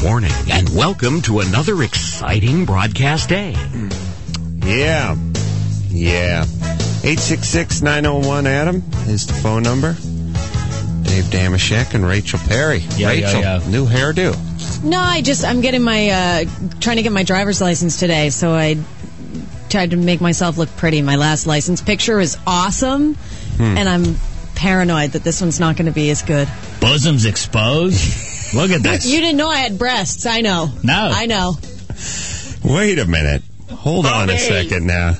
morning, and welcome to another exciting broadcast day. Yeah. 866-901-ADAM is the phone number. Dave Damashek and Rachel Perry. Rachel, new hairdo. No, I'm getting trying to get my driver's license today, so I tried to make myself look pretty. My last license picture is awesome, and I'm paranoid that this one's not going to be as good. Bosoms exposed? Look at this. You didn't know I had breasts. I know. No. I know. Wait a minute. Hold on a second now.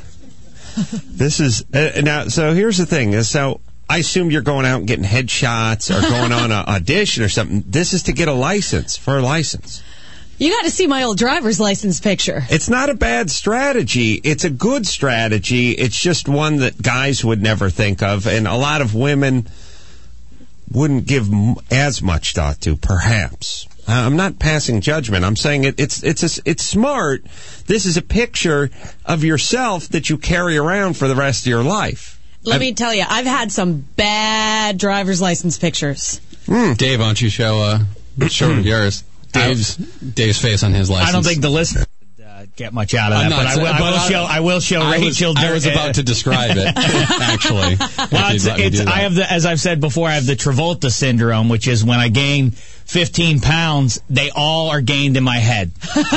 This is... now, so here's the thing. So I assume you're going out and getting headshots or going on an audition or something. This is to get a license, for a license. You got to see my old driver's license picture. It's not a bad strategy. It's a good strategy. It's just one that guys would never think of, and a lot of women wouldn't give as much thought to, perhaps. I'm not passing judgment. I'm saying it's smart. This is a picture of yourself that you carry around for the rest of your life. Let me tell you, I've had some bad driver's license picters. Dave, why don't you show yours? Dave's face on his license. I don't think the listener would get much out of that, but I will show Rachel. I was about to describe it, actually. Well, I have as I've said before, I have the Travolta syndrome, which is when I gain 15 pounds, they all are gained in my head.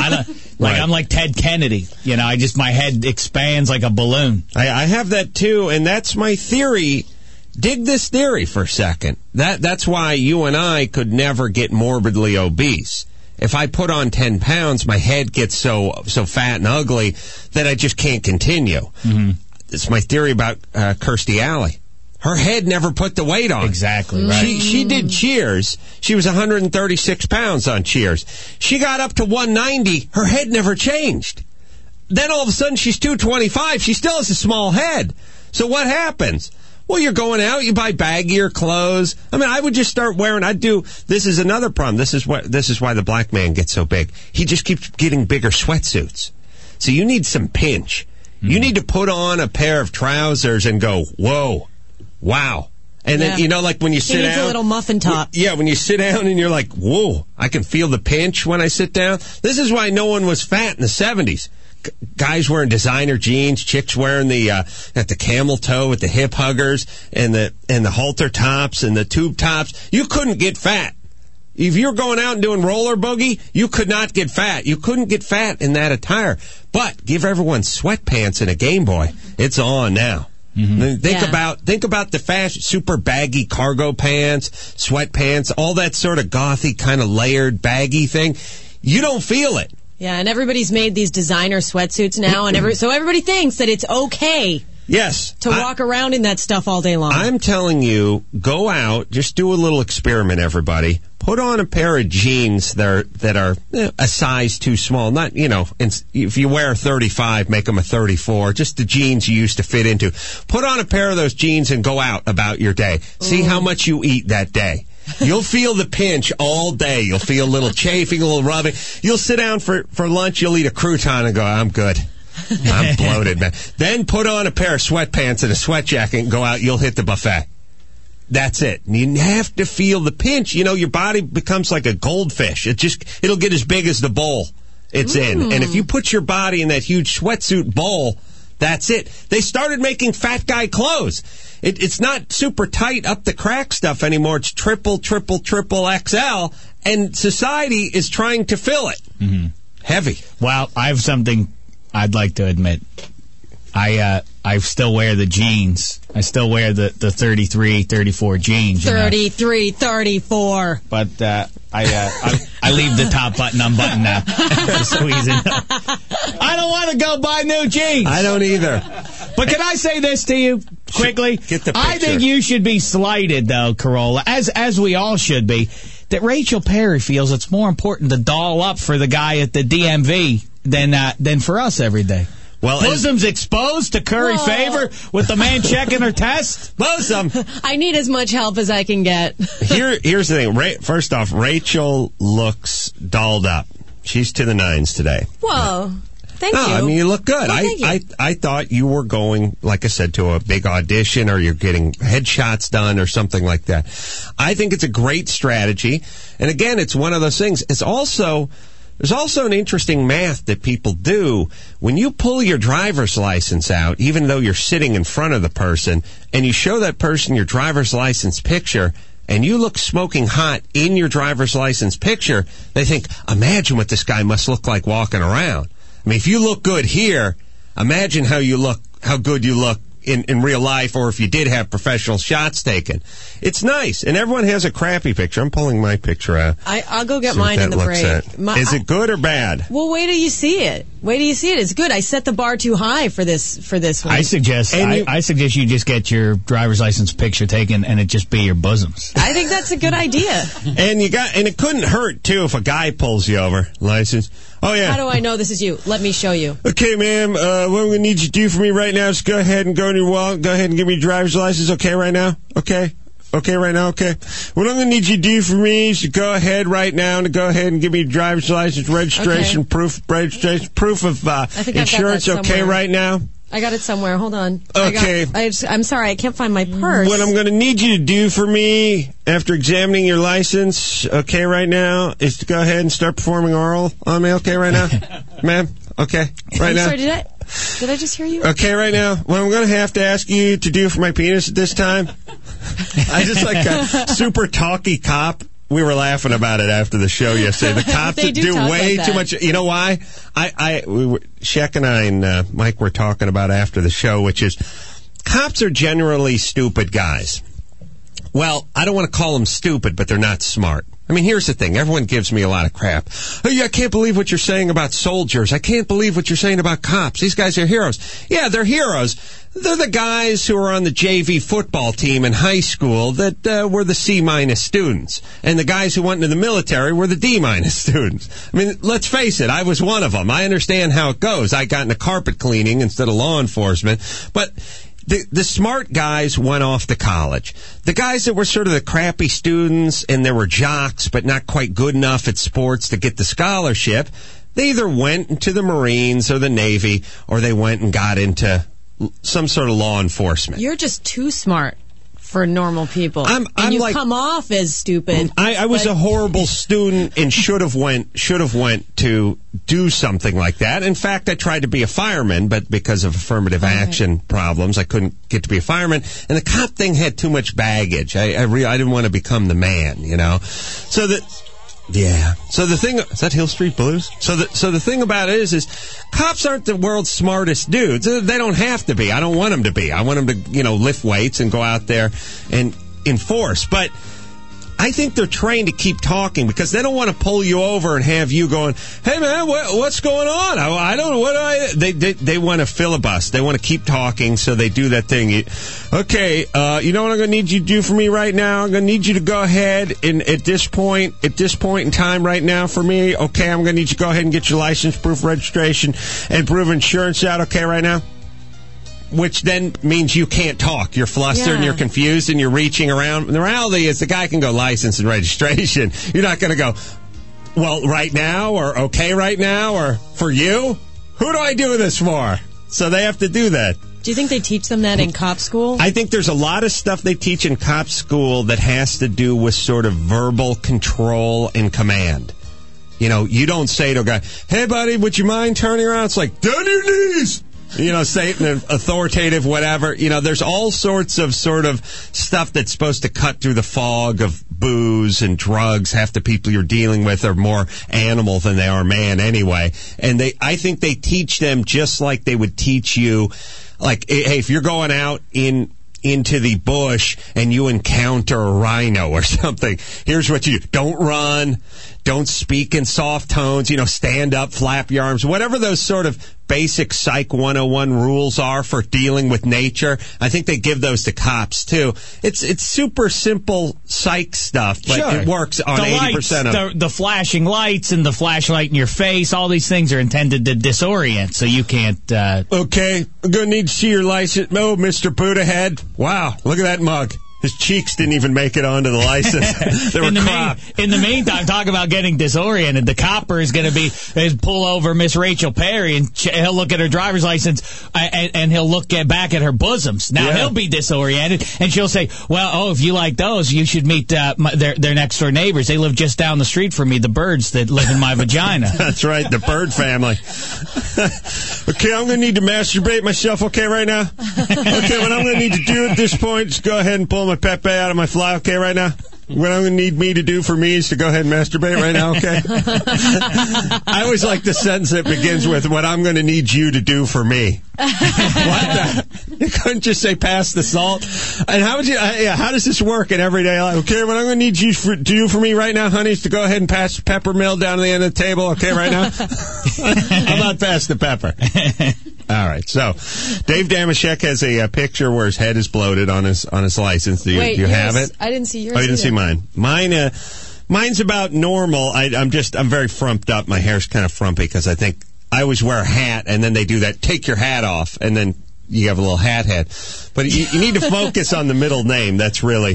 I'm like Ted Kennedy. My head expands like a balloon. I have that too, and that's my theory. Dig this theory for a second. That's why you and I could never get morbidly obese. If I put on 10 pounds, my head gets so fat and ugly that I just can't continue. Mm-hmm. It's my theory about Kirstie Alley. Her head never put the weight on. Exactly, right. She did Cheers. She was 136 pounds on Cheers. She got up to 190. Her head never changed. Then all of a sudden she's 225. She still has a small head. So what happens? Well, you're going out, you buy baggier clothes. I would just start wearing, this is another problem. This is why the black man gets so big. He just keeps getting bigger sweatsuits. So you need some pinch. You need to put on a pair of trousers and go, whoa, wow. And then, like when you sit down. He needs a little muffin top. Yeah, when you sit down and you're like, whoa, I can feel the pinch when I sit down. This is why no one was fat in the 70s. Guys wearing designer jeans, chicks wearing the camel toe with the hip huggers and the halter tops and the tube tops. You couldn't get fat. If you're going out and doing roller boogie, you could not get fat. You couldn't get fat in that attire. But give everyone sweatpants and a Game Boy. It's on now. Mm-hmm. Think about the fashion, super baggy cargo pants, sweatpants, all that sort of gothy kind of layered baggy thing. You don't feel it. Yeah, and everybody's made these designer sweatsuits now, and so everybody thinks that it's okay. Yes. To walk around in that stuff all day long. I'm telling you, go out, just do a little experiment, everybody. Put on a pair of jeans that are a size too small. Not, if you wear a 35, make them a 34. Just the jeans you used to fit into. Put on a pair of those jeans and go out about your day. See how much you eat that day. You'll feel the pinch all day. You'll feel a little chafing, a little rubbing. You'll sit down for lunch, you'll eat a crouton and go, I'm good. I'm bloated, man. Then put on a pair of sweatpants and a sweat jacket and go out, you'll hit the buffet. That's it. You have to feel the pinch. Your body becomes like a goldfish. It'll get as big as the bowl it's in. And if you put your body in that huge sweatsuit bowl, that's it. They started making fat guy clothes. It's not super tight up the crack stuff anymore. It's triple XL, and society is trying to fill it. Mm-hmm. Heavy. Well, I have something I'd like to admit. I still wear the jeans. I still wear the 33, 34 jeans. 33, 34. But I leave the top button unbuttoned now. Squeeze it up. I don't want to go buy new jeans. I don't either. But can I say this to you quickly? Get the picture. I think you should be slighted, though, Carolla, as we all should be, that Rachel Perry feels it's more important to doll up for the guy at the DMV than for us every day. Well, bosoms exposed to curry favor with the man checking her test? Bosom. I need as much help as I can get. Here's the thing. First off, Rachel looks dolled up. She's to the nines today. Whoa. Thank you. I mean, you look good. Well, thank you. I thought you were going, like I said, to a big audition, or you're getting headshots done or something like that. I think it's a great strategy. And again, it's one of those things. There's also an interesting math that people do. When you pull your driver's license out, even though you're sitting in front of the person, and you show that person your driver's license picture, and you look smoking hot in your driver's license picture, they think, imagine what this guy must look like walking around. I mean, if you look good here, imagine how good you look in real life, or if you did have professional shots taken. It's nice. And everyone has a crappy picture. I'm pulling my picture out. I'll go get mine in the break. Is it good or bad? Well, wait till you see it. It's good. I set the bar too high for this one. I suggest you just get your driver's license picture taken and it just be your bosoms. I think that's a good idea. And it couldn't hurt too if a guy pulls you over. License. Oh, yeah. How do I know this is you? Let me show you. Okay, ma'am, what I'm going to need you to do for me right now is go ahead and go in your wallet. Go ahead and give me your driver's license. Okay, right now? Okay. Okay, right now? Okay. What I'm going to need you to do for me is to go ahead right now and go ahead and give me your driver's license, registration, proof of insurance. Okay, right now? I got it somewhere. Hold on. Okay. I'm sorry. I can't find my purse. What I'm going to need you to do for me after examining your license, okay, right now, is to go ahead and start performing oral on me, okay, right now? Ma'am? Okay, right now? Sorry, did I just hear you? Okay, right now. What I'm going to have to ask you to do for my penis at this time, I just like a super talky cop. We were laughing about it after the show yesterday. The cops do way too much. You know why? Shaq and I and Mike were talking about after the show, which is cops are generally stupid guys. Well, I don't want to call them stupid, but they're not smart. I mean, here's the thing. Everyone gives me a lot of crap. Hey, I can't believe what you're saying about soldiers. I can't believe what you're saying about cops. These guys are heroes. Yeah, they're heroes. They're the guys who were on the JV football team in high school that were the C- students. And the guys who went into the military were the D- students. I mean, let's face it. I was one of them. I understand how it goes. I got into carpet cleaning instead of law enforcement. But the smart guys went off to college. The guys that were sort of the crappy students and they were jocks but not quite good enough at sports to get the scholarship, they either went into the Marines or the Navy, or they went and got into some sort of law enforcement. You're just too smart for normal people. I'm you like, come off as stupid. I was a horrible student and should have went to do something like that. In fact, I tried to be a fireman, but because of affirmative action problems, I couldn't get to be a fireman. And the cop thing had too much baggage. I didn't want to become the man, you know. So the thing is that Hill Street Blues. So the thing about it is cops aren't the world's smartest dudes. They don't have to be. I don't want them to be. I want them to, lift weights and go out there and enforce. But I think they're trained to keep talking because they don't want to pull you over and have you going, hey, man, what's going on? I don't know. They want to filibuster. They want to keep talking, so they do that thing. Okay, you know what I'm going to need you to do for me right now? I'm going to need you to go ahead and at this point in time right now for me, okay, I'm going to need you to go ahead and get your license, proof of registration, and proof of insurance out, okay, right now? Which then means you can't talk. You're flustered and you're confused and you're reaching around. The reality is the guy can go license and registration. You're not going to go, well, right now or okay right now or for you? Who do I do this for? So they have to do that. Do you think they teach them that in cop school? I think there's a lot of stuff they teach in cop school that has to do with sort of verbal control and command. You know, you don't say to a guy, hey, buddy, would you mind turning around? It's like, down your knees. Say it in an authoritative whatever. There's all sorts of sort of stuff that's supposed to cut through the fog of booze and drugs. Half the people you're dealing with are more animal than they are man anyway. And I think they teach them just like they would teach you, like, hey, if you're going out into the bush and you encounter a rhino or something, here's what you do. Don't run. Don't speak in soft tones. Stand up, flap your arms, whatever those sort of basic Psych 101 rules are for dealing with nature. I think they give those to cops, too. It's super simple psych stuff, but it works on 80% of them. The flashing lights and the flashlight in your face, all these things are intended to disorient, so you can't... Okay, I'm going to need to see your license. Oh, Mr. Buddha Head. Wow, look at that mug. His cheeks didn't even make it onto the license. They were cropped. In the meantime, talk about getting disoriented. The copper is going to pull over Miss Rachel Perry, and he'll look at her driver's license, and he'll look back at her bosoms. Now, he'll be disoriented, and she'll say, well, if you like those, you should meet their next-door neighbors. They live just down the street from me, the birds that live in my vagina. That's right, the bird family. Okay, I'm going to need to masturbate myself, okay, right now? Okay, what I'm going to need to do at this point is go ahead and pull my Pepe out of my fly, okay, right now? What I'm going to need me to do for me is to go ahead and masturbate right now, okay? I always like the sentence that begins with, what I'm going to need you to do for me. What the? You couldn't just say pass the salt? And how would you, how does this work in everyday life? Okay, what I'm going to need you to do for me right now, honey, is to go ahead and pass the pepper mill down to the end of the table, okay, right now? How about pass the pepper? All right, so Dave Damashek has a picture where his head is bloated on his license. Do you have it? I didn't see yours. Oh, you didn't see mine. Mine's about normal. I'm very frumped up. My hair's kind of frumpy because I think I always wear a hat, and then they do that. Take your hat off, and then you have a little hat head. But you need to focus on the middle name. That's really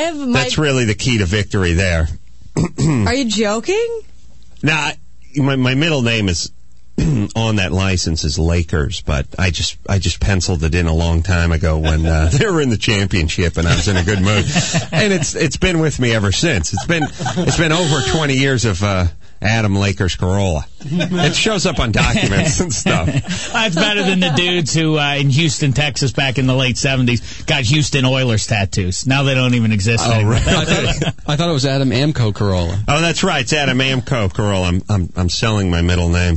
the key to victory there. Are you joking? Now, my middle name is on that license is Lakers, but I just penciled it in a long time ago when they were in the championship and I was in a good mood, and it's been with me ever since. It's been over 20 years of Adam Lakers Corolla. It shows up on documents and stuff. That's better than the dudes who in Houston, Texas, back in the late 70s, got Houston Oilers tattoos. Now they don't even exist anymore. Right. I thought it was Adam Amco Corolla. Oh, that's right. It's Adam Amco Corolla. I'm selling my middle name.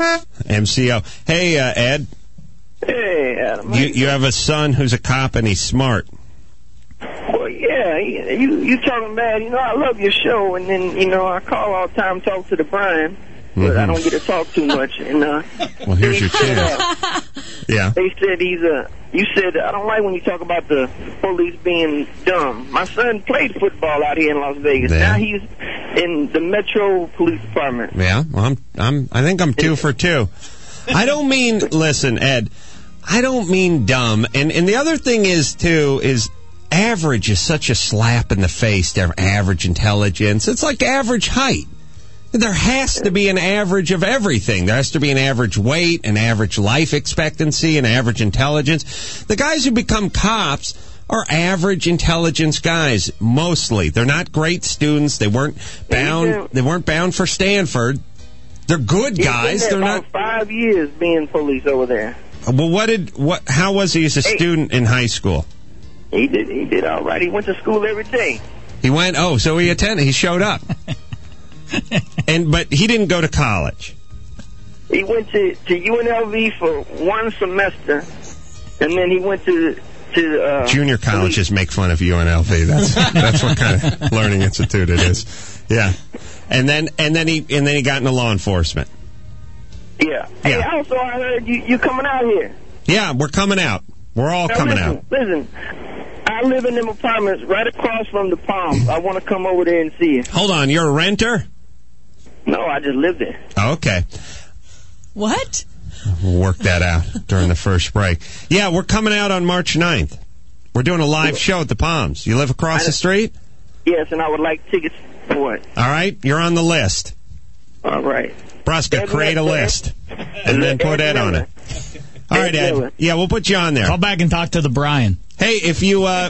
MCO. Hey, Ed. Hey, Adam. You have a son who's a cop and he's smart. Well, yeah, you talking bad. I love your show, and then, I call all the time, talk to the Brian, but I don't get to talk too much. And well, here's your chance. Yeah. They said you said, I don't like when you talk about the police being dumb. My son played football out here in Las Vegas. Yeah. Now he's in the Metro Police Department. Yeah, well, I think I'm 2 for 2. I don't mean, listen, Ed, I don't mean dumb. And the other thing is average is such a slap in the face to average intelligence. It's like average height. There has to be an average of everything. There has to be an average weight, an average life expectancy, an average intelligence. The guys who become cops are average intelligence guys, mostly. They're not great students. They weren't bound for Stanford. They're good guys. They're not 5 years being police over there. Well, how was he as a student in high school? He did all right. He went to school every day. He went, so he attended. He showed up. But he didn't go to college. He went to UNLV for one semester, and then he went to junior colleges make fun of UNLV. That's what kind of learning institute it is. Yeah. And then he got into law enforcement. Yeah. Hey, also I heard you coming out here. Yeah, we're coming out. We're all coming out. Listen, I live in them apartments right across from the Palms. I want to come over there and see you. Hold on, you're a renter? No, I just live there. Oh, okay. What? We'll work that out during the first break. Yeah, we're coming out on March 9th. We're doing a live show at the Palms. You live across the street? Yes, and I would like tickets for it. All right, you're on the list. All right. Brusca, create a list. And then put Ed on it. All right, Ed. Yeah, we'll put you on there. Call back and talk to the Brian. Hey, if you, Ed.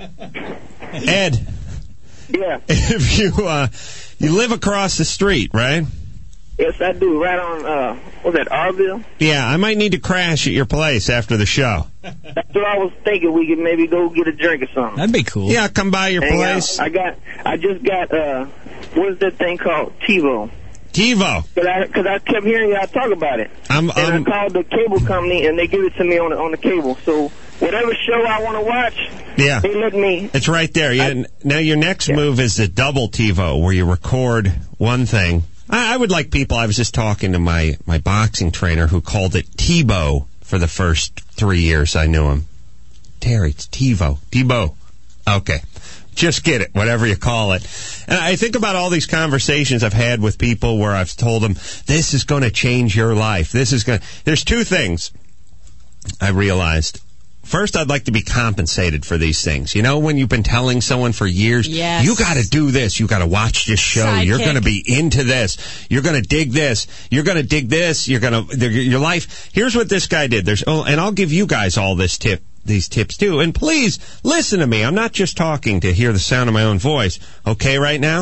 Yeah. If you live across the street, right? Yes, I do. Right on, what's that, Arville? Yeah, I might need to crash at your place after the show. That's what I was thinking. We could maybe go get a drink or something. That'd be cool. Yeah, come by your place. I just got, what is that thing called? TiVo. TiVo. Because I kept hearing y'all talk about it. I called the cable company, and they give it to me on the cable. So whatever show I want to watch, they let me. It's right there. Now your next move is the double TiVo, where you record one thing. I would like people. I was just talking to my boxing trainer who called it Tebow for the first 3 years I knew him. Terry, it's TiVo. Tebow. Okay. Just get it, whatever you call it. And I think about all these conversations I've had with people where I've told them, this is going to change your life. There's two things I realized. First, I'd like to be compensated for these things. You know, when you've been telling someone for years, Yes. you got to do this. You got to watch this show. Sidekick. You're going to be into this. You're going to dig this. You're going to dig this. You're going to, your life. Here's what this guy did. And I'll give you guys all these tips too. And please listen to me. I'm not just talking to hear the sound of my own voice. Okay, right now?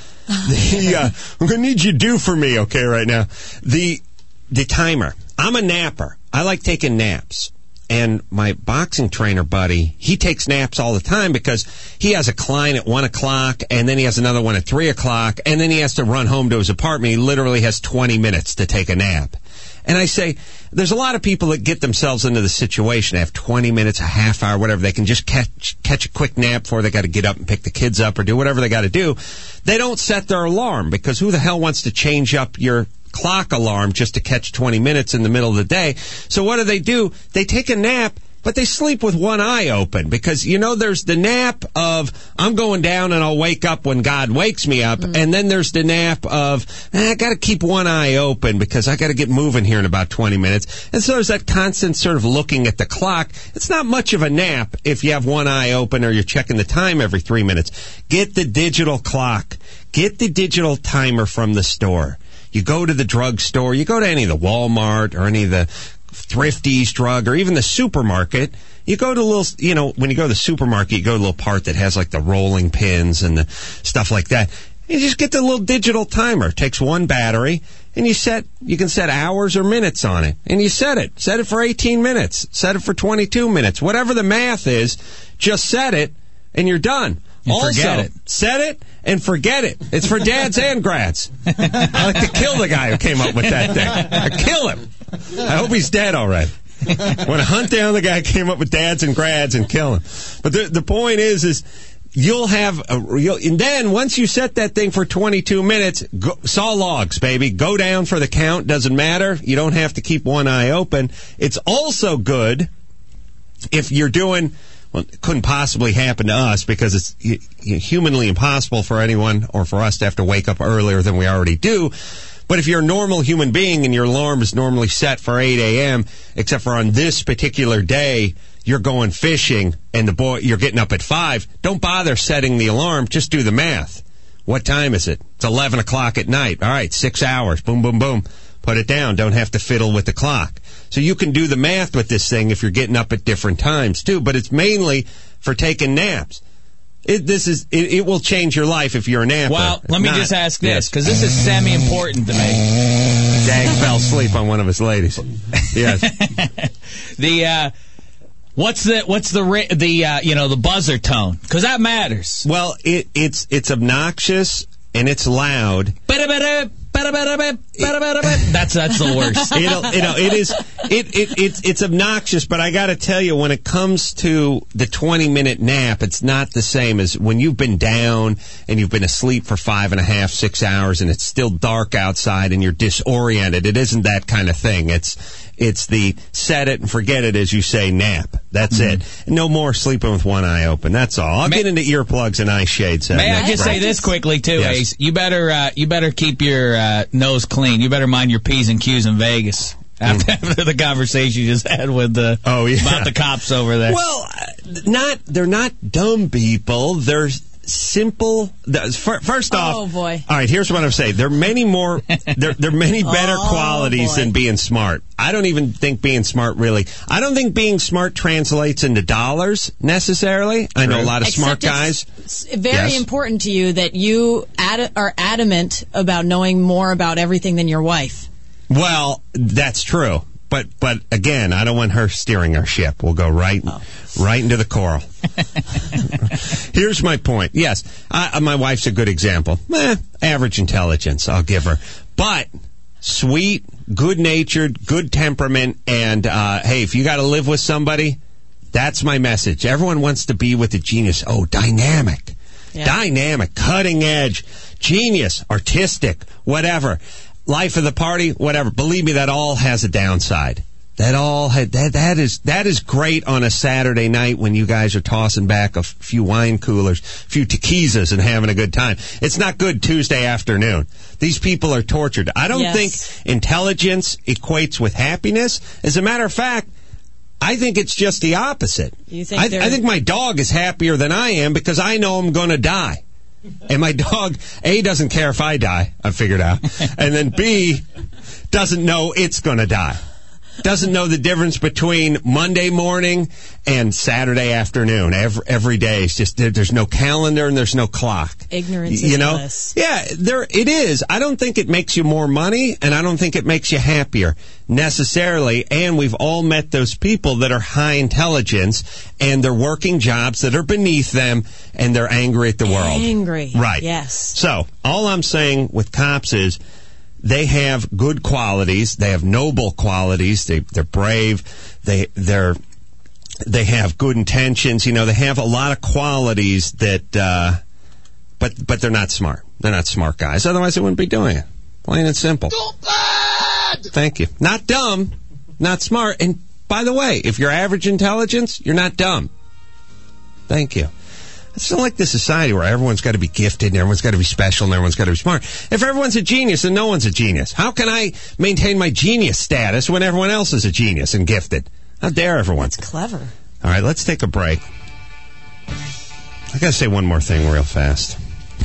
I'm going to need you to do for me, okay, right now. The timer. I'm a napper. I like taking naps. And my boxing trainer buddy, he takes naps all the time because he has a client at 1 o'clock, and then he has another one at 3 o'clock, and then he has to run home to his apartment. He literally has 20 minutes to take a nap. And I say, there's a lot of people that get themselves into the situation. They have 20 minutes, a half hour, whatever. They can just catch a quick nap before they got to get up and pick the kids up or do whatever they got to do. They don't set their alarm because who the hell wants to change up your clock alarm just to catch 20 minutes in the middle of the day? So what do? They take a nap, but they sleep with one eye open because, you know, there's the nap of I'm going down and I'll wake up when God wakes me up. And then there's the nap of I got to keep one eye open because I got to get moving here in about 20 minutes. And so there's that constant sort of looking at the clock. It's not much of a nap if you have one eye open or you're checking the time every 3 minutes. Get the digital clock. Get the digital timer from the store. You go to the drugstore, you go to any of the Walmart or any of the Thrifty's drug or even the supermarket. You go to a little, you know, when you go to the supermarket, you go to a little part that has like the rolling pins and the stuff like that. You just get the little digital timer. It takes one battery and you can set hours or minutes on it. And you set it. Set it for 18 minutes. Set it for 22 minutes. Whatever the math is, just set it and you're done. Forget it. Set it and forget it. It's for dads and grads. I like to kill the guy who came up with that thing. I kill him. I hope he's dead already. I want to hunt down the guy who came up with dads and grads and kill him. But the point is you'll have and then once you set that thing for 22 minutes, saw logs, baby. Go down for the count. Doesn't matter. You don't have to keep one eye open. It's also good if you're doing. Well, it couldn't possibly happen to us because it's humanly impossible for anyone or for us to have to wake up earlier than we already do. But if you're a normal human being and your alarm is normally set for 8 a.m., except for on this particular day, you're going fishing and you're getting up at 5, don't bother setting the alarm. Just do the math. What time is it? It's 11 o'clock at night. All right, 6 hours. Boom, boom, boom. Put it down. Don't have to fiddle with the clock. So you can do the math with this thing if you're getting up at different times, too. But it's mainly for taking naps. It will change your life if you're a napper. Well, let me just ask this, because this is semi-important to me. Dag fell asleep on one of his ladies. Yes. What's the buzzer tone? Because that matters. Well, it's obnoxious and it's loud. That's the worst. It's obnoxious, but I got to tell you, when it comes to the 20-minute nap, it's not the same as when you've been down and you've been asleep for 5.5, 6 hours, and it's still dark outside and you're disoriented. It isn't that kind of thing. It's the set it and forget it, as you say, nap. That's it. No more sleeping with one eye open. That's all. I'll get into earplugs and eye shades. May I just say this quickly, too, yes. Ace? You better keep your nose clean. You better mind your P's and Q's in Vegas. After the conversation you just had with about the cops over there. Well, they're not dumb people. They're simple. First off, oh boy! All right, here's what I'm saying. There are many more. There are many better qualities than being smart. I don't even think being smart really. I don't think being smart translates into dollars necessarily. I know a lot of smart guys. It's very important to you that you are adamant about knowing more about everything than your wife. Well, that's true. But again, I don't want her steering our ship. We'll go right into the coral. Here's my point. Yes, my wife's a good example. Average intelligence, I'll give her. But sweet, good-natured, good temperament, and hey, if you got to live with somebody, that's my message. Everyone wants to be with a genius. Oh, dynamic. Yeah. Dynamic, cutting edge, genius, artistic, whatever. Life of the party, whatever. Believe me, that all has a downside. That is great on a Saturday night when you guys are tossing back a few wine coolers, a few tequisas, and having a good time. It's not good Tuesday afternoon. These people are tortured. I don't think intelligence equates with happiness. As a matter of fact, I think it's just the opposite. You think I think my dog is happier than I am because I know I'm going to die. And my dog, A, doesn't care if I die, I figured out. And then B, doesn't know it's going to die. Doesn't know the difference between Monday morning and Saturday afternoon. Every day, it's just there's no calendar and there's no clock. Ignorance is bliss. Yeah, it is. I don't think it makes you more money, and I don't think it makes you happier necessarily. And we've all met those people that are high intelligence and they're working jobs that are beneath them, and they're angry at the world. Angry, right? Yes. So all I'm saying with cops is, they have good qualities. They have noble qualities. They're brave. They have good intentions. They have a lot of qualities that, but they're not smart. They're not smart guys. Otherwise, they wouldn't be doing it. Plain and simple. Stupid! Thank you. Not dumb, not smart. And by the way, if you're average intelligence, you're not dumb. Thank you. I just don't like this society where everyone's got to be gifted and everyone's got to be special and everyone's got to be smart. If everyone's a genius, then no one's a genius. How can I maintain my genius status when everyone else is a genius and gifted? How dare everyone? That's clever. All right, let's take a break. I got to say one more thing real fast.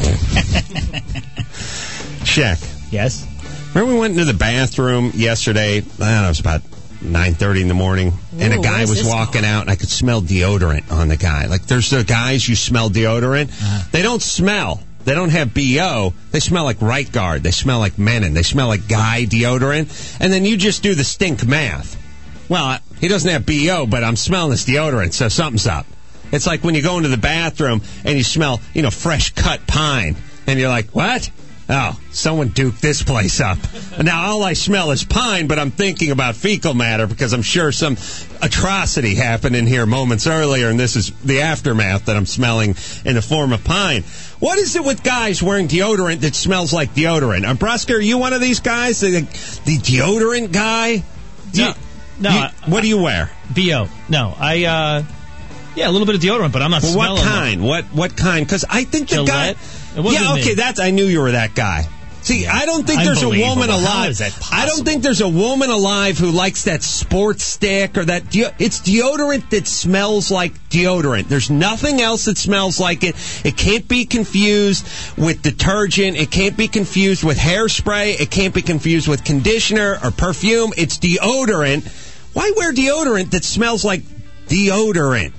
Check. Yes? Remember we went into the bathroom yesterday? I don't know, it was about 9:30 in the morning, and a guy was walking out, and I could smell deodorant on the guy. Like, there's the guys you smell deodorant. They don't smell. They don't have BO. They smell like Right Guard. They smell like Menon. They smell like Guy deodorant. And then you just do the stink math. Well, he doesn't have BO, but I'm smelling this deodorant, so something's up. It's like when you go into the bathroom and you smell, fresh cut pine, and you're like, what? Oh, someone duked this place up. Now, all I smell is pine, but I'm thinking about fecal matter because I'm sure some atrocity happened in here moments earlier, and this is the aftermath that I'm smelling in the form of pine. What is it with guys wearing deodorant that smells like deodorant? Brusker, are you one of these guys? The deodorant guy? No. What do you wear? BO. No, a little bit of deodorant, but I'm not smelling what kind? What kind? Because I think the guy... I knew you were that guy. See, I don't think there's a woman alive. How is that possible? I don't think there's a woman alive who likes that sports stick or that. It's deodorant that smells like deodorant. There's nothing else that smells like it. It can't be confused with detergent. It can't be confused with hairspray. It can't be confused with conditioner or perfume. It's deodorant. Why wear deodorant that smells like deodorant?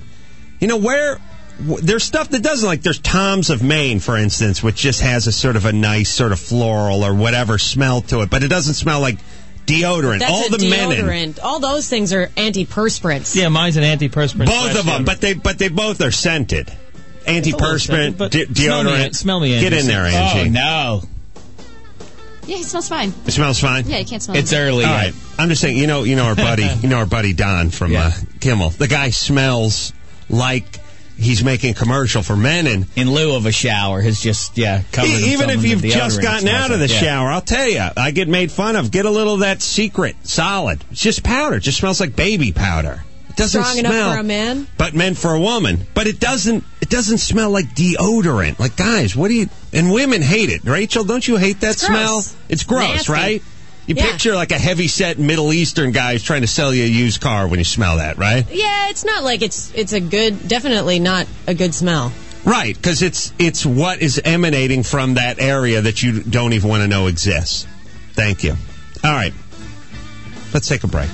There's stuff that doesn't, like there's Tom's of Maine, for instance, which just has a sort of a nice sort of floral or whatever smell to it, but it doesn't smell like deodorant. That's all the deodorant. Menon. All those things are antiperspirants. Yeah, mine's an antiperspirant. Both of them, but they both are scented. Antiperspirant, deodorant. Smell me, Angie. Get in there, Angie. Oh, no. Yeah, he smells fine. It smells fine? Yeah, you can't smell It's it. early. All right. I'm just saying, you know our buddy Don from Kimmel. The guy smells like he's making a commercial for Menon. In lieu of a shower, has just, covered Even if you've just gotten out of the shower. shower, I'll tell you, I get made fun of. Get a little of that Secret Solid. It's just powder. It just smells like baby powder. It doesn't Strong smell. enough for a man? But meant for a woman. But it doesn't smell like deodorant. Like, guys, what do you... And women hate it. Rachel, don't you hate that smell? It's gross, Nasty. right? You picture like a heavy-set Middle Eastern guy who's trying to sell you a used car when you smell that, right? Yeah, it's not like it's a good, definitely not a good smell. Right, because it's what is emanating from that area that you don't even want to know exists. Thank you. All right. Let's take a break.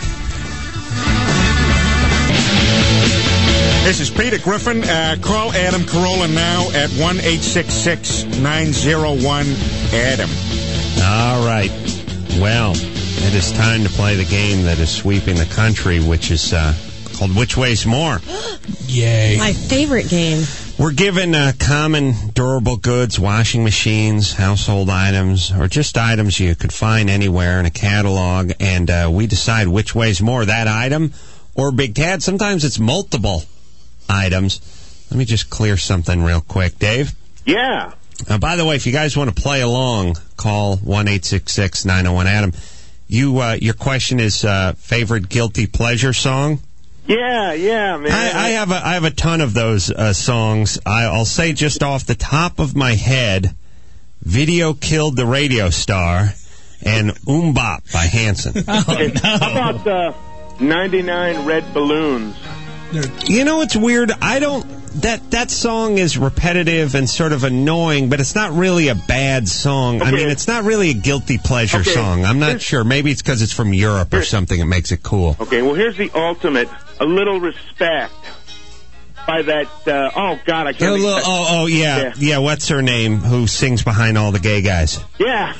This is Peter Griffin. Call Adam Carolla now at 1-866-901-ADAM. All right. Well, it is time to play the game that is sweeping the country, which is called Which Weighs More? Yay. My favorite game. We're given common durable goods, washing machines, household items, or just items you could find anywhere in a catalog, and we decide which weighs more, that item or Big Tad. Sometimes it's multiple items. Let me just clear something real quick. Dave? Yeah. By the way, if you guys want to play along, call 1-866-901-ADAM. Your question is favorite guilty pleasure song? Yeah, man. I have a ton of those songs. I'll say just off the top of my head, Video Killed the Radio Star and Bop by Hanson. How 99 Red Balloons. You know, it's weird. I don't... That song is repetitive and sort of annoying, but it's not really a bad song. I mean, it's not really a guilty pleasure song. I'm not sure. Maybe it's because it's from Europe or something. It makes it cool. Okay, well, here's the ultimate. A Little Respect by that, oh, God, I can't... Yeah, what's her name, who sings behind all the gay guys? Yeah.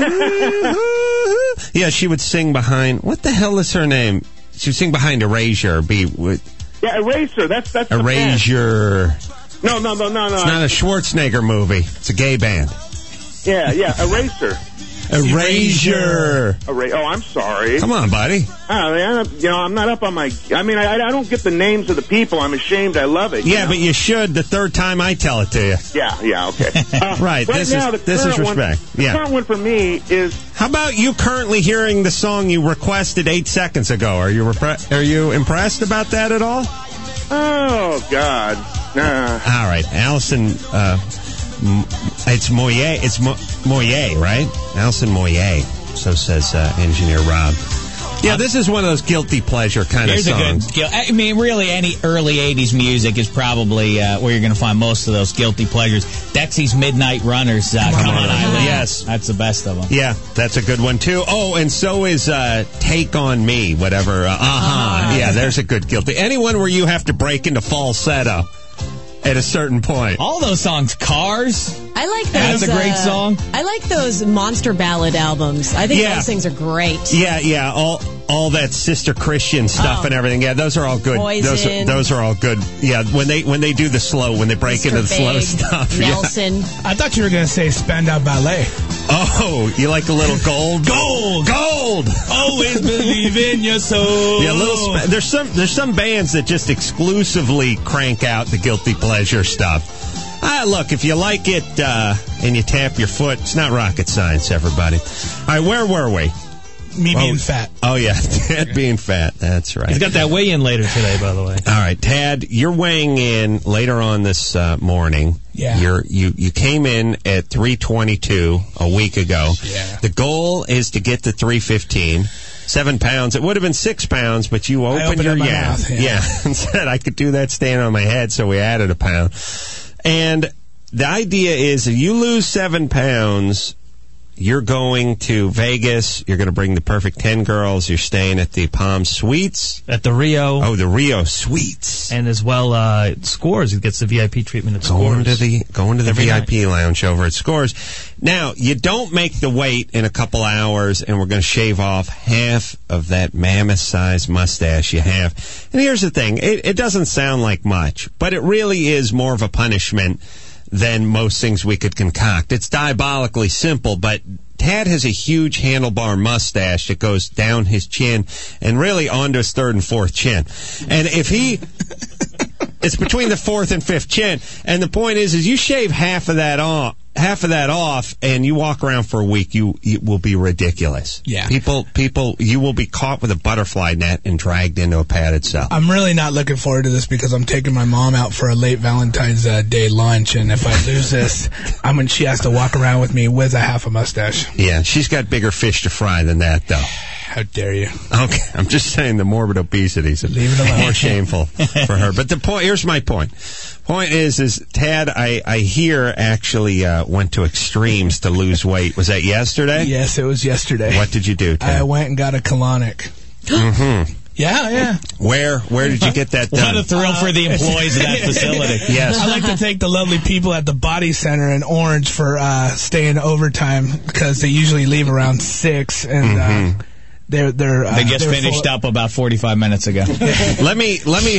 Yeah, she would sing behind... What the hell is her name? She would sing behind Erasure. Yeah, Eraser. That's Erasure. No. It's not a Schwarzenegger movie. It's a gay band. Yeah, Eraser. Erasure. Oh, I'm sorry. Come on, buddy. I'm not up on my... I mean, I don't get the names of the people. I'm ashamed. I love it. Yeah, but you should the third time I tell it to you. Yeah, okay. Right, this is respect. The current one for me is... How about you currently hearing the song you requested 8 seconds ago? Are you impressed about that at all? Oh, God. Nah. All right, Allison... it's Moyer. It's Moyer, right? Alison Moyer. So says Engineer Rob. Yeah, this is one of those guilty pleasure kind of songs. I mean, really, any early 80s music is probably where you're going to find most of those guilty pleasures. Dexy's Midnight Runners, Come On Eileen. Yes. That's the best of them. Yeah, that's a good one, too. Oh, and so is Take On Me, whatever. Yeah, there's a good guilty. Anyone where you have to break into falsetto at a certain point. All those songs. Cars. I like those. That's a great song. I like those monster ballad albums. I think those things are great. Yeah. All that Sister Christian stuff and everything. Yeah, those are all good. Poison. Those are all good. Yeah, when they do the slow, when they break Mr. into the slow Big, stuff. Nelson. Yeah. I thought you were going to say Spandau Ballet. Oh, you like a little gold? Gold! Always believe in your soul. Yeah, there's some bands that just exclusively crank out the guilty pleasure stuff. Look, if you like it and you tap your foot, it's not rocket science, everybody. All right, where were we? Me being fat. Oh, yeah, Tad being fat. That's right. He's got that weigh-in later today, by the way. All right, Tad, you're weighing in later on this morning. Yeah. You came in at 322 a week ago. Yeah. The goal is to get to 315. 7 pounds. It would have been 6 pounds, but you opened your mouth. Yeah, and said I could do that standing on my head, so we added a pound. And the idea is if you lose 7 pounds, you're going to Vegas. You're going to bring the Perfect 10 girls. You're staying at the Palm Suites. At the Rio. Oh, the Rio Suites. And as well, Scores. He gets the VIP treatment at Scores. Going to the VIP night. lounge over at Scores. Now, you don't make the weight in a couple hours, and we're going to shave off half of that mammoth-sized mustache you have. And here's the thing. It doesn't sound like much, but it really is more of a punishment than most things we could concoct. It's diabolically simple, but Tad has a huge handlebar mustache that goes down his chin and really onto his third and fourth chin. And if it's between the fourth and fifth chin. And the point is you shave half of that off, and you walk around for a week, you will be ridiculous. Yeah. People, you will be caught with a butterfly net and dragged into a padded cell. I'm really not looking forward to this because I'm taking my mom out for a late Valentine's Day lunch, and if I lose this, she has to walk around with me with a half a mustache. Yeah, she's got bigger fish to fry than that, though. How dare you? Okay, I'm just saying the morbid obesity is more shameful for her. But here's my point. Point is Tad, I hear actually went to extremes to lose weight. Was that yesterday? Yes, it was yesterday. What did you do, Tad? I went and got a colonic. Mm-hmm. Yeah. Where did you get that done? What a thrill for the employees of that facility. Yes. I like to take the lovely people at the Body Center in Orange for staying overtime because they usually leave around 6 and they just finished up about 45 minutes ago. Let me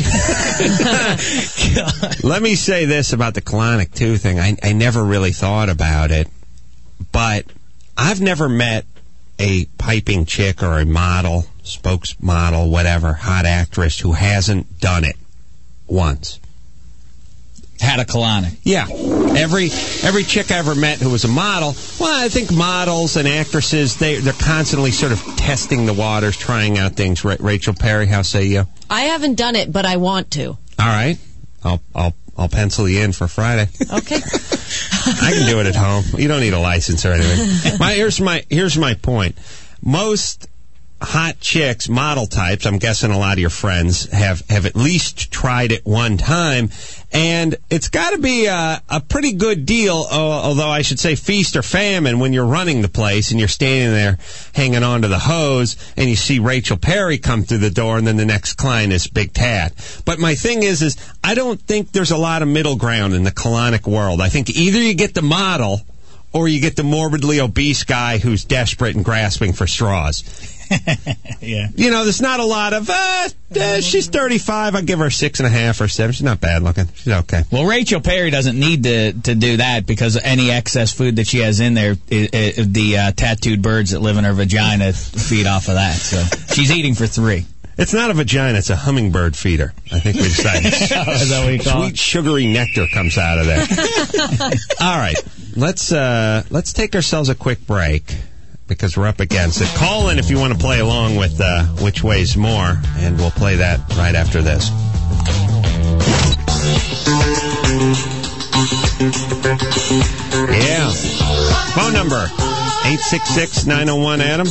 say this about the colonic tooth thing. I never really thought about it, but I've never met a piping chick or a model, spokesmodel, whatever, hot actress who hasn't done it once. Had a colonic. Yeah. Every chick I ever met who was a model, well, I think models and actresses, they're constantly sort of testing the waters, trying out things. Rachel Perry, how say you? I haven't done it, but I want to. All right. I'll pencil you in for Friday. Okay. I can do it at home. You don't need a license or anything. Here's my point. Most hot chicks, model types, I'm guessing a lot of your friends have at least tried it one time, and it's got to be a pretty good deal, although I should say feast or famine when you're running the place and you're standing there hanging onto the hose and you see Rachel Perry come through the door and then the next client is Big Tad. But my thing is I don't think there's a lot of middle ground in the colonic world. I think either you get the model or you get the morbidly obese guy who's desperate and grasping for straws. Yeah. You know, there's not a lot of, she's 35, I'll give her 6.5 or 7. She's not bad looking. She's okay. Well, Rachel Perry doesn't need to do that because any excess food that she has in there, the tattooed birds that live in her vagina feed off of that. So she's eating for 3. It's not a vagina, it's a hummingbird feeder. I think we decided. Is that what you call it? Sweet, sugary nectar comes out of there. All right. Let's take ourselves a quick break because we're up against it. Call in if you want to play along with Which Way's More, and we'll play that right after this. Yeah. Phone number, 866-901-ADAM.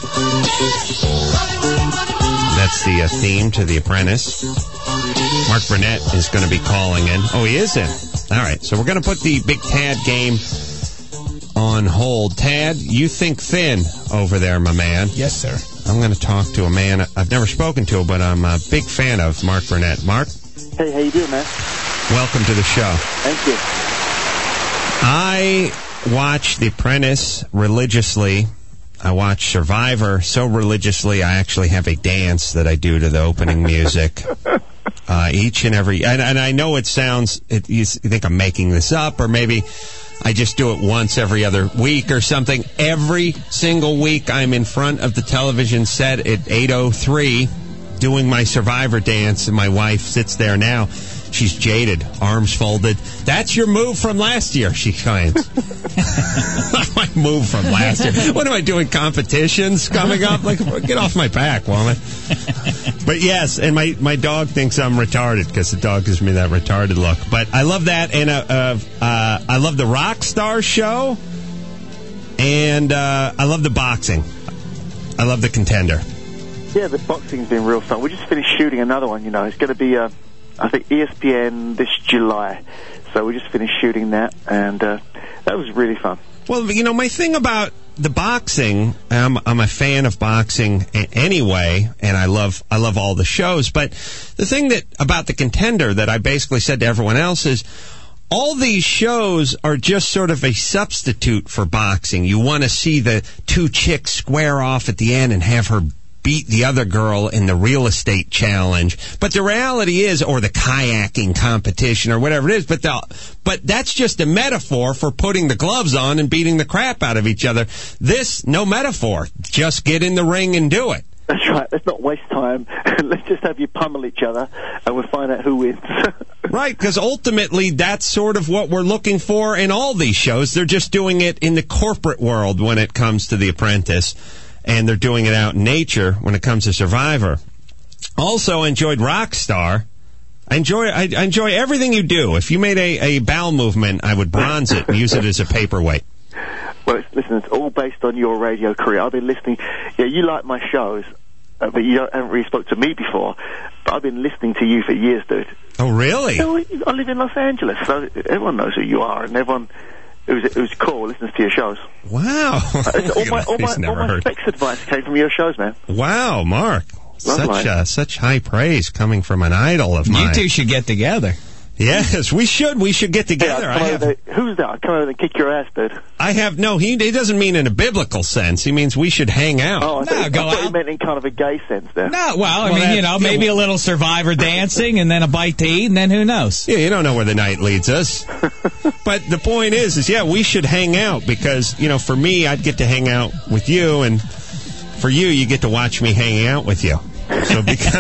That's the theme to The Apprentice. Mark Burnett is going to be calling in. Oh, he is in. All right, so we're going to put the Big Tad game on hold. Tad, you think thin over there, my man. Yes, sir. I'm going to talk to a man I've never spoken to, but I'm a big fan of, Mark Burnett. Mark? Hey, how you doing, man? Welcome to the show. Thank you. I watch The Apprentice religiously. I watch Survivor so religiously I actually have a dance that I do to the opening music. Each and every... And I know it sounds... You think I'm making this up, or maybe I just do it once every other week or something. Every single week I'm in front of the television set at 8:03 doing my Survivor dance, and my wife sits there now. She's jaded, arms folded. That's your move from last year, she claims. My move from last year. What am I doing, competitions coming up? Like, get off my back, woman. But yes, and my dog thinks I'm retarded because the dog gives me that retarded look. But I love that, and I love the Rockstar show, and I love the boxing. I love the Contender. Yeah, the boxing's been real fun. We just finished shooting another one, you know. It's going to be... I think ESPN this July. So we just finished shooting that, and that was really fun. Well, you know, my thing about the boxing, I'm a fan of boxing anyway, and I love all the shows. But the thing about the Contender that I basically said to everyone else is, all these shows are just sort of a substitute for boxing. You want to see the two chicks square off at the end and have her beat the other girl in the real estate challenge. But the reality is, or the kayaking competition or whatever it is, but that's just a metaphor for putting the gloves on and beating the crap out of each other. This, no metaphor. Just get in the ring and do it. That's right. Let's not waste time. Let's just have you pummel each other, and we'll find out who wins. Right, because ultimately that's sort of what we're looking for in all these shows. They're just doing it in the corporate world when it comes to The Apprentice, and they're doing it out in nature when it comes to Survivor. Also enjoyed Rockstar. I enjoy everything you do. If you made a bowel movement, I would bronze it and use it as a paperweight. Well, listen, it's all based on your radio career. I've been listening. Yeah, you like my shows, but you haven't really spoke to me before. But I've been listening to you for years, dude. Oh, really? So I live in Los Angeles, so everyone knows who you are, and everyone... It was cool listening to your shows. Wow. All my sex advice came from your shows, man. Wow, Mark. Such high praise coming from an idol of mine. You two should get together. Yes, we should. We should get together. Who's that? I'll come over and kick your ass, dude. He doesn't mean in a biblical sense. He means we should hang out. Oh, I thought he meant in kind of a gay sense there. No, I mean, maybe a little Survivor dancing and then a bite to eat, and then who knows? Yeah, you don't know where the night leads us. But the point is, we should hang out because, for me, I'd get to hang out with you, and for you get to watch me hanging out with you. So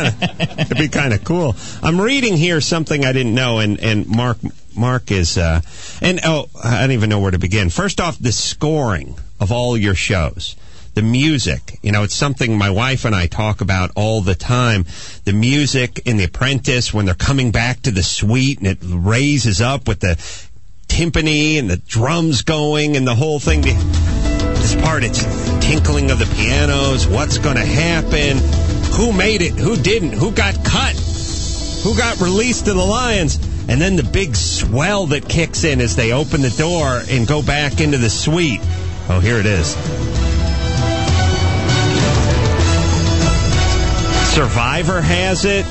it'd be kind of cool. I'm reading here something I didn't know, and Mark is, I don't even know where to begin. First off, the scoring of all your shows, the music. It's something my wife and I talk about all the time. The music in The Apprentice when they're coming back to the suite and it raises up with the timpani and the drums going and the whole thing. This part, it's tinkling of the pianos. What's going to happen? Who made it? Who didn't? Who got cut? Who got released to the Lions? And then the big swell that kicks in as they open the door and go back into the suite. Oh, here it is. Survivor has it.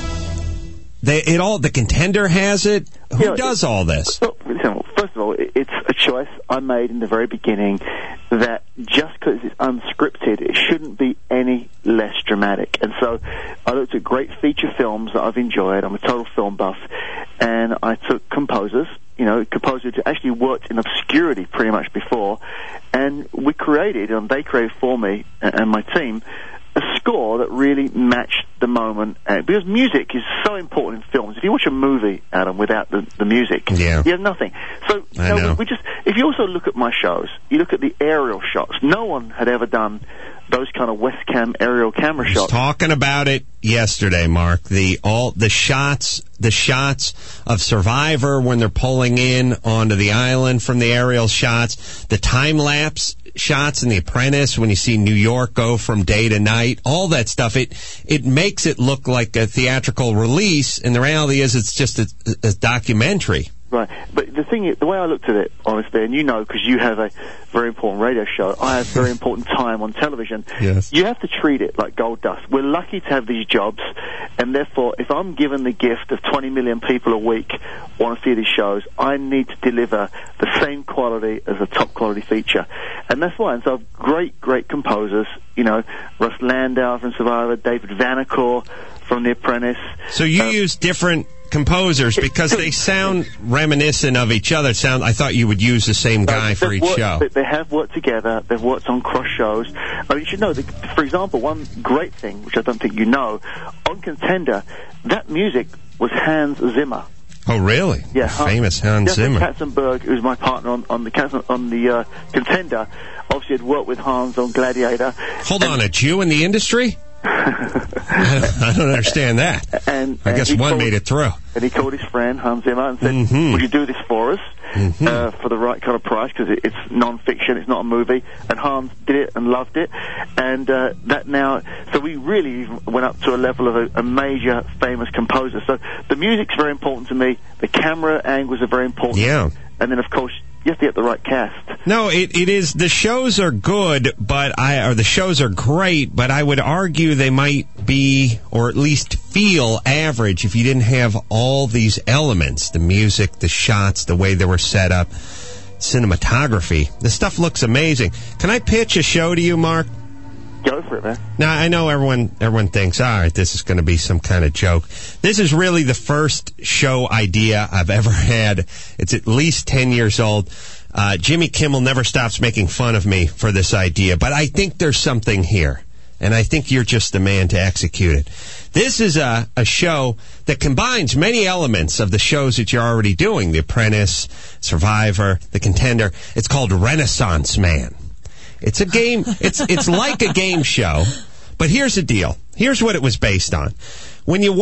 The Contender has it. Who does all this? Well, first of all, it's a choice I made in the very beginning that just because it's unscripted, it shouldn't be any less dramatic. And so I looked at great feature films that I've enjoyed. I'm a total film buff. And I took composers who actually worked in obscurity pretty much before, and we created, and they created for me and my team, a score that really matched the moment. Because music is so important in films. If you watch a movie, Adam, without the music, you have nothing. So if you also look at my shows, you look at the aerial shots. No one had ever done those kind of Westcam aerial camera shots. Talking about it yesterday, Mark. The shots of Survivor when they're pulling in onto the island from the aerial shots, the time lapse shots in The Apprentice when you see New York go from day to night, all that stuff. It makes it look like a theatrical release, and the reality is it's just a documentary. Right, but the way I looked at it, honestly, and you know, because you have a very important radio show, I have very important time on television. Yes. You have to treat it like gold dust. We're lucky to have these jobs, and therefore, if I'm given the gift of 20 million people a week want to see these shows, I need to deliver the same quality as a top quality feature. And that's why. And so great composers, Russ Landau from Survivor, David Vanacore from The Apprentice. So you use different composers because they sound reminiscent of each other. I thought you would use the same guy for each show. They have worked together. They've worked on cross shows. I mean, you should know, for example, one great thing, which I don't think you know, on Contender, that music was Hans Zimmer. Oh, really? Yeah, famous Hans Zimmer. Katzenberg, who's my partner on the Contender, obviously had worked with Hans on Gladiator. Hold on, a Jew in the industry? I don't understand that. And I guess one made it through. And he called his friend Hans Zimmer and said, "Would you do this for us for the right kind of price? Because it's non-fiction, it's not a movie." And Hans did it and loved it. And so we really went up to a level of a major, famous composer. So the music's very important to me. The camera angles are very important. Yeah. And then, of course, you have to get the right cast. No, it is. The shows are good, or the shows are great, but I would argue they might be, or at least feel, average if you didn't have all these elements: the music, the shots, the way they were set up, cinematography. The stuff looks amazing. Can I pitch a show to you, Mark? Go for it, man. Now, I know everyone thinks, all right, this is going to be some kind of joke. This is really the first show idea I've ever had. It's at least 10 years old. Jimmy Kimmel never stops making fun of me for this idea, but I think there's something here, and I think you're just the man to execute it. This is a show that combines many elements of the shows that you're already doing, The Apprentice, Survivor, The Contender. It's called Renaissance Man. It's a game. It's like a game show, but here's the deal. Here's what it was based on. When you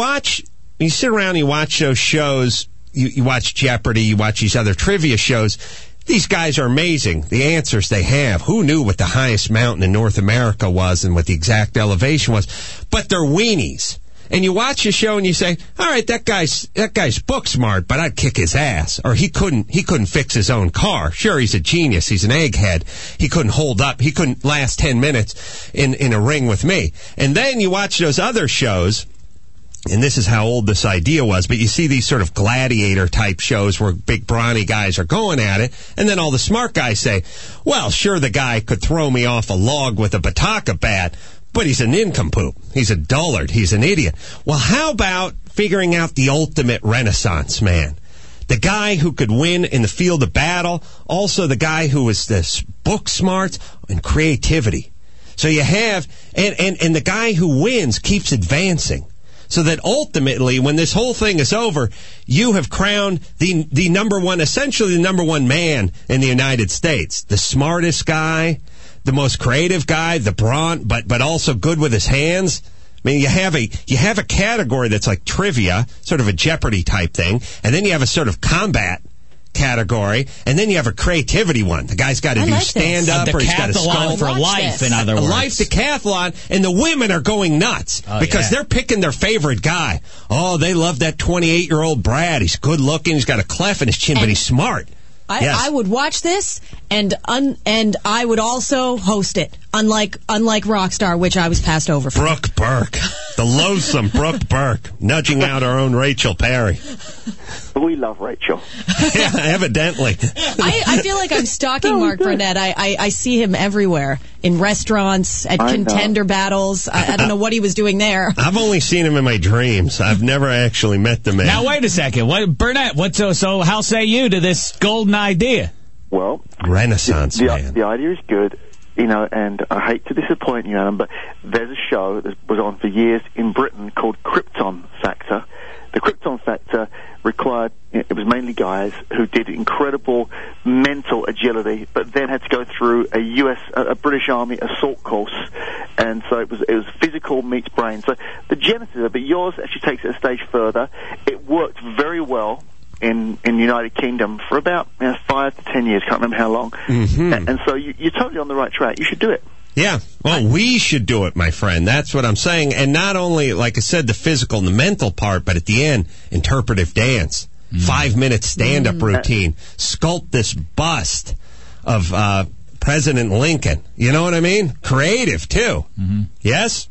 sit around and you watch those shows, you watch Jeopardy, you watch these other trivia shows, these guys are amazing. The answers they have. Who knew what the highest mountain in North America was and what the exact elevation was? But they're weenies. And you watch the show and you say, all right, that guy's book smart, but I'd kick his ass. Or he couldn't fix his own car. Sure, he's a genius. He's an egghead. He couldn't hold up. He couldn't last 10 minutes in a ring with me. And then you watch those other shows, and this is how old this idea was, but you see these sort of gladiator type shows where big brawny guys are going at it, and then all the smart guys say, well, sure, the guy could throw me off a log with a bataka bat, but he's a nincompoop. He's a dullard. He's an idiot. Well, how about figuring out the ultimate Renaissance man? The guy who could win in the field of battle, also the guy who was this book smart and creativity. So you have, and the guy who wins keeps advancing. So that ultimately, when this whole thing is over, you have crowned the number one, essentially the number one man in the United States. The smartest guy, the most creative guy, the brawn, but also good with his hands. I mean, you have a category that's like trivia, sort of a Jeopardy type thing, and then you have a sort of combat category, and then you have a creativity one. The guy's got to do stand-up, or he's got to decathlon for life, in other words. A life decathlon, and the women are going nuts because they're picking their favorite guy. Oh, they love that 28-year-old Brad. He's good-looking. He's got a clef in his chin, but he's smart. I would watch this, and I would also host it, unlike Rockstar, which I was passed over for. Brooke Burke. The loathsome Brooke Burke, nudging out our own Rachel Perry. We love Rachel. Yeah, evidently. I feel like I'm stalking Mark Burnett. I see him everywhere, in restaurants, at contender battles. I don't know what he was doing there. I've only seen him in my dreams. I've never actually met the man. Now, wait a second. Burnett, so how say you to this golden idea? Well, Renaissance man. The idea is good. And I hate to disappoint you, Adam, but there's a show that was on for years in Britain called Krypton Factor. The Krypton Factor it was mainly guys who did incredible mental agility, but then had to go through a British Army assault course, and so it was physical meets brain. So the genesis of it, yours actually takes it a stage further. It worked very well in the United Kingdom for about 5 to 10 years. Can't remember how long. Mm-hmm. And so you're totally on the right track. You should do it. Yeah. Well, we should do it, my friend. That's what I'm saying. And not only, like I said, the physical and the mental part, but at the end, interpretive dance. 5-minute stand-up routine. Sculpt this bust of President Lincoln. You know what I mean? Creative, too. Mm-hmm. Yes?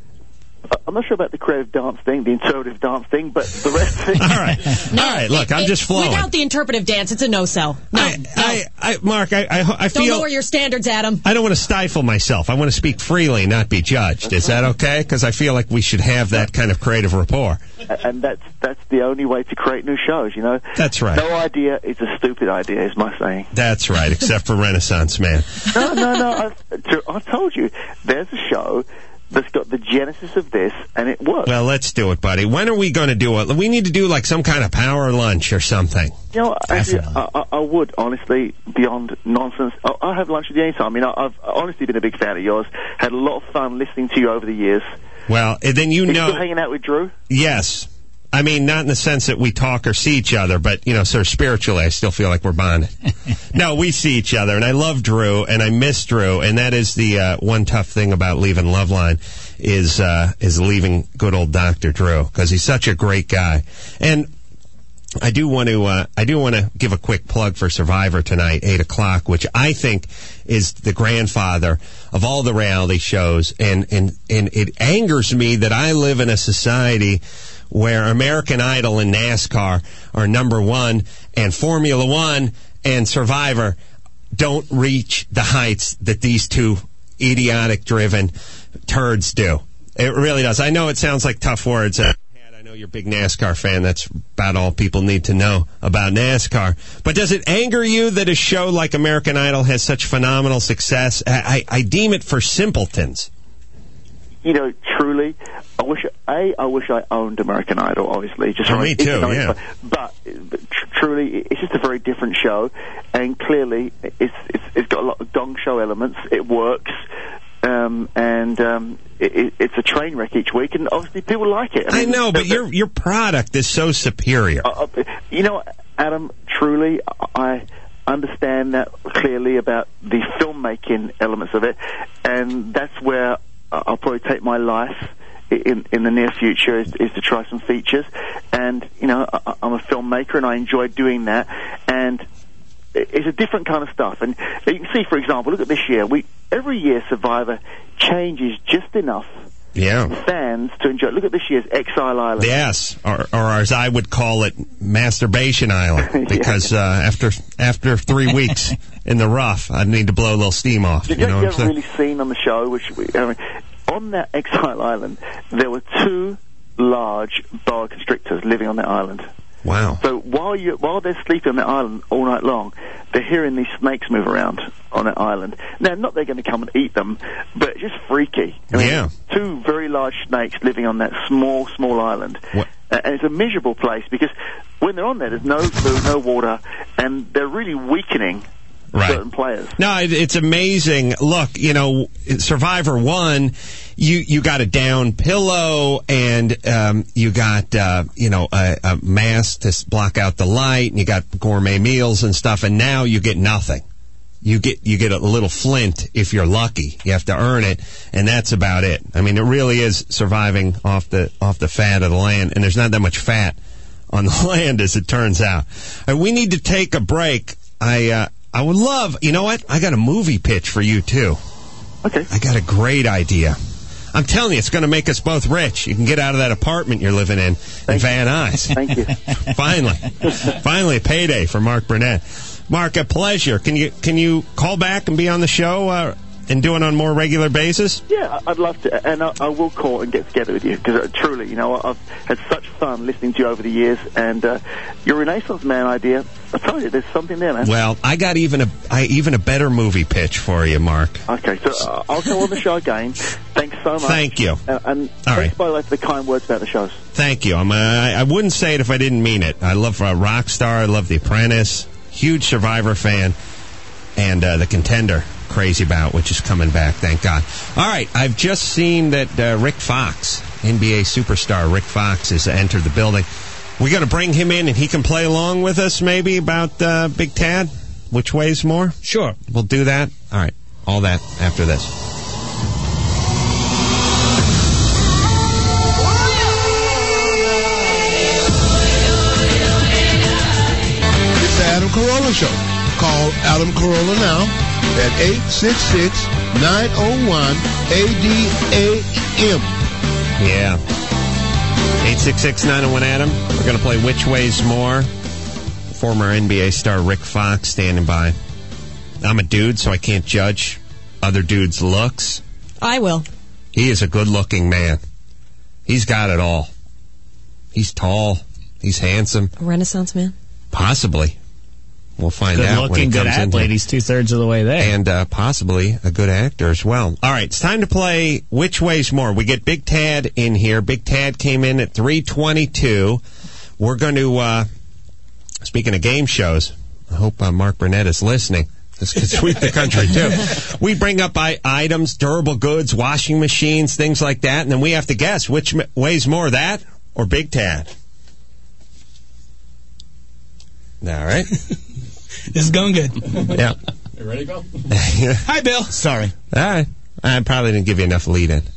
I'm not sure about the creative dance thing, the interpretive dance thing, but the rest of it... All right, look, I'm just flowing. Without the interpretive dance, it's a no-sell. No. Mark, I feel... Don't lower your standards, Adam. I don't want to stifle myself. I want to speak freely and not be judged. Is that okay? Because I feel like we should have that kind of creative rapport. And that's the only way to create new shows, That's right. No idea is a stupid idea, is my saying. That's right, except for Renaissance Man. No. I've told you, there's a show that's got the genesis of this, and it works. Well, let's do it, buddy. When are we going to do it? We need to do like some kind of power lunch or something. Actually, I would, honestly, beyond nonsense. I'll have lunch with you anytime. I've honestly been a big fan of yours. Had a lot of fun listening to you over the years. Well, then Are you still hanging out with Drew? Yes. I mean, not in the sense that we talk or see each other, but, sort of spiritually, I still feel like we're bonded. No, we see each other, and I love Drew, and I miss Drew, and that is the one tough thing about leaving Loveline is leaving good old Dr. Drew, because he's such a great guy. And I do want to give a quick plug for Survivor tonight, 8 o'clock, which I think is the grandfather of all the reality shows, and it angers me that I live in a society where American Idol and NASCAR are number one, and Formula One and Survivor don't reach the heights that these two idiotic-driven turds do. It really does. I know it sounds like tough words. I know you're a big NASCAR fan. That's about all people need to know about NASCAR. But does it anger you that a show like American Idol has such phenomenal success? I deem it for simpletons. Truly, I wish I owned American Idol, obviously. For me too, yeah. But truly, it's just a very different show, and clearly, it's got a lot of gong show elements. It works, it's a train wreck each week, and obviously people like it. I know, but your product is so superior. Adam, truly, I understand that clearly about the filmmaking elements of it, and that's where I'll probably take my life in the near future is to try some features. And, I'm a filmmaker and I enjoy doing that. And it's a different kind of stuff. And you can see, for example, look at this year. Every year Survivor changes just enough fans to enjoy. Look at this year's Exile Island. Yes, or as I would call it, Masturbation Island, because after 3 weeks in the rough, I need to blow a little steam off. You haven't really seen on the show, on that Exile Island, there were 2 large boa constrictors living on that island. Wow. So while they're sleeping on that island all night long, they're hearing these snakes move around on that island. Now, not they're going to come and eat them, but it's just freaky. 2 very large snakes living on that small island. What? And it's a miserable place because when they're on there, there's no food, no water, and they're really weakening certain players. No, it's amazing. Look, Survivor 1, you got a down pillow and you got a mask to block out the light, and you got gourmet meals and stuff, and now you get nothing. You get a little flint if you're lucky. You have to earn it, and that's about it. I mean, it really is surviving off the fat of the land, and there's not that much fat on the land as it turns out. We need to take a break. I would love, you know what? I got a movie pitch for you too. Okay. I got a great idea. I'm telling you, it's going to make us both rich. You can get out of that apartment you're living in Van Nuys. Thank you. Finally a payday for Mark Burnett. Mark, a pleasure. Can you call back and be on the show and do it on a more regular basis? Yeah, I'd love to, and I will call and get together with you, because truly, I've had such fun listening to you over the years, and your Renaissance Man idea, I tell you, there's something there, man. Well, I got even a better movie pitch for you, Mark. Okay, so I'll go on the show again. Thanks so much. Thank you. And thanks, by the way, for the kind words about the shows. Thank you. I wouldn't say it if I didn't mean it. I love Rockstar. I love The Apprentice. Huge Survivor fan. And The Contender, crazy about, which is coming back, thank God. All right, I've just seen that Rick Fox, NBA superstar Rick Fox, has entered the building. We're going to bring him in, and he can play along with us maybe about Big Tad? Which weighs more? Sure. We'll do that? All right, all that after this. Adam Carolla Show. Call Adam Carolla now at 866-901-ADAM. Yeah. 866-901-ADAM. We're going to play Which Weighs More. Former NBA star Rick Fox standing by. I'm a dude, so I can't judge other dudes' looks. I will. He is a good-looking man. He's got it all. He's tall. He's handsome. A Renaissance man? Possibly. We'll find out when he good comes in. athlete. He's 2/3 of the way there. And possibly a good actor as well. All right, it's time to play Which Weighs More. We get Big Tad in here. Big Tad came in at 322. We're going to, speaking of game shows, I hope Mark Burnett is listening. This could sweep the country, too. We bring up items, durable goods, washing machines, things like that, and then we have to guess which weighs more, that or Big Tad. All right. This is going good. Yeah. You ready, Bill? Hi, Bill. Sorry. All right. I probably didn't give you enough lead in.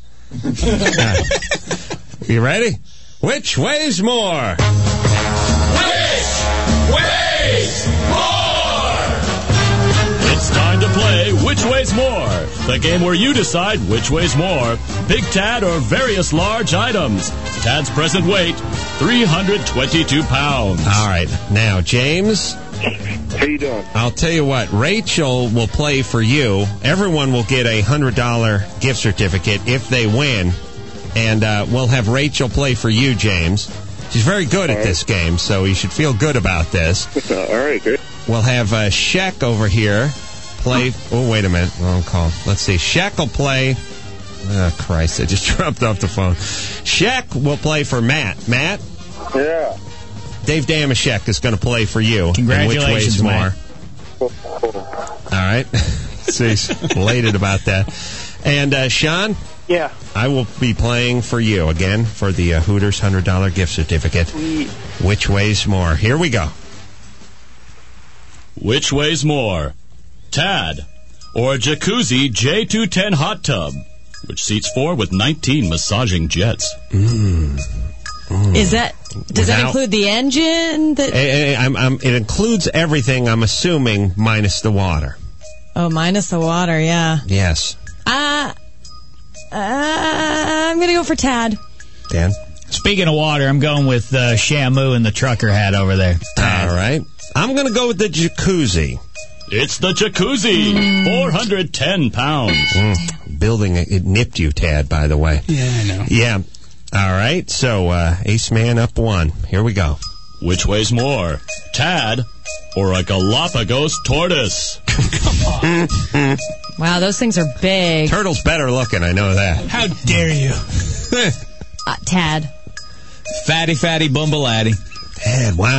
You ready? Which weighs more? Which weighs more? It's time to play Which Weighs More, the game where you decide which weighs more, Big Tad or various large items. Tad's present weight, 322 pounds. All right. Now, James. How you doing? I'll tell you what. Rachel will play for you. Everyone will get a $100 gift certificate if they win. And we'll have Rachel play for you, James. She's very good at this game, so you should feel good about this. All right, great. We'll have Shek over here play. Oh, wait a minute. Wrong call. Let's see. Shek will play. Oh, Christ. I just dropped off the phone. Shek will play for Matt. Matt? Yeah. Dave Damashek is going to play for you. Congratulations, and which weighs more. All right. So he's elated about that. And Sean? Yeah. I will be playing for you again for the Hooters $100 gift certificate. Which weighs more? Here we go. Which weighs more? Tad or Jacuzzi J210 hot tub, which seats 4 with 19 massaging jets. Does that include the engine? It includes everything, I'm assuming, minus the water. Oh, minus the water, yeah. Yes. I'm going to go for Tad. Dan? Speaking of water, I'm going with Shamu and the trucker hat over there. All right. I'm going to go with the jacuzzi. It's the jacuzzi, 410 pounds. Building it nipped you, Tad, by the way. Yeah, I know. Yeah. All right. So, Ace Man up 1. Here we go. Which weighs more, Tad or a Galapagos tortoise? Come on. Wow, those things are big. Turtle's better looking, I know that. How dare you? Tad. Fatty Bumbleaddy. Tad, wow.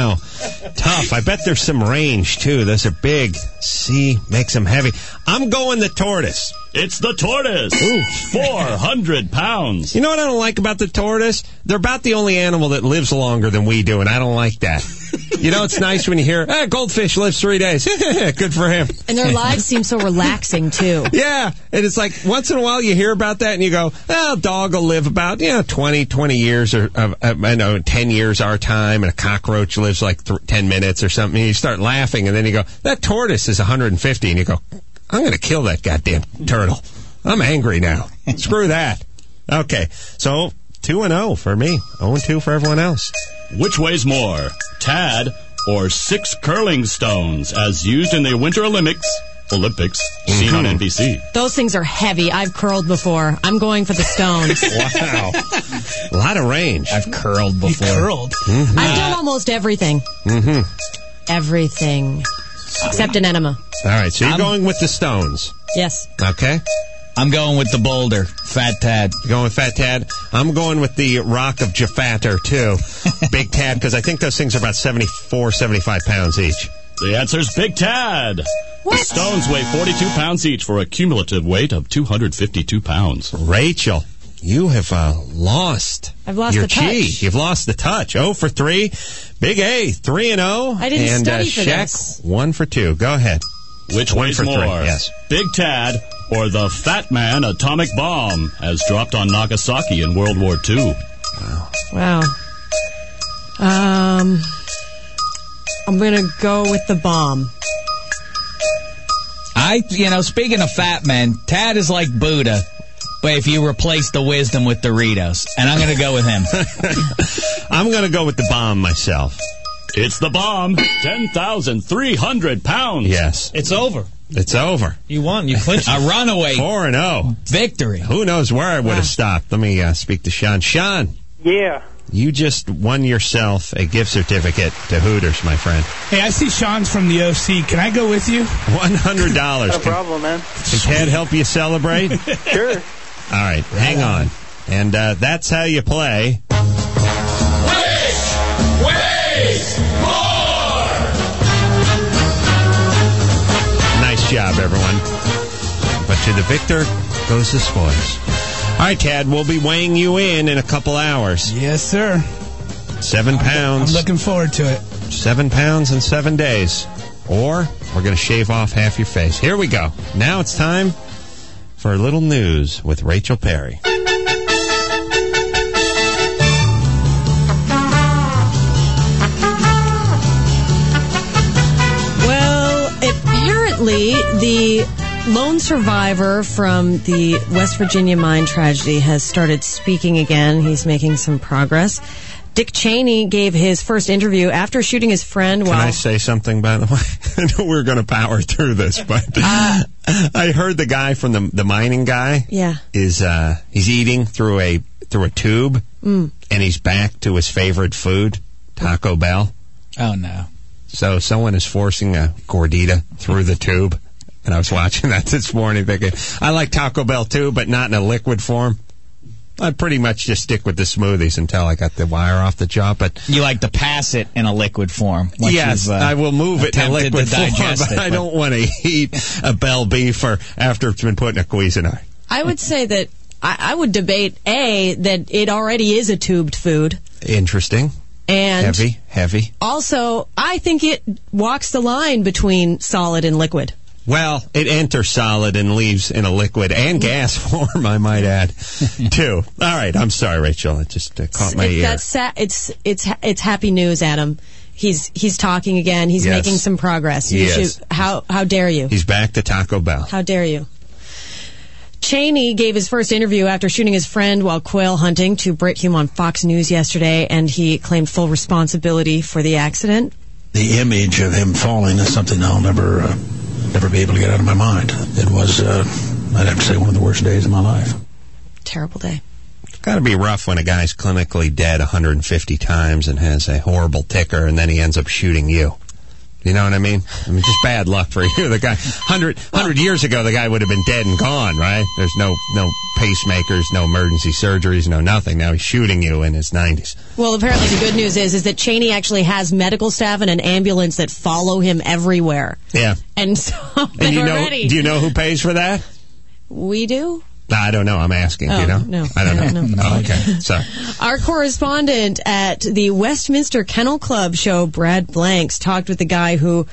Tough. I bet there's some range, too. Those are big. C makes them heavy. I'm going the tortoise. It's the tortoise. 400 pounds. You know what I don't like about the tortoise? They're about the only animal that lives longer than we do, and I don't like that. You know, it's nice when you hear, goldfish lives 3 days. Good for him. And their lives seem so relaxing, too. Yeah, and it's like once in a while you hear about that and you go, a dog will live about 20 years, or I know 10 years our time, and a cockroach lives like 10 minutes or something. And you start laughing, and then you go, that tortoise is 150, and you go, I'm going to kill that goddamn turtle. I'm angry now. Screw that. Okay, so 2-0 for me, 0-2 for everyone else. Which weighs more, Tad or 6 curling stones as used in the Winter Olympics seen on NBC? Those things are heavy. I've curled before. I'm going for the stones. Wow. A lot of range. I've curled before. You curled? Mm-hmm. I've done almost everything. Mm-hmm. Everything. Except an enema. All right, so you're going with the stones. Yes. Okay. I'm going with the boulder, Fat Tad. You're going with Fat Tad. I'm going with the Rock of Jafater, too. Big Tad, because I think those things are about 74, 75 pounds each. The answer's Big Tad. What? The stones weigh 42 pounds each for a cumulative weight of 252 pounds. Rachel, you have lost. I've lost your the touch. chi. You've lost the touch. 0 for 3. Big A, 3-0. I didn't and, study for Shaq, this. 1 for 2. Go ahead. Which 1 weighs for more? 3. Yes. Big Tad or the Fat Man atomic bomb as dropped on Nagasaki in World War II? Wow. I'm going to go with the bomb. Speaking of fat men, Tad is like Buddha, but if you replace the wisdom with Doritos, and I'm going to go with him. I'm going to go with the bomb myself. It's the bomb. 10,300 pounds. Yes. It's over. It's over. You won. You clinched. A runaway 4-0. victory. Who knows where I would have stopped? Let me speak to Sean. Sean. Yeah. You just won yourself a gift certificate to Hooters, my friend. Hey, I see Sean's from the OC. Can I go with you? $100. No problem, man. Can Ted help you celebrate? Sure. All right, hang on. And that's how you play. Wish more! Nice job, everyone. But to the victor goes the spoils. All right, Tad, we'll be weighing you in a couple hours. Yes, sir. 7 pounds. I'm looking forward to it. 7 pounds in 7 days. Or we're going to shave off half your face. Here we go. Now it's time for a little news with Rachel Perry. Well, apparently the lone survivor from the West Virginia mine tragedy has started speaking again. He's making some progress. Dick Cheney gave his first interview after shooting his friend while... Can I say something, by the way? I know we're going to power through this, but I heard the guy from the mining guy is he's eating through a tube, and he's back to his favorite food, Taco Bell. Oh, no. So someone is forcing a gordita through the tube. And I was watching that this morning thinking, I like Taco Bell too, but not in a liquid form. I'd pretty much just stick with the smoothies until I got the wire off the jaw. But you like to pass it in a liquid form. Yes, I will move it in a liquid form, but I don't want to eat a Bell beef after it's been put in a Cuisinart. I would say that I would debate, A, that it already is a tubed food. Interesting. And heavy. Also, I think it walks the line between solid and liquid. Well, it enters solid and leaves in a liquid and gas form, I might add, too. All right, I'm sorry, Rachel. It just caught my ear. It's happy news, Adam. He's talking again. He's making some progress. How dare you? He's back to Taco Bell. How dare you? Cheney gave his first interview after shooting his friend while quail hunting to Brit Hume on Fox News yesterday, and he claimed full responsibility for the accident. The image of him falling is something I'll never be able to get out of my mind. It was, I'd have to say, one of the worst days of my life. Terrible day. It's got to be rough when a guy's clinically dead 150 times and has a horrible ticker, and then he ends up shooting you. You know what I mean? Just bad luck for you. The guy, 100 years ago, the guy would have been dead and gone, right? There's no pacemakers, no emergency surgeries, no nothing. Now he's shooting you in his 90s. Well, apparently the good news is that Cheney actually has medical staff and an ambulance that follow him everywhere. Yeah. And so and they're ready. Do you know who pays for that? We do? I don't know. I'm asking. Oh, you know? No. I don't know. No. Oh, okay. Sorry. Our correspondent at the Westminster Kennel Club show, Brad Blanks, talked with the guy who,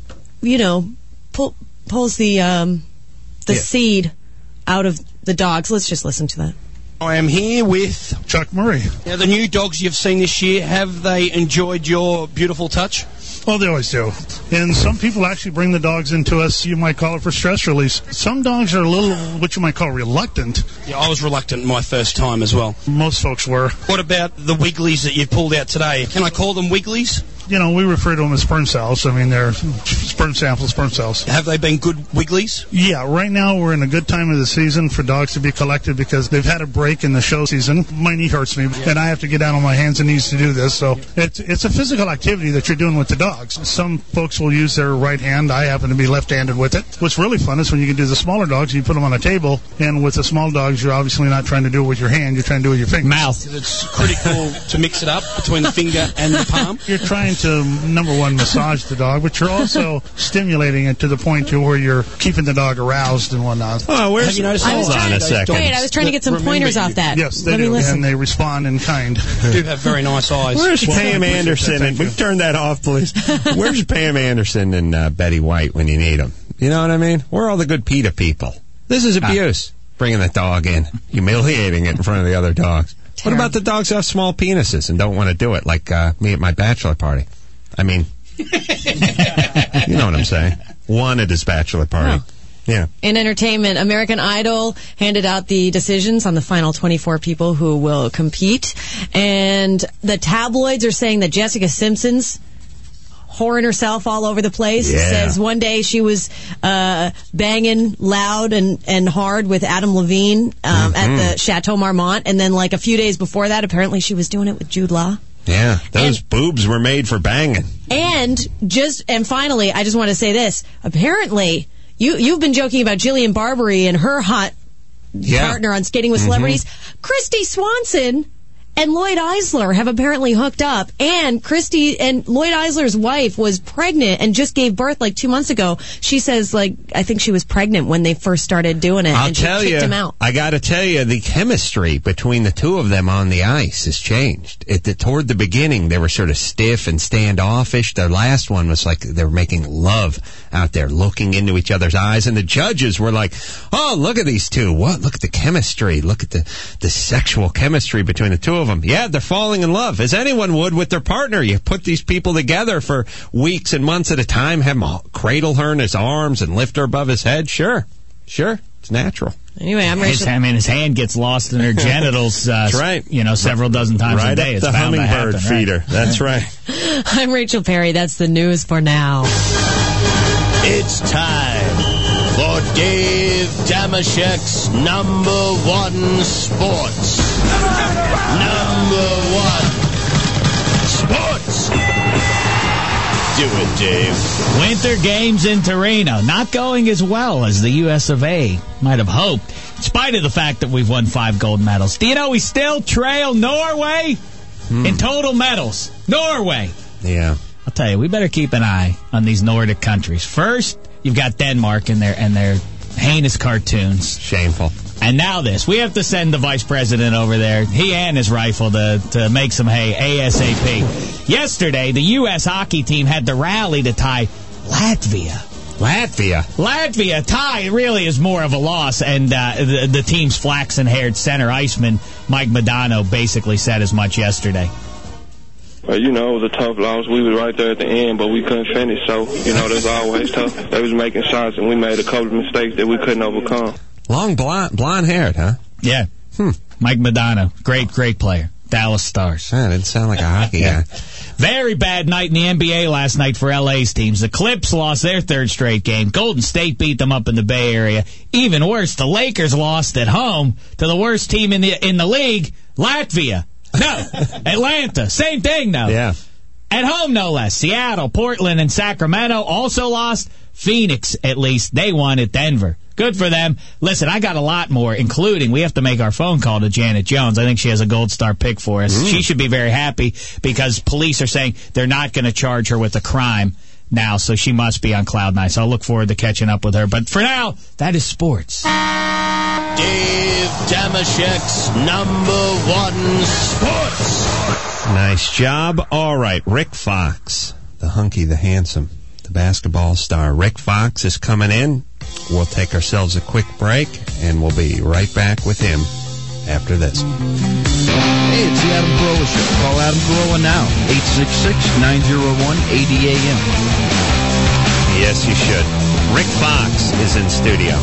pulls the seed out of the dogs. Let's just listen to that. I am here with Chuck Murray. Now, the new dogs you've seen this year, have they enjoyed your beautiful touch? Oh, they always do. And some people actually bring the dogs into us, you might call it for stress release. Some dogs are a little, what you might call reluctant. Yeah, I was reluctant my first time as well. Most folks were. What about the wigglies that you've pulled out today? Can I call them wigglies? We refer to them as sperm cells. They're sperm cells. Have they been good wigglies? Yeah, right now we're in a good time of the season for dogs to be collected because they've had a break in the show season. My knee hurts me, and I have to get down on my hands and knees to do this. So it's a physical activity that you're doing with the dogs. Some folks will use their right hand. I happen to be left-handed with it. What's really fun is when you can do the smaller dogs, you put them on a table, and with the small dogs, you're obviously not trying to do it with your hand. You're trying to do it with your fingers. Mouth. It's critical to mix it up between the finger and the palm. You're trying to, number one, massage the dog, but you're also stimulating it to the point to where you're keeping the dog aroused and whatnot. Oh, where's... Hold on a second. Wait, I was trying to get some pointers off that. Yes, they do, and they respond in kind. They do have very nice eyes. Where's Pam Anderson? And we've turned that off, please. Where's Pam Anderson and Betty White when you need them? You know what I mean? Where are all the good PETA people? This is abuse. Bringing the dog in, humiliating it in front of the other dogs. What about the dogs who have small penises and don't want to do it, like me at my bachelor party? I mean, you know what I'm saying. One at his bachelor party. Oh. Yeah. In entertainment, American Idol handed out the decisions on the final 24 people who will compete. And the tabloids are saying that Jessica Simpson's whoring herself all over the place. Yeah. Says one day she was banging loud and hard with Adam Levine at the Chateau Marmont. And then like a few days before that, apparently she was doing it with Jude Law. Yeah, those boobs were made for banging. And finally, I just want to say this. Apparently, you've been joking about Jillian Barberie and her hot partner on Skating with Celebrities. Christy Swanson and Lloyd Eisler have apparently hooked up, and Christy and Lloyd Eisler's wife was pregnant and just gave birth like 2 months ago. She says, I think she was pregnant when they first started doing it, and she kicked him out. I got to tell you, the chemistry between the two of them on the ice has changed. Toward the beginning, they were sort of stiff and standoffish. Their last one was like they were making love out there, looking into each other's eyes, and the judges were like, "Oh, look at these two! What? Look at the chemistry! Look at the sexual chemistry between the two of them." Yeah, they're falling in love, as anyone would with their partner. You put these people together for weeks and months at a time, have him cradle her in his arms and lift her above his head. Sure, it's natural. Anyway, his hand gets lost in her genitals. That's right. Several dozen times a day. Right up the hummingbird feeder. Right? That's right. I'm Rachel Perry. That's the news for now. It's time for Dave Damashek's number one sports. Number one sports. Do it, Dave. Winter games in Torino not going as well as the US of A might have hoped, in spite of the fact that we've won 5 gold medals. Do you know we still trail Norway in total medals? Norway. Yeah. I'll tell you, we better keep an eye on these Nordic countries. First, you've got Denmark and their heinous cartoons. Shameful. And now this. We have to send the vice president over there, he and his rifle, to make some hay ASAP. Yesterday, the U.S. hockey team had to rally to tie Latvia. Latvia tie really is more of a loss, and the team's flaxen-haired center iceman, Mike Modano, basically said as much yesterday. Well, it was a tough loss. We was right there at the end, but we couldn't finish, so, that's always tough. They was making shots, and we made a couple of mistakes that we couldn't overcome. Long blonde-haired, huh? Yeah. Mike Modano. Great player. Dallas Stars. That didn't sound like a hockey guy. Very bad night in the NBA last night for LA's teams. The Clips lost their 3rd straight game. Golden State beat them up in the Bay Area. Even worse, the Lakers lost at home to the worst team in the league, Latvia. No, Atlanta. Same thing, though. Yeah. At home, no less. Seattle, Portland, and Sacramento also lost. Phoenix, at least, they won at Denver. Good for them. Listen, I got a lot more, including we have to make our phone call to Janet Jones. I think she has a Gold Star pick for us. She should be very happy because police are saying they're not going to charge her with a crime now, so she must be on cloud nine. So I'll look forward to catching up with her. But for now, that is sports. Dave Damashek's #1 sports. Nice job. All right, Rick Fox, the hunky, the handsome, the basketball star. Rick Fox is coming in. We'll take ourselves a quick break, and we'll be right back with him after this. Hey, it's the Adam Carolla Show. Call Adam Carolla now, 866-901-80AM. Yes, you should. Rick Fox is in studio.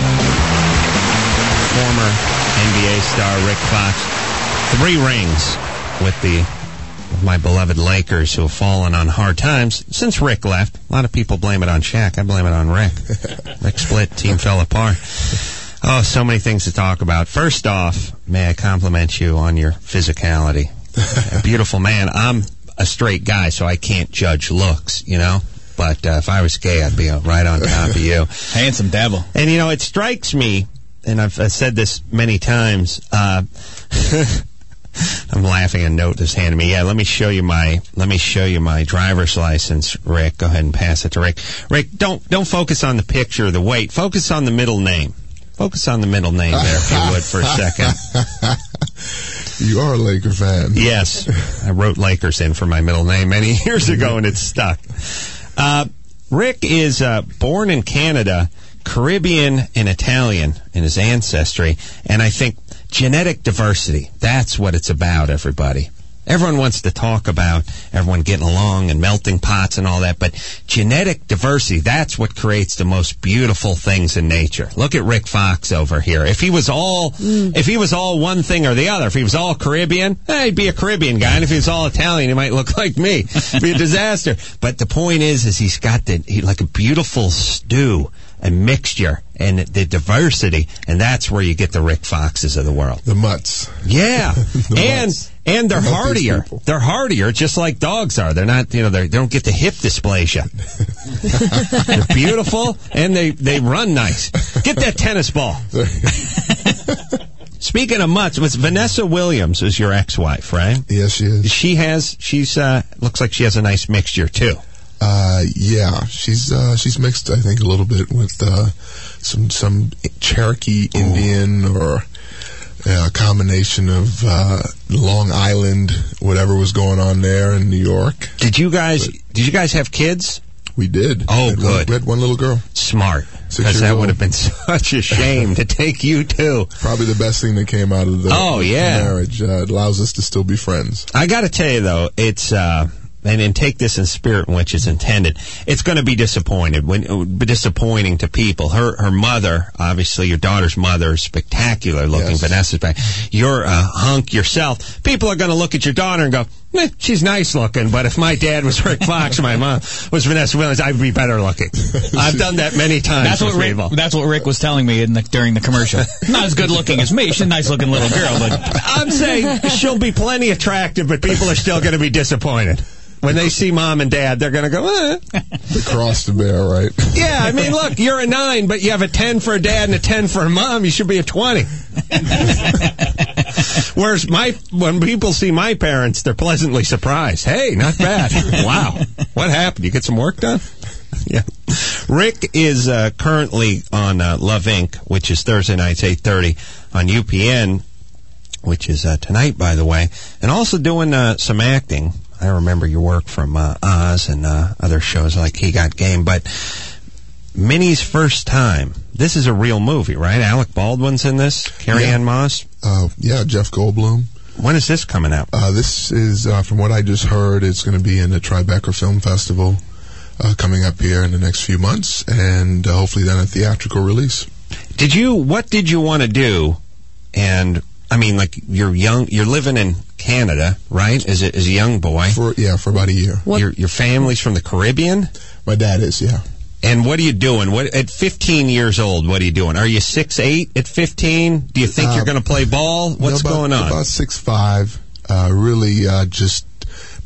Former NBA star Rick Fox. 3 rings with my beloved Lakers, who have fallen on hard times since Rick left. A lot of people blame it on Shaq. I blame it on Rick. Rick split, team fell apart. Oh, so many things to talk about. First off, may I compliment you on your physicality. A beautiful man. I'm a straight guy, so I can't judge looks, you know? But if I was gay, I'd be right on top of you. Handsome devil. And, you know, it strikes me, and I've said this many times, I'm laughing. A note is handed me. Yeah, let me show you my driver's license, Rick. Go ahead and pass it to Rick. Rick, don't focus on the picture or the weight. Focus on the middle name. Focus on the middle name there, if you would, for a second. You are a Laker fan. Yes. I wrote Lakers in for my middle name many years ago, and it's stuck. Rick is born in Canada, Caribbean and Italian in his ancestry, and I think genetic diversity, that's what it's about, everybody. Everyone wants to talk about everyone getting along and melting pots and all that, but genetic diversity, that's what creates the most beautiful things in nature. Look at Rick Fox over here. If he was all one thing or the other, if he was all Caribbean, he'd be a Caribbean guy, and if he was all Italian, he might look like me. It'd be a disaster. But the point is he's got like a beautiful stew, a mixture, and the diversity, and that's where you get the Rick Foxes of the world. The mutts. Yeah. Mutts. And they're hardier. They're hardier, just like dogs are. They're not, they don't get the hip dysplasia. They're beautiful, and they run nice. Get that tennis ball. Speaking of mutts, Vanessa Williams is your ex-wife, right? Yes, she is. She's looks like she has a nice mixture, too. Yeah, she's mixed, I think, a little bit with some Cherokee Indian or a combination of Long Island, whatever was going on there in New York. Did you guys have kids? We did. Oh, good. We had one little girl. Smart. Because that would have been such a shame to take you too. Probably the best thing that came out of the marriage. It allows us to still be friends. I got to tell you, though, it's... and take this in spirit in which it's intended. It's going to be disappointing to people. Her mother, obviously your daughter's mother, is spectacular looking. Yes. Vanessa's back. You're a hunk yourself. People are going to look at your daughter and go, she's nice looking, but if my dad was Rick Fox and my mom was Vanessa Williams, I'd be better looking. I've done that many times. That's what Rick was telling me during the commercial. Not as good looking as me. She's a nice looking little girl, but I'm saying she'll be plenty attractive, but people are still going to be disappointed. When they see mom and dad, they're going to go, The cross to bear, right? Yeah, I mean, look, you're a 9, but you have a 10 for a dad and a 10 for a mom. You should be a 20. Whereas when people see my parents, they're pleasantly surprised. Hey, not bad. Wow. What happened? You get some work done? Yeah. Rick is currently on Love Inc., which is Thursday nights, 8:30 on UPN, which is tonight, by the way, and also doing some acting. I remember your work from Oz and other shows like He Got Game. But Minnie's first time. This is a real movie, right? Alec Baldwin's in this. Carrie-Anne Moss. Yeah, Jeff Goldblum. When is this coming out? This is, from what I just heard, it's going to be in the Tribeca Film Festival coming up here in the next few months, and hopefully then a theatrical release. What did you want to do? And I mean, like, you're living in Canada, right? As a young boy. For about a year. Your family's from the Caribbean? My dad is, yeah. And what are you doing? At 15 years old, what are you doing? Are you 6'8" at 15? Do you think you're going to play ball? What's going on? About 6'5". Really just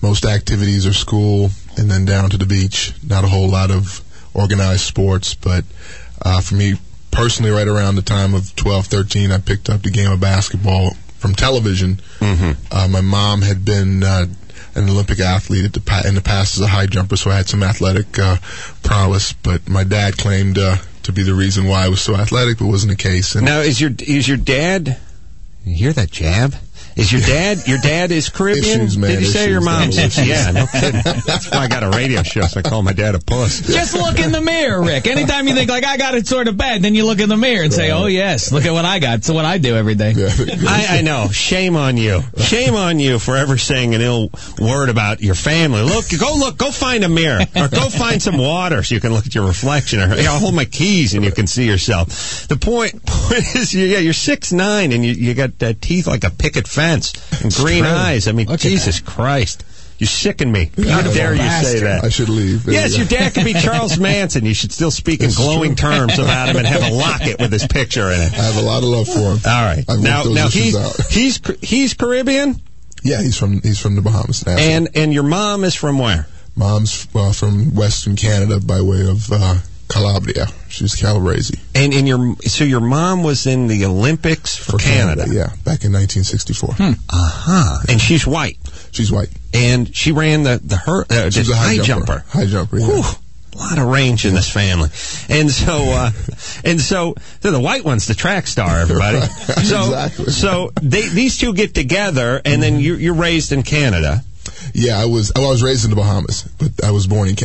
most activities are school and then down to the beach. Not a whole lot of organized sports, but for me personally, right around the time of 12, 13, I picked up the game of basketball from television. My mom had been an Olympic athlete in the past as a high jumper, so I had some athletic prowess, but my dad claimed to be the reason why I was so athletic, but wasn't the case. And now, is your dad... You hear that jab? Is your dad is Caribbean? Issues, man. Did you say your mom's? Yeah, no kidding. That's why I got a radio show, so I call my dad a puss. Just look in the mirror, Rick. Anytime you think, like, I got it sort of bad, then you look in the mirror and say, oh, yes, look at what I got. It's what I do every day. I know. Shame on you. Shame on you for ever saying an ill word about your family. Go find a mirror. Or go find some water so you can look at your reflection. Or I'll hold my keys and you can see yourself. The point is, you're 6'9", and you got teeth like a picket fence and green eyes. I mean, Jesus Christ. You sicken me. How dare you say that? I should leave. Yes, your dad could be Charles Manson. You should still speak in glowing terms about him and have a locket with his picture in it. I have a lot of love for him. All right. Now he's Caribbean? Yeah, he's from the Bahamas. And your mom is from where? Mom's from Western Canada by way of Calabria. She's Calabrese. And so your mom was in the Olympics for Canada. Yeah, back in 1964. And she's white. She's white. And she ran the high jumper. High jumper, yeah. Whew. A lot of range in this family. And so the white one's the track star, everybody. Exactly. So these two get together, and then you're raised in Canada. Yeah, I was raised in the Bahamas, but I was born in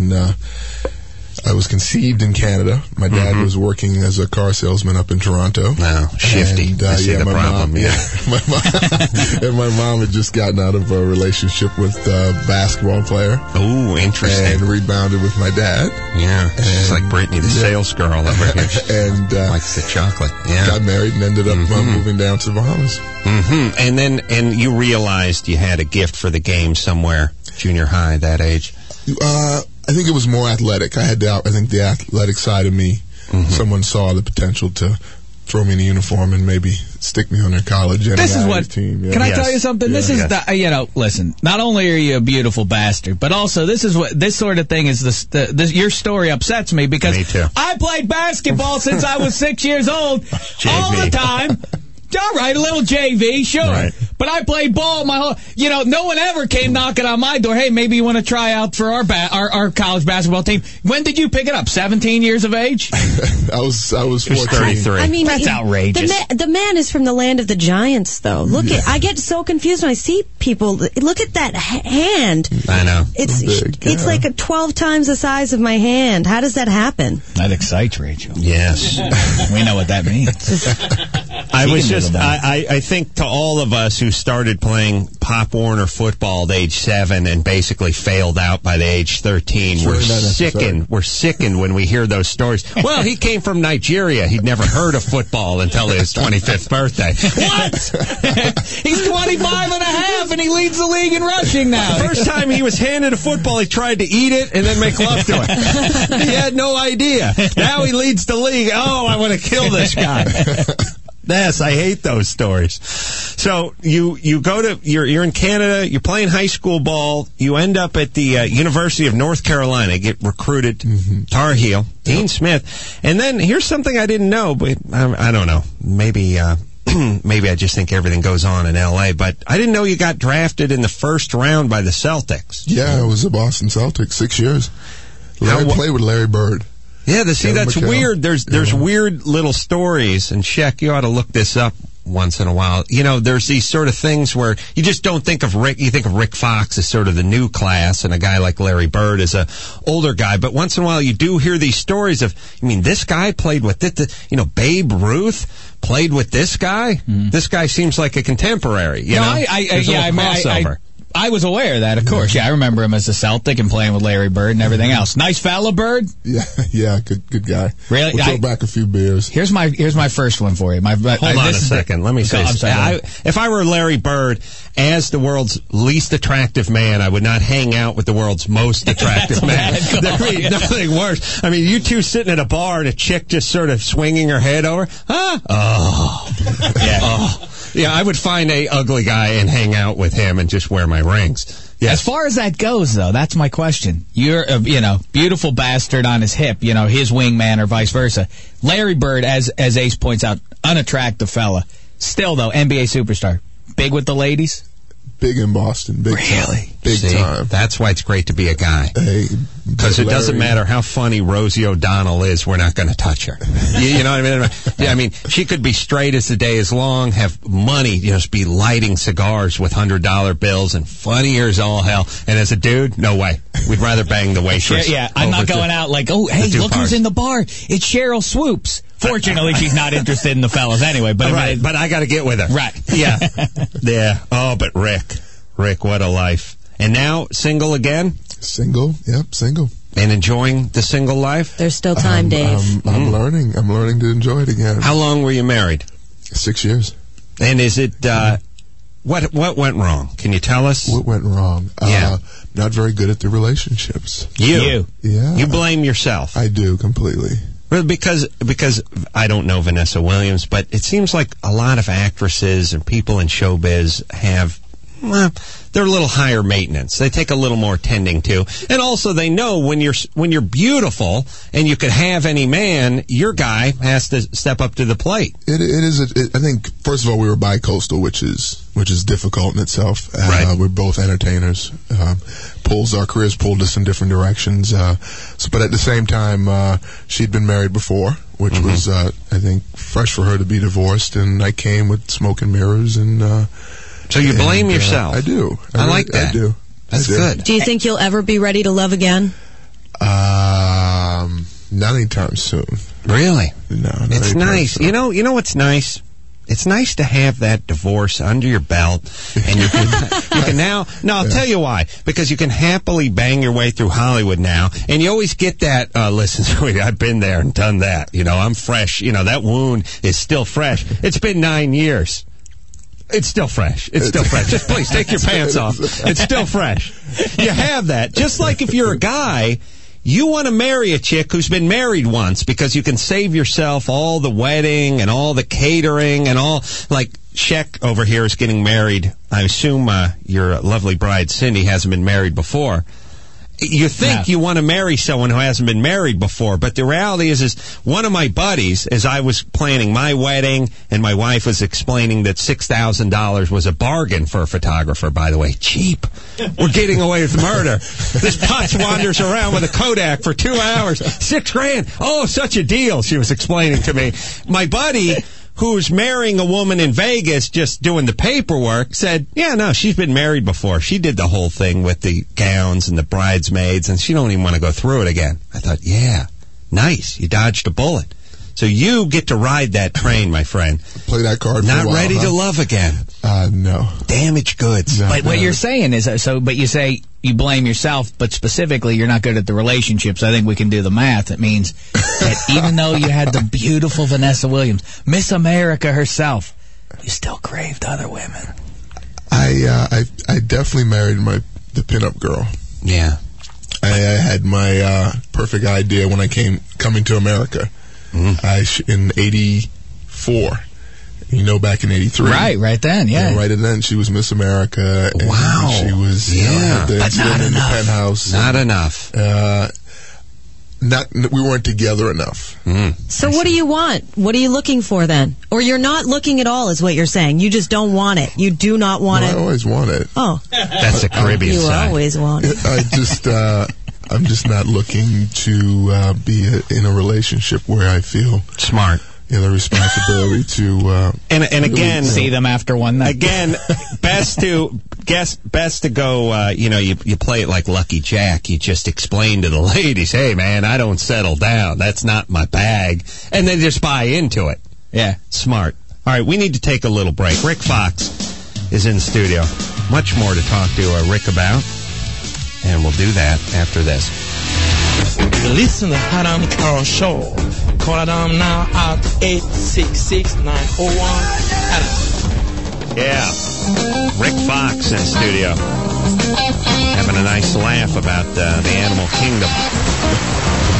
I was conceived in Canada. My dad was working as a car salesman up in Toronto. No, shifty. And, I see the problem. My mom had just gotten out of a relationship with a basketball player. Oh, interesting. And rebounded with my dad. Yeah, she's like Brittany, the sales girl over here. And likes the chocolate. Yeah, got married and ended up moving down to the Bahamas. And you realized you had a gift for the game somewhere, junior high, that age. I think it was more athletic. I think the athletic side of me, someone saw the potential to throw me in a uniform and maybe stick me on their college and team. Yeah. Can I tell you something? Yeah. This is listen, not only are you a beautiful bastard, but also this sort of thing is your story upsets me because me too. I played basketball since I was 6 years old all the time. All right, a little JV, sure. Right. But I played ball my whole... no one ever came knocking on my door. Hey, maybe you want to try out for our college basketball team. When did you pick it up? 17 years of age? I was 14. 33. I mean, that's outrageous. The man is from the land of the giants, though. I get so confused when I see people. Look at that hand. I know. It's like 12 times the size of my hand. How does that happen? That excites Rachel. Yes. We know what that means. I think to all of us who started playing Pop Warner football at age 7 and basically failed out by the age 13, we're sickened when we hear those stories. Well, he came from Nigeria. He'd never heard of football until his 25th birthday. What? He's 25 and a half and he leads the league in rushing now. The first time he was handed a football, he tried to eat it and then make love to it. He had no idea. Now he leads the league. Oh, I want to kill this guy. Yes, I hate those stories. So you're in Canada, you're playing high school ball, you end up at the University of North Carolina, get recruited, Tar Heel, Dean Smith, and then here's something I didn't know, but I don't know, maybe I just think everything goes on in L.A., but I didn't know you got drafted in the first round by the Celtics. Yeah, I was a Boston Celtics 6 years. I played with Larry Bird. Yeah, that's weird. There's weird little stories, and Sheck, you ought to look this up once in a while. There's these sort of things where you just don't think of Rick. You think of Rick Fox as sort of the new class, and a guy like Larry Bird as a older guy. But once in a while, you do hear these stories of, this guy played with Babe Ruth played with this guy. This guy seems like a contemporary. I was aware of that, of course. Yeah, I remember him as a Celtic and playing with Larry Bird and everything else. Nice fella, Bird. Yeah, good guy. Really, we'll throw back a few beers. Here's my first one for you. Hold on a second. Let me say. If I were Larry Bird, as the world's least attractive man, I would not hang out with the world's most attractive man. There'd be nothing worse. I mean, you two sitting at a bar and a chick just sort of swinging her head over. Huh? Oh. Yeah. Oh. Yeah, I would find a ugly guy and hang out with him and just wear my rings. Yes. As far as that goes, though, that's my question. You're a, beautiful bastard on his hip, his wingman or vice versa. Larry Bird, as Ace points out, unattractive fella. Still, though, NBA superstar. Big with the ladies? Big in Boston. Big time. Big time. That's why it's great to be a guy. Because it doesn't matter how funny Rosie O'Donnell is, we're not going to touch her. You know what I mean? Yeah, I mean, she could be straight as the day is long, have money, just be lighting cigars with $100 bills and funnier as all hell. And as a dude, no way. We'd rather bang the waitress. Yeah, I'm not going out like, oh, hey, look who's in the bar. It's Cheryl Swoops. Fortunately, she's not interested in the fellas anyway. But right, but I got to get with her. Right. Yeah. Yeah. Oh, but Rick, what a life. And now, single again? Single, yep, single. And enjoying the single life? There's still time, Dave. I'm learning. I'm learning to enjoy it again. How long were you married? 6 years. And is it, what went wrong? Can you tell us? What went wrong? Yeah. Not very good at the relationships. You? Yeah. You blame yourself? I do, completely. Well, because I don't know Vanessa Williams, but it seems like a lot of actresses and people in showbiz have, they're a little higher maintenance. They take a little more tending to, and also they know when you're beautiful and you could have any man, your guy has to step up to the plate. It is. I think first of all we were bi-coastal, which is difficult in itself. Right. We're both entertainers. Our careers pulled us in different directions. But at the same time, she'd been married before, which was I think fresh for her to be divorced, and I came with smoke and mirrors and. So you blame yourself. I do. I like that. I do. That's good. Do you think you'll ever be ready to love again? Not anytime soon. Really? No. It's nice. Soon. You know what's nice? It's nice to have that divorce under your belt, and you can now. No, I'll tell you why. Because you can happily bang your way through Hollywood now, and you always get that. Listen, sweetie, I've been there and done that. I'm fresh. That wound is still fresh. It's been 9 years. It's still fresh. It's still fresh. Just please take your pants off. It's still fresh. You have that. Just like if you're a guy, you want to marry a chick who's been married once because you can save yourself all the wedding and all the catering and all. Like Sheck over here is getting married. I assume your lovely bride Cindy hasn't been married before. You think you want to marry someone who hasn't been married before, but the reality is one of my buddies, as I was planning my wedding, and my wife was explaining that $6,000 was a bargain for a photographer, by the way. Cheap. We're getting away with murder. This putz wanders around with a Kodak for 2 hours. $6,000. Oh, such a deal, she was explaining to me. My buddy, who's marrying a woman in Vegas, just doing the paperwork, said, yeah, no, she's been married before. She did the whole thing with the gowns and the bridesmaids, and she don't even want to go through it again. I thought, yeah, nice. You dodged a bullet. So you get to ride that train, my friend. Play that card for Not a while, ready to love again. No. Damaged goods. No, but what you're saying is, but you say you blame yourself, but specifically you're not good at the relationships. I think we can do the math. It means that even though you had the beautiful Vanessa Williams, Miss America herself, you still craved other women. I definitely married the pinup girl. Yeah. I had my perfect idea when I coming to America. In 84. Back in 83. Right then, yeah. Right then, she was Miss America. And wow. She was, but not in enough. The penthouse. Not enough. We weren't together enough. So what do you want? What are you looking for then? Or you're not looking at all is what you're saying. You just don't want it. You do not want it. I always want it. Oh. That's the Caribbean side. You always want it. I'm just not looking to be in a relationship where I feel smart. The responsibility to and again see them after one night. Again, best to go. You play it like Lucky Jack. You just explain to the ladies, "Hey, man, I don't settle down. That's not my bag," and they just buy into it. Yeah, smart. All right, we need to take a little break. Rick Fox is in the studio. Much more to talk to Rick about, and we'll do that after this. Listen to Adam Carl Show. Call Adam now at 866-901 Adam. Yeah, Rick Fox in studio, having a nice laugh about the animal kingdom.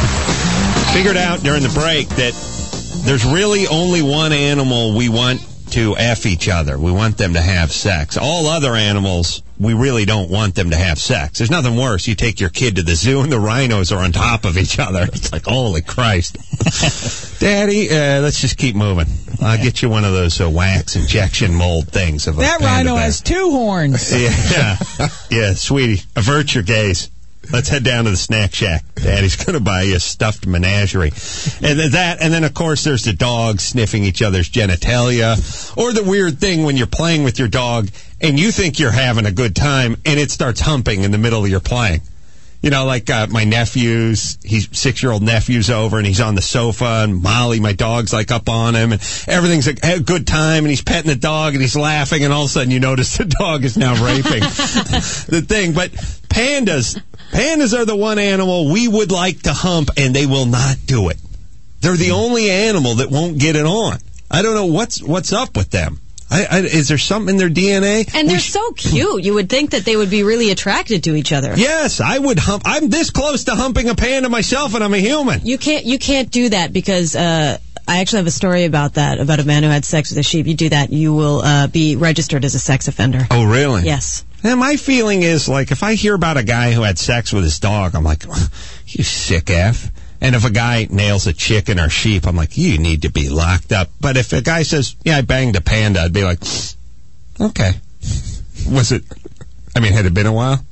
Figured out during the break that there's really only one animal we want to F each other. We want them to have sex. All other animals, we really don't want them to have sex. There's nothing worse. You take your kid to the zoo and the rhinos are on top of each other. It's like, holy Christ. Daddy, let's just keep moving. I'll get you one of those wax injection mold things. Of that rhino has 2 horns. Yeah, sweetie, avert your gaze. Let's head down to the snack shack. Daddy's going to buy you a stuffed menagerie. And then, of course, there's the dogs sniffing each other's genitalia. Or the weird thing when you're playing with your dog and you think you're having a good time and it starts humping in the middle of your playing. You know, like my nephew's, he's 6-year-old nephew's over and he's on the sofa and Molly, my dog's like up on him and everything's a good time and he's petting the dog and he's laughing and all of a sudden you notice the dog is now raping the thing. But pandas are the one animal we would like to hump and they will not do it. They're the only animal that won't get it on. I don't know what's up with them. Is there something in their DNA? And they're so cute. You would think that they would be really attracted to each other. Yes, I would hump. I'm this close to humping a panda myself, and I'm a human. You can't do that because I actually have a story about that, about a man who had sex with a sheep. You do that, you will be registered as a sex offender. Oh, really? Yes. And my feeling is, like, if I hear about a guy who had sex with his dog, I'm like, you sick F. And if a guy nails a chicken or sheep, I'm like, you need to be locked up. But if a guy says, yeah, I banged a panda, I'd be like, okay. Had it been a while?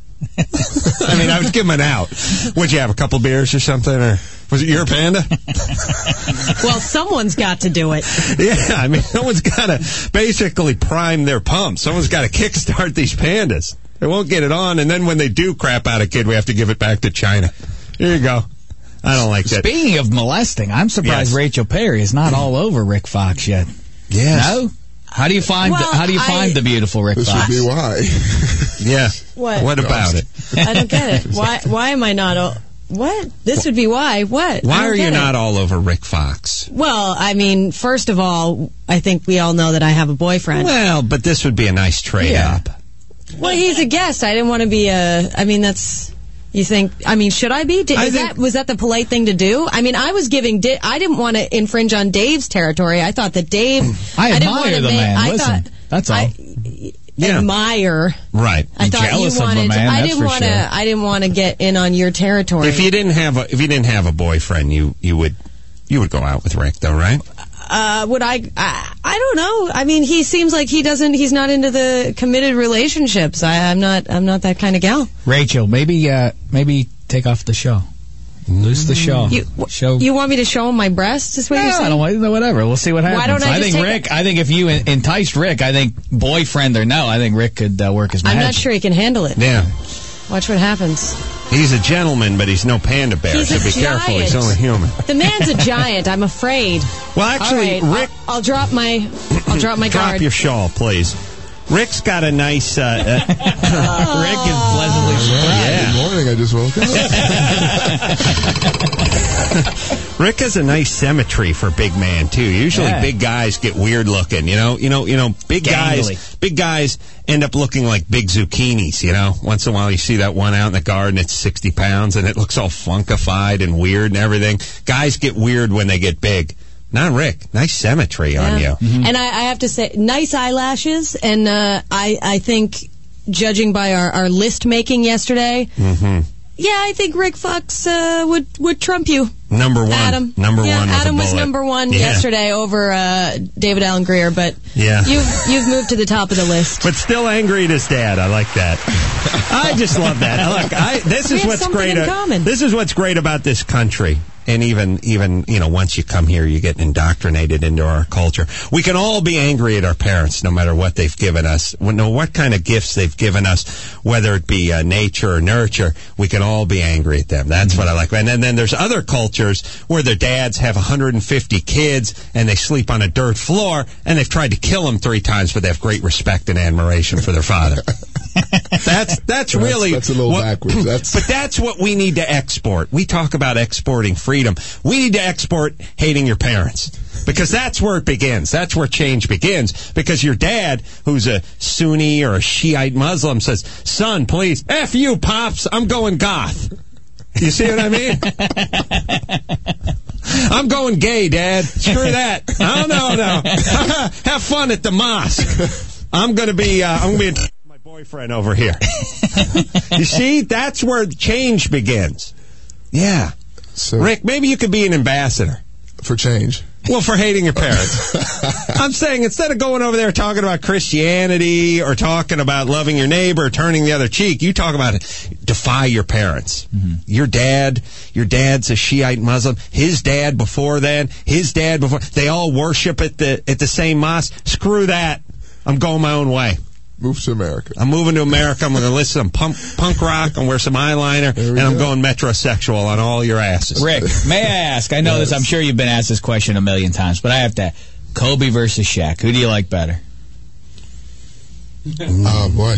I was giving it out. Would you have a couple beers or something? Or was it your panda? Well, someone's got to do it. Yeah, someone's got to basically prime their pump. Someone's got to kickstart these pandas. They won't get it on, and then when they do crap out a kid, we have to give it back to China. Here you go. I don't like that. Speaking of molesting, I'm surprised Rachel Perry is not all over Rick Fox yet. Yes. No? How do you find the beautiful Rick Fox? This would be why. Yeah. What about it? I don't get it. Why am I not what? This would be why. What? Why are you not all over Rick Fox? Well, first of all, I think we all know that I have a boyfriend. Well, but this would be a nice trade up. Well, he's a guest. I didn't want to be that's... You think, should I be? Was that the polite thing to do? I was giving, I didn't want to infringe on Dave's territory. I thought that Dave... I admire the man. That's all. Admire. Right. I thought jealous you wanted, of a man, I didn't want to get in on your territory. If you didn't have a boyfriend, you would go out with Rick, though, right? Would I don't know. He seems like he's not into the committed relationships. I'm not that kind of gal. Rachel, maybe take off the show. Loose the show. You want me to show him my breasts? Is what you're saying? I don't want, whatever. We'll see what happens. Why don't I think if you enticed Rick, I think boyfriend or no, I think Rick could work his magic. I'm not sure he can handle it. Yeah. Watch what happens. He's a gentleman, but he's no panda bear, so be careful. He's only human. The man's a giant. I'm afraid. Well, actually, right, Rick, I'll drop my guard. Drop your shawl, please. Rick's got a nice. Rick is pleasantly surprised. Yeah. Good morning. I just woke up. Rick has a nice symmetry for big man too. Usually, big guys get weird looking. Big guys end up looking like big zucchinis. Once in a while, you see that one out in the garden. It's 60 pounds, and it looks all funkified and weird and everything. Guys get weird when they get big. Not Rick. Nice symmetry on you. Mm-hmm. And I have to say, nice eyelashes. And I think, judging by our list making yesterday, I think Rick Fox would trump you. Number one. Adam. Number one. Adam was number one yesterday over David Allen Greer, but you've moved to the top of the list. But still angry at his dad. I like that. I just love that. Look, this is what's great. This is what's great about this country. And even once you come here, you get indoctrinated into our culture. We can all be angry at our parents, no matter what they've given us, no what kind of gifts they've given us, whether it be nature or nurture. We can all be angry at them. That's what I like. And then there's other cultures where their dads have 150 kids and they sleep on a dirt floor, and they've tried to kill them 3 times, but they have great respect and admiration for their father. That's really a little backwards. But that's what we need to export. We talk about exporting freedom. We need to export hating your parents, because that's where it begins. That's where change begins. Because your dad, who's a Sunni or a Shiite Muslim, says, "Son, please, F you, Pops, I'm going goth." You see what I mean? I'm going gay, Dad. Screw that. Oh, no. have fun at the mosque. I'm gonna be my boyfriend over here. You see, that's where change begins. Yeah. So, Rick, maybe you could be an ambassador for change. Well, for hating your parents. I'm saying instead of going over there talking about Christianity or talking about loving your neighbor or turning the other cheek, you talk about it. Defy your parents. Mm-hmm. Your dad's a Shiite Muslim. His dad before then, they all worship at the same mosque. Screw that. I'm going my own way. Move to America. I'm moving to America. I'm going to listen to punk rock and wear some eyeliner, and I'm going metrosexual on all your asses. Rick, may I ask? I know this. I'm sure you've been asked this question a million times, but I have to. Kobe versus Shaq. Who do you like better? Oh boy.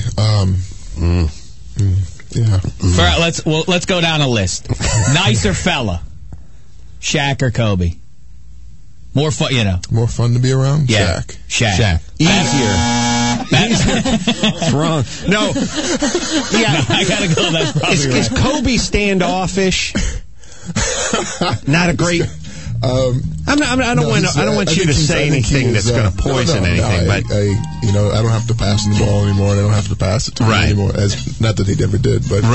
Yeah. Let's go down a list. Nicer fella, Shaq or Kobe? More fun, More fun to be around? Yeah. Shaq. Easier. It's wrong. No. Yeah. No, I gotta go. That's probably right. Is Kobe standoffish? Not a great. I don't want you to say anything that's going to poison anything. But I don't have to pass the ball anymore, and I don't have to pass it to him anymore. Not that he never did, but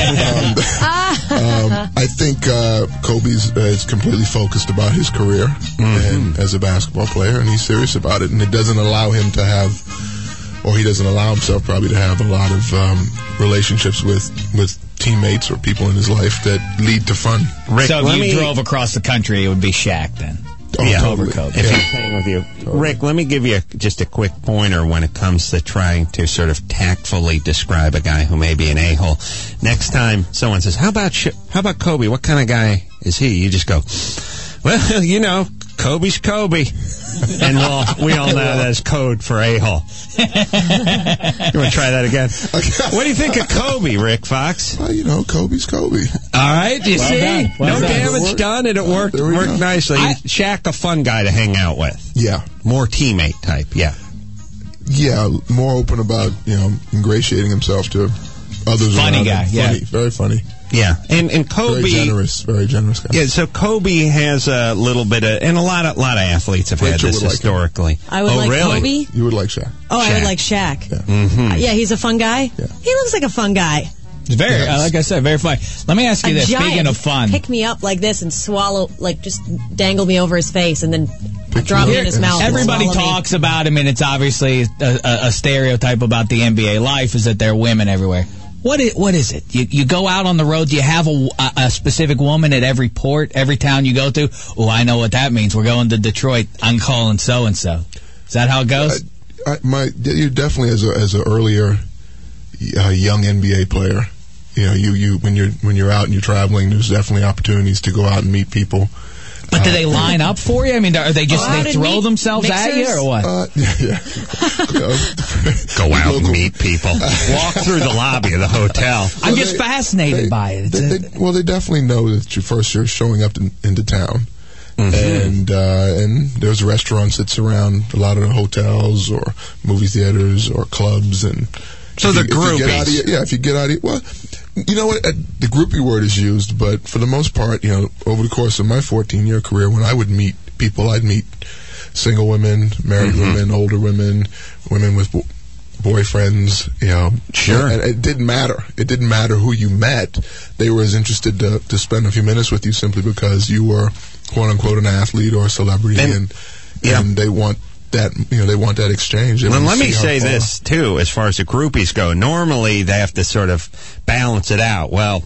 I think Kobe's is completely focused about his career and as a basketball player, and he's serious about it, and it doesn't allow him to have, or he doesn't allow himself probably to have a lot of relationships with teammates or people in his life that lead to fun. Rick, so if you drove across the country, it would be Shaq then. Over Kobe. If I'm staying with you. Totally. Rick, let me give you just a quick pointer when it comes to trying to sort of tactfully describe a guy who may be an a-hole. Next time someone says, how about Kobe? What kind of guy is he? You just go, well, Kobe's Kobe. And we all know that's code for a-hole. You want to try that again? What do you think of Kobe, Rick Fox? Well, Kobe's Kobe. All right, you see? No damage done, and it worked nicely. Shaq, a fun guy to hang out with. Yeah. More teammate type, yeah. Yeah, more open about, ingratiating himself to others. Funny guy, funny, very funny. Yeah, and Kobe, very generous guy. Yeah, so Kobe has a little bit of, and a lot of athletes have had this historically. I would like really? Kobe. You would like Shaq. Oh, Shaq. I would like Shaq. Yeah, yeah, he's a fun guy. Yeah. He looks like a fun guy. It's very, like I said, very fun. Let me ask you this. Giant, speaking of fun, pick me up like this and swallow, just dangle me over his face and then drop me in his mouth. Everybody talks about him, and it's obviously a stereotype about the NBA life is that there are women everywhere. What is it? You go out on the road, do you have a specific woman at every port, every town you go to? Oh, I know what that means. We're going to Detroit. I'm calling so-and-so. Is that how it goes? You definitely, as an earlier young NBA player, when you're out and you're traveling, there's definitely opportunities to go out and meet people. But do they line up for you? I mean, are they just they throw themselves at you or what? Yeah. Go out and meet people. Walk through the lobby of the hotel. I'm just fascinated by it. They definitely know that you're showing up into town. Mm-hmm. And there's restaurants that surround a lot of the hotels or movie theaters or clubs. And so the groupies. If you get out of well, you know what? The groupie word is used, but for the most part, over the course of my 14-year career, when I would meet people, I'd meet single women, married women, older women, women with boyfriends, Sure. And it didn't matter. It didn't matter who you met. They were as interested to spend a few minutes with you simply because you were, quote unquote, an athlete or a celebrity, and they want that, they want that exchange. Well, let me say this too, as far as the groupies go. Normally, they have to sort of balance it out. Well,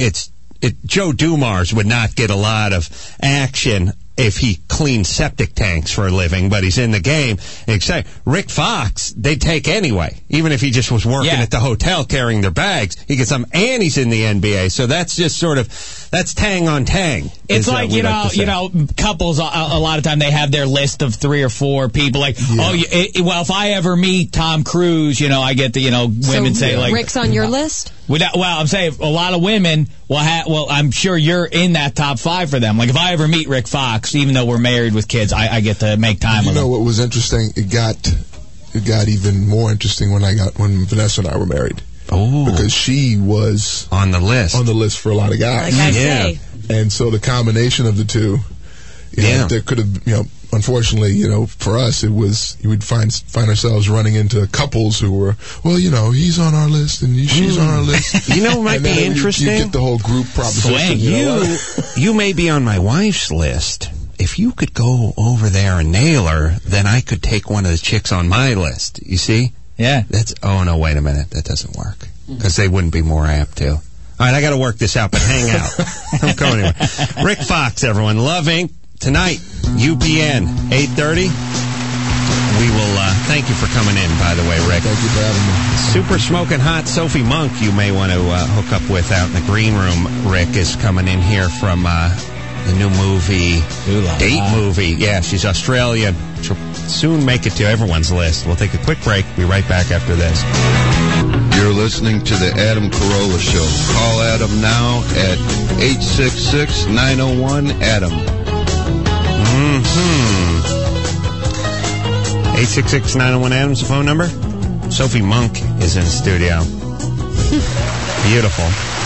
Joe Dumars would not get a lot of action if he cleans septic tanks for a living, but he's in the game. Rick Fox, they'd take anyway, even if he just was working at the hotel carrying their bags. He gets some, and he's in the NBA. So that's just sort of, that's tang on tang. It's like, couples, a lot of time they have their list of 3 or 4 people. Like, if I ever meet Tom Cruise, I get the, women say like. Rick's on your list? Well, I'm saying a lot of women will I'm sure you're in that top 5 for them. Like, if I ever meet Rick Fox, even though we're married with kids, I get to make time with him. What was interesting? It got even more interesting when Vanessa and I were married. Oh, because she was on the list for a lot of guys. Like I say. And so the combination of the two, there could have, unfortunately, for us, it was you would find ourselves running into couples who were, well, he's on our list and she's on our list. What might be interesting? You get the whole group proposition. You may be on my wife's list. If you could go over there and nail her, then I could take one of the chicks on my list. You see? Yeah. Oh, no, wait a minute. That doesn't work. Because they wouldn't be more apt to. All right, I got to work this out, but hang out. Don't go anywhere. Rick Fox, everyone. Love Inc. Tonight, UPN, 8:30. We will thank you for coming in, by the way, Rick. Thank you for having me. Super smoking hot Sophie Monk you may want to hook up with out in the green room. Rick is coming in here from the new movie, Date movie. Yeah, she's Australian. She'll soon make it to everyone's list. We'll take a quick break. Be right back after this. You're listening to the Adam Carolla Show. Call Adam now at 866-901-ADAM. 866-901-ADAM's the phone number. Sophie Monk is in the studio. Beautiful.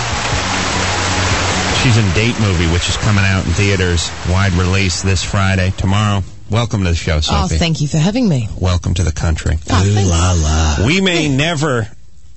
She's in Date movie, which is coming out in theaters. Wide release this Friday. Tomorrow. Welcome to the show, Sophie. Oh, thank you for having me. Welcome to the country. Ooh la la. We may never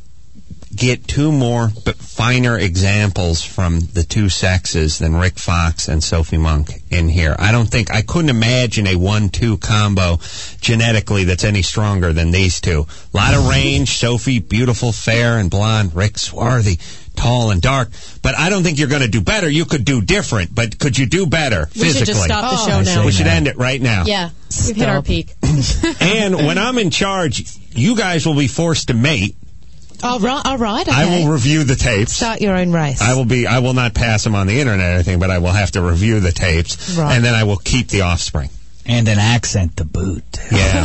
get two more but finer examples from the two sexes than Rick Fox and Sophie Monk in here. I couldn't imagine a 1-2 combo genetically that's any stronger than these two. A lot of range. Sophie, beautiful, fair and blonde. Rick, swarthy, tall and dark. But I don't think you're going to do better. You could do different, but could you do better physically? We should just stop the show now. We should end it right now. Yeah, we've hit our peak. And when I'm in charge, you guys will be forced to mate. All right. Okay. I will review the tapes. Start your own race. I will not pass them on the internet or anything, but I will have to review the tapes, right. And then I will keep the offspring. And an accent to boot. Yeah.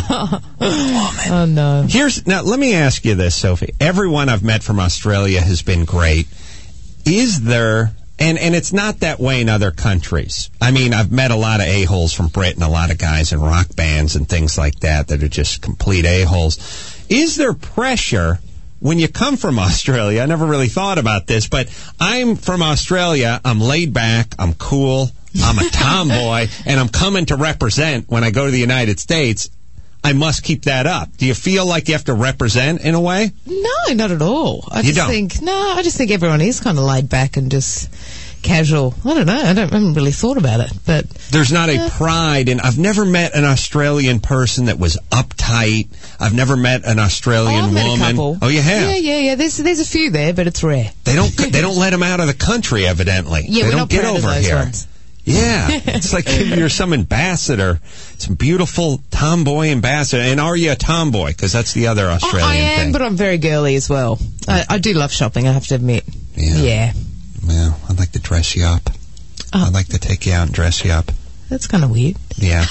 Oh, no. Now, let me ask you this, Sophie. Everyone I've met from Australia has been great. Is there... And it's not that way in other countries. I mean, I've met a lot of a-holes from Britain, a lot of guys in rock bands and things like that are just complete a-holes. Is there pressure... When you come from Australia, I never really thought about this, but I'm from Australia. I'm laid back. I'm cool. I'm a tomboy, and I'm coming to represent when I go to the United States. I must keep that up. Do you feel like you have to represent in a way? No, not at all. I just think everyone is kind of laid back and just casual. I don't know. I haven't really thought about it, but there's not a pride in. I've never met an Australian person that was uptight. I've never met an Australian woman. A couple. Oh, you have? Yeah. There's a few there, but it's rare. They don't let them out of the country, evidently. Yeah, they we're don't not get proud over of those here. ones. Yeah, it's like you're some ambassador, some beautiful tomboy ambassador. And are you a tomboy? Because that's the other Australian I am, thing. but I'm very girly as well. I do love shopping, I have to admit. Yeah. Well, I'd like to dress you up. I'd like to take you out and dress you up. That's kind of weird. Yeah.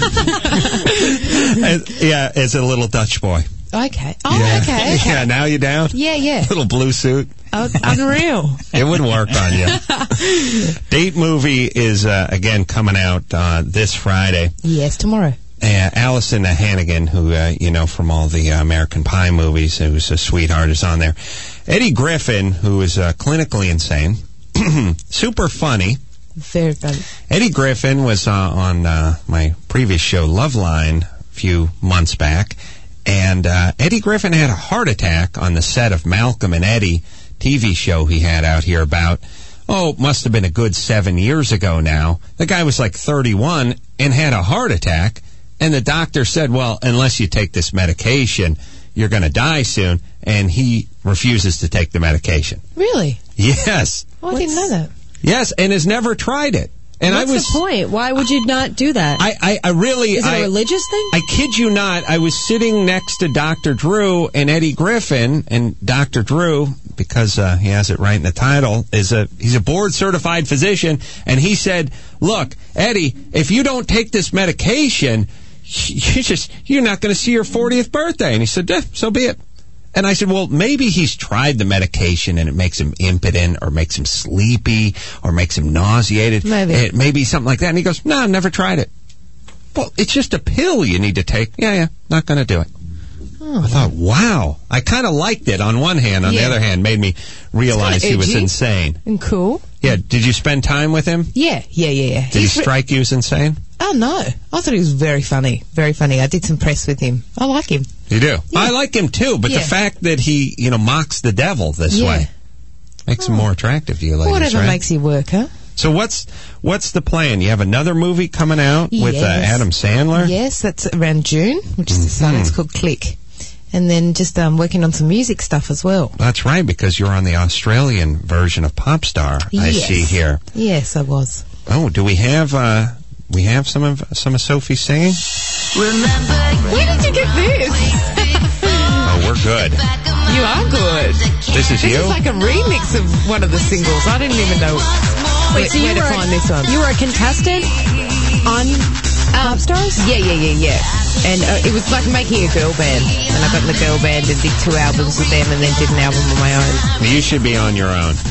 Yeah, as a little Dutch boy. Okay. Oh, yeah. okay. Yeah, now you down? Yeah. Little blue suit. Unreal. It would work on you. Date movie is, again, coming out this Friday. Yes, tomorrow. Allison Hannigan, who you know from all the American Pie movies, who's a sweetheart, is on there. Eddie Griffin, who is clinically insane, super funny. Very funny. Eddie Griffin was on my previous show, Loveline, a few months back, and Eddie Griffin had a heart attack on the set of Malcolm and Eddie TV show he had out here about, must have been a good 7 years ago now. The guy was like 31 and had a heart attack. And the doctor said, well, unless you take this medication, you're going to die soon. And he refuses to take the medication. Really? Yes. Oh, I didn't know that. Yes, and has never tried it. And What's the point? Why would you not do that? I really... Is it a religious thing? I kid you not. I was sitting next to Dr. Drew and Eddie Griffin, and Dr. Drew, because he has it right in the title, he's a board-certified physician, and he said, look, Eddie, if you don't take this medication... you're not going to see your 40th birthday. And he said, so be it. And I said, well, maybe he's tried the medication and it makes him impotent or makes him sleepy or makes him nauseated. Maybe something like that. And he goes, no, I've never tried it. Well, it's just a pill you need to take. Yeah, not going to do it. I thought, wow. I kind of liked it on one hand. On the other hand, made me realize he was insane. And cool. Yeah, did you spend time with him? Yeah. Did he strike you as insane? Oh, no. I thought he was very funny. Very funny. I did some press with him. I like him. You do? Yeah. I like him, too, but the fact that he, mocks the devil this way makes him more attractive to you ladies, Whatever makes you work, huh? So what's the plan? You have another movie coming out with Adam Sandler? Yes, that's around June, which is the start. It's called Click. And then just working on some music stuff as well. That's right, because you're on the Australian version of Popstar, I see here. Yes, I was. Oh, do we have some of Sophie singing? Where did you get this? Oh, we're good. You are good. This is you? This is like a remix of one of the singles. I didn't even know where to find this one. You were a contestant on Popstars? Yeah. And it was like making a girl band. And I got in the girl band and did 2 albums with them and then did an album on my own. You should be on your own.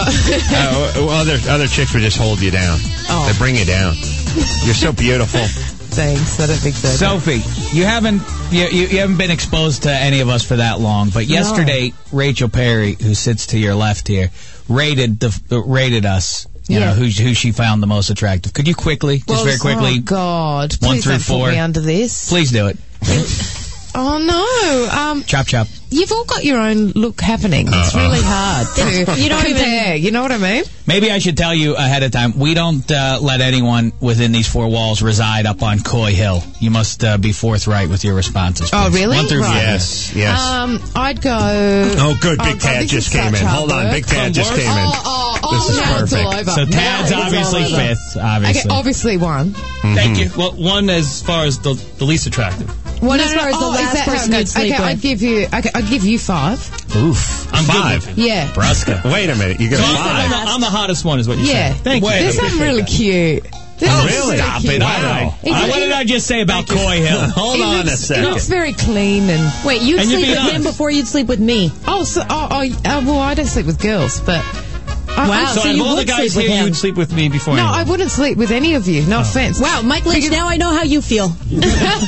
Other chicks would just hold you down. They bring you down. You're so beautiful. Thanks. I don't think so. Sophie, you haven't been exposed to any of us for that long, but yesterday Rachel Perry, who sits to your left here, rated us. You know, who she found the most attractive. Could you quickly, very quickly? Oh, God. One Please through don't four. Put me under this. Please do it. Oh, no. Chop. You've all got your own look happening. It's really hard to compare. You know what I mean? Maybe I should tell you ahead of time, we don't let anyone within these 4 walls reside up on Coy Hill. You must be forthright with your responses. Please. Oh, really? 1 through 4. Yes. I'd go... Oh, good. Big Tad just came in. Hold on. Big Tad just came in. This is perfect. So Tad's obviously 5th, obviously. Okay, obviously 1. Thank you. Well, 1 as far as the least attractive. One as far as the last person you'd sleep with. I'd give you 5. Oof. I'm 5? Yeah. Brusca. Wait a minute. You got 5. I'm the hottest one, is what you said. Thank you. There's something really cute. Really? Stop it. Wow. What did I just say about Coy Hill? Hold on a second. He looks very clean and... Wait, you'd sleep with him before you'd sleep with me. Well, I don't sleep with girls, but... Wow, so you all would the guys sleep with here, you him. would sleep with me before No, anyone. I wouldn't sleep with any of you. No offense. Wow, Mike Lynch, now I know how you feel. But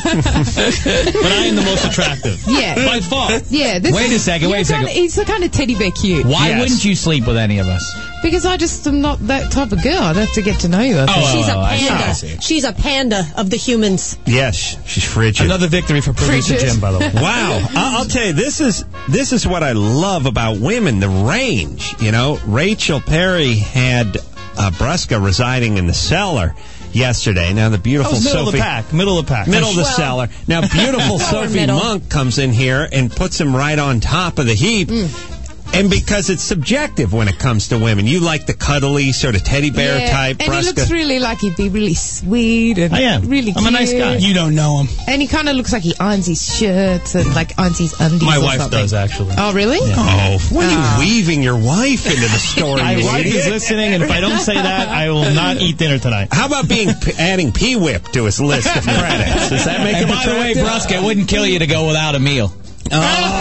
I am the most attractive. Yeah. By far. Yeah. Wait a second. He's the kind of teddy bear cute. Why wouldn't you sleep with any of us? Because I just am not that type of girl. I'd have to get to know you. She's a I panda. see. She's a panda of the humans. Yes, she's frigid. Another victory for producer Jim, by the way. Wow. I'll tell you, this is what I love about women, the range. You know, Rachel Perry had Brusca residing in the cellar yesterday. Now the beautiful middle Sophie... Middle of the pack. Middle of the cellar. Now beautiful Sophie middle. Monk comes in here and puts him right on top of the heap. And because it's subjective when it comes to women. You like the cuddly, sort of teddy bear type. And he looks really like he'd be really sweet and I am. really I'm cute. a nice guy. You don't know him. And he kind of looks like he irons his shirts and like irons his undies My or wife something. does, actually. Oh, really? Yeah. Oh, when are you weaving your wife into the story? My you wife idiot? is listening, and if I don't say that, I will not eat dinner tonight. How about adding P-Whip to his list of credits? Does that make And him by the way, attractive? Brusca, it wouldn't kill you to go without a meal. Oh,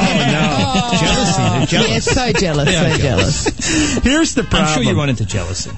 no. Jealousy. They're jealous. Yeah, so jealous, so jealous. Here's the problem. I'm sure you run into jealousy.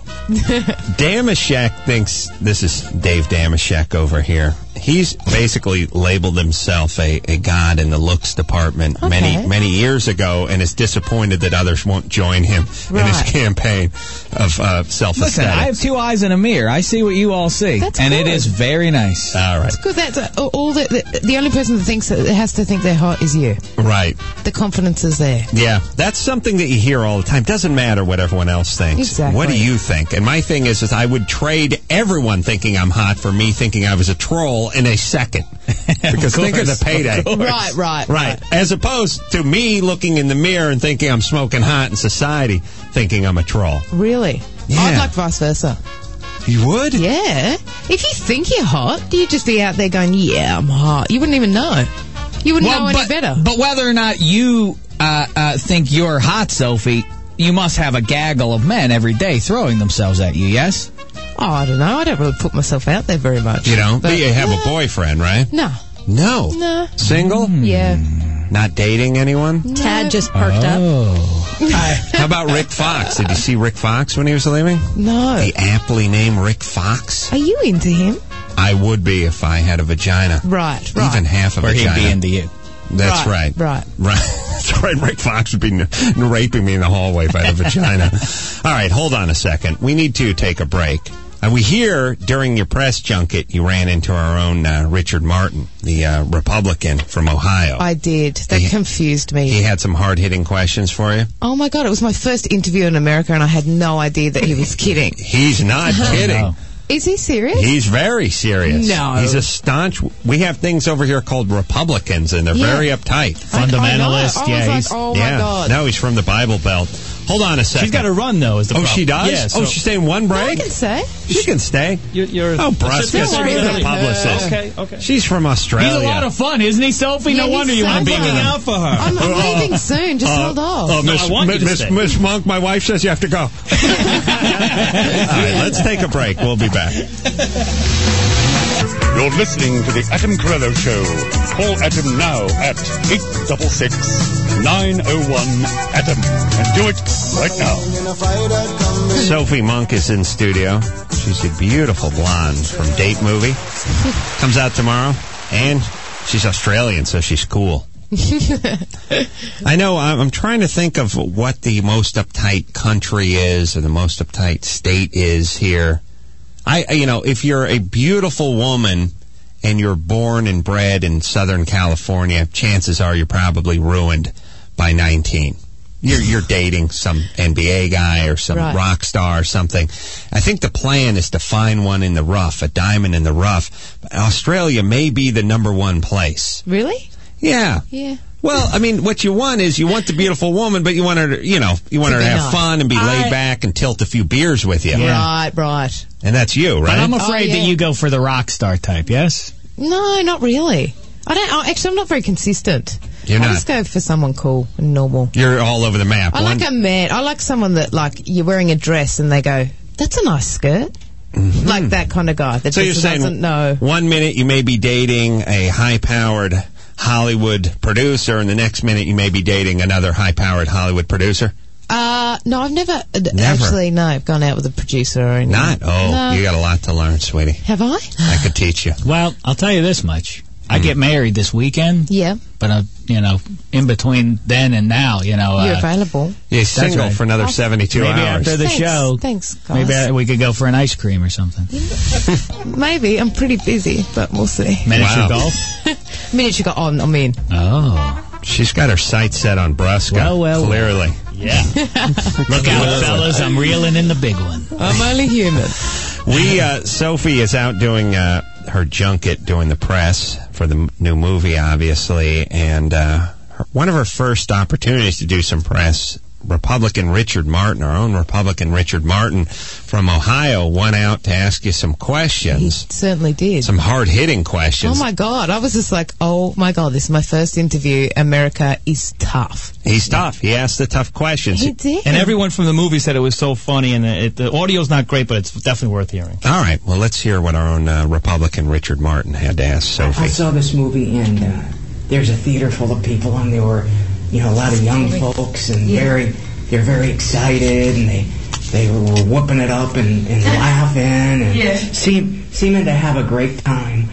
Damashek thinks, this is Dave Damashek over here. He's basically labeled himself a god in the looks department many years ago, and is disappointed that others won't join him in his campaign of self-aesthetic. Listen, I have 2 eyes in a mirror. I see what you all see. That's and good. it is very nice. All right. It's good. That's all the only person that thinks that has to think they're hot is you. Right. The confidence is there. Yeah, that's something that you hear all the time. Doesn't matter what everyone else thinks. Exactly. What do you think? And my thing is I would trade everyone thinking I'm hot for me thinking I was a troll in a second. Because think of the payday. Right. As opposed to me looking in the mirror and thinking I'm smoking hot in society, thinking I'm a troll. Really? Yeah. I'd like vice versa. You would? Yeah. If you think you're hot, you'd just be out there going, yeah, I'm hot. You wouldn't even know. You wouldn't know any better. But whether or not you think you're hot, Sophie, you must have a gaggle of men every day throwing themselves at you, yes? Oh, I don't know. I don't really put myself out there very much. You don't? But you have a boyfriend, right? No. No. Single? Yeah. Not dating anyone? Tad just perked up. How about Rick Fox? Did you see Rick Fox when he was leaving? No. The aptly named Rick Fox. Are you into him? I would be if I had a vagina. Right. Even half a or vagina. he'd be into you. That's right. Right. That's right. Rick Fox would be raping me in the hallway if I had a vagina. All right, hold on a second. We need to take a break. And we hear during your press junket you ran into our own Richard Martin, the Republican from Ohio. I did. That confused me. He had some hard-hitting questions for you. Oh my God, it was my first interview in America and I had no idea that he was kidding. He's not kidding. No. Is he serious? He's very serious. No. He's a staunch... We have things over here called Republicans, and they're very uptight. Fundamentalist, my God. No, he's from the Bible Belt. Hold on a second. She's got to run, though, is the problem. She does? Yeah, she's staying one break? I can stay. She can stay. You're Bruska, she's a publicist. Okay. She's from Australia. He's a lot of fun, isn't he, Sophie? Yeah, no wonder you want to be with him. out for her. I'm leaving soon. Just hold off. Miss Monk, my wife says you have to go. All right, let's take a break. We'll be back. You're listening to the Adam Carolla Show. Call Adam now at 866-901-ADAM and do it right now. Sophie Monk is in studio. She's a beautiful blonde from Date Movie. Comes out tomorrow. And she's Australian, so she's cool. I know. I'm trying to think of what the most uptight country is or the most uptight state is here. If you're a beautiful woman and you're born and bred in Southern California, chances are you're probably ruined by 19. You're dating some NBA guy or some rock star or something. I think the plan is to find one in the rough, a diamond in the rough. Australia may be the number one place. Really? Yeah. Yeah. Well, I mean, what you want is you want the beautiful woman, but you want her to, her to have fun and be laid back and tilt a few beers with you. Yeah. Right. And that's you, right? But I'm afraid that you go for the rock star type, yes? No, not really. Actually, I'm not very consistent. You're not? I just go for someone cool and normal. You're all over the map. I like a man. I like someone that, you're wearing a dress and they go, that's a nice skirt. Mm-hmm. Like that kind of guy. That so you're saying doesn't know. 1 minute you may be dating a high-powered Hollywood producer, and the next minute you may be dating another high-powered Hollywood producer? No, I've never. Actually, no, gone out with a producer or anything. Not? Oh, no. You got a lot to learn, sweetie. Have I? I could teach you. Well, I'll tell you this much. I get married this weekend. Yeah. But, in between then and now, You're available. You're single for another 72 maybe hours. After the show. Thanks, guys. Maybe we could go for an ice cream or something. Maybe. I'm pretty busy, but we'll see. Miniature golf? Miniature golf. I'm in. Oh. She's got her sights set on Bruska. Well. Clearly. Yeah. Look out, fellas. I'm reeling in the big one. I'm only human. Sophie is out doing her junket, doing the press for the new movie, obviously, and one of her first opportunities to do some press, Republican Richard Martin, our own Republican Richard Martin from Ohio, went out to ask you some questions. He certainly did. Some hard-hitting questions. Oh, my God. I was just like, oh, my God, this is my first interview. America is tough. He's tough. He asked the tough questions. He did. And everyone from the movie said it was so funny, and the audio's not great, but it's definitely worth hearing. All right. Well, let's hear what our own Republican Richard Martin had to ask Sophie. I saw this movie, and there's a theater full of people, and there were, a lot of young folks, and they're very excited, and they were whooping it up and laughing and seeming to have a great time.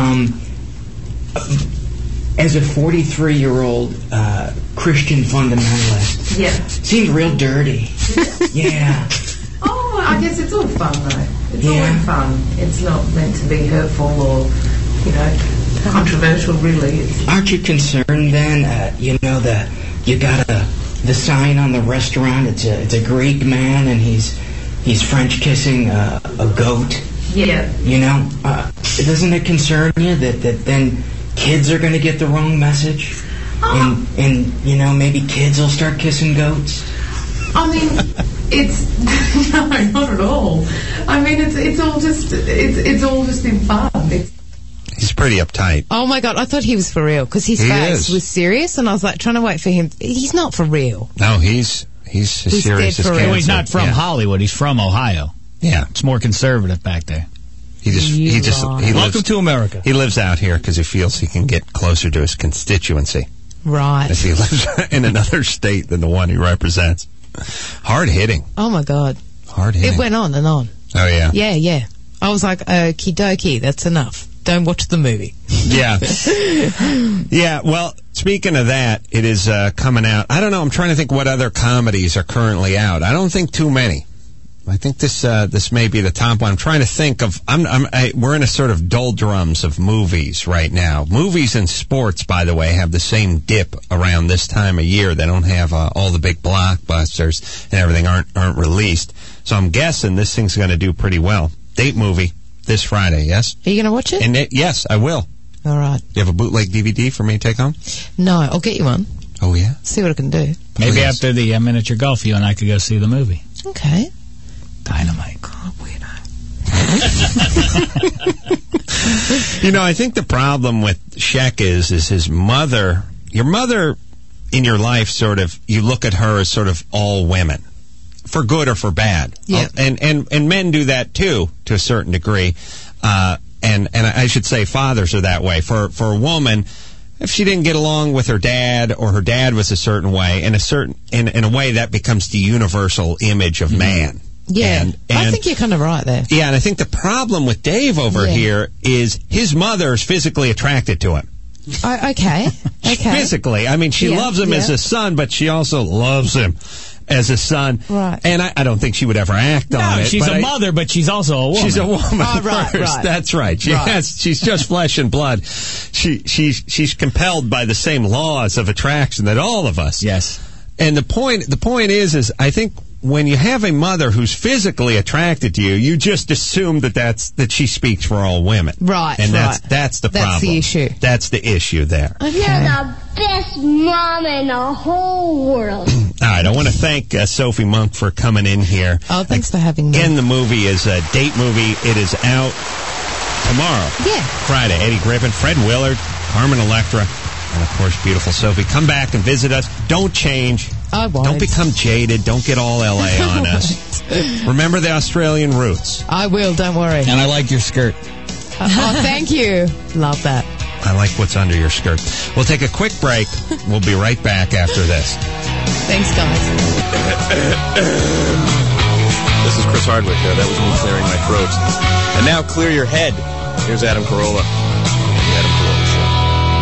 As a 43-year-old Christian fundamentalist, seemed real dirty. Yeah. Oh, I guess it's all fun, though. It's all fun. It's not meant to be hurtful or, controversial, really. Aren't you concerned then? You got the sign on the restaurant. It's a Greek man, and he's French kissing a goat. Yeah. Doesn't it concern you that then kids are going to get the wrong message, and maybe kids will start kissing goats? I mean, it's no, not at all. I mean, it's all just in fun. He's pretty uptight. Oh my God, I thought he was for real because his face was serious, and I was like trying to wait for him. He's not for real. No, he's as serious as cancer. Well, he's not from Hollywood. He's from Ohio. Yeah, it's more conservative back there. Welcome to America. He lives out here because he feels he can get closer to his constituency. Right. If he lives in another state than the one he represents. Hard hitting. Oh my God. Hard hitting. It went on and on. Oh yeah. Yeah. I was like, okie dokie, that's enough. Don't watch the movie. Yeah. Yeah, well, speaking of that, it is coming out. I don't know, I'm trying to think what other comedies are currently out. I don't think too many. I think this may be the top one. I'm trying to think of. We're in a sort of doldrums of movies right now. Movies and sports, by the way, have the same dip around this time of year. They don't have all the big blockbusters and everything aren't released. So I'm guessing this thing's going to do pretty well. Date movie this Friday. Yes. Are you going to watch it? And yes, I will. All right. You have a bootleg DVD for me to take home? No, I'll get you one. Oh yeah. See what I can do. Maybe after the miniature golf, you and I could go see the movie. Okay. Dynamite. Oh, weirdo. I think the problem with Sheck is his mother. Your mother in your life, sort of, you look at her as sort of all women, for good or for bad. Yeah. And men do that too, to a certain degree. And I should say fathers are that way. For a woman, if she didn't get along with her dad, or her dad was a certain way, in a way that becomes the universal image of man. Yeah, I think you're kind of right there. Yeah, and I think the problem with Dave over here is his mother is physically attracted to him. Okay. Physically. I mean, she loves him as a son, but she also loves him as a son. Right. And I don't think she would ever act on it. She's a mother, but she's also a woman. She's a woman right, first. right. That's right. She's just flesh and blood. She's compelled by the same laws of attraction that all of us. Yes. And the point is I think when you have a mother who's physically attracted to you, you just assume that she speaks for all women. Right. And that's the problem. That's the issue. That's the issue there. Okay. You're the best mom in the whole world. All right, I want to thank Sophie Monk for coming in here. Oh, thanks for having me. Again, the movie is a date movie. It is out tomorrow. Yeah. Friday. Eddie Griffin, Fred Willard, Carmen Electra, and, of course, beautiful Sophie. Come back and visit us. Don't change. I won't. Don't become jaded. Don't get all L.A. on us. Remember the Australian roots. I will, don't worry. And I like your skirt. Oh, thank you. Love that. I like what's under your skirt. We'll take a quick break. We'll be right back after this. Thanks, guys. This is Chris Hardwick. That was me clearing my throat. And now clear your head. Here's Adam Carolla. The Adam Carolla Show.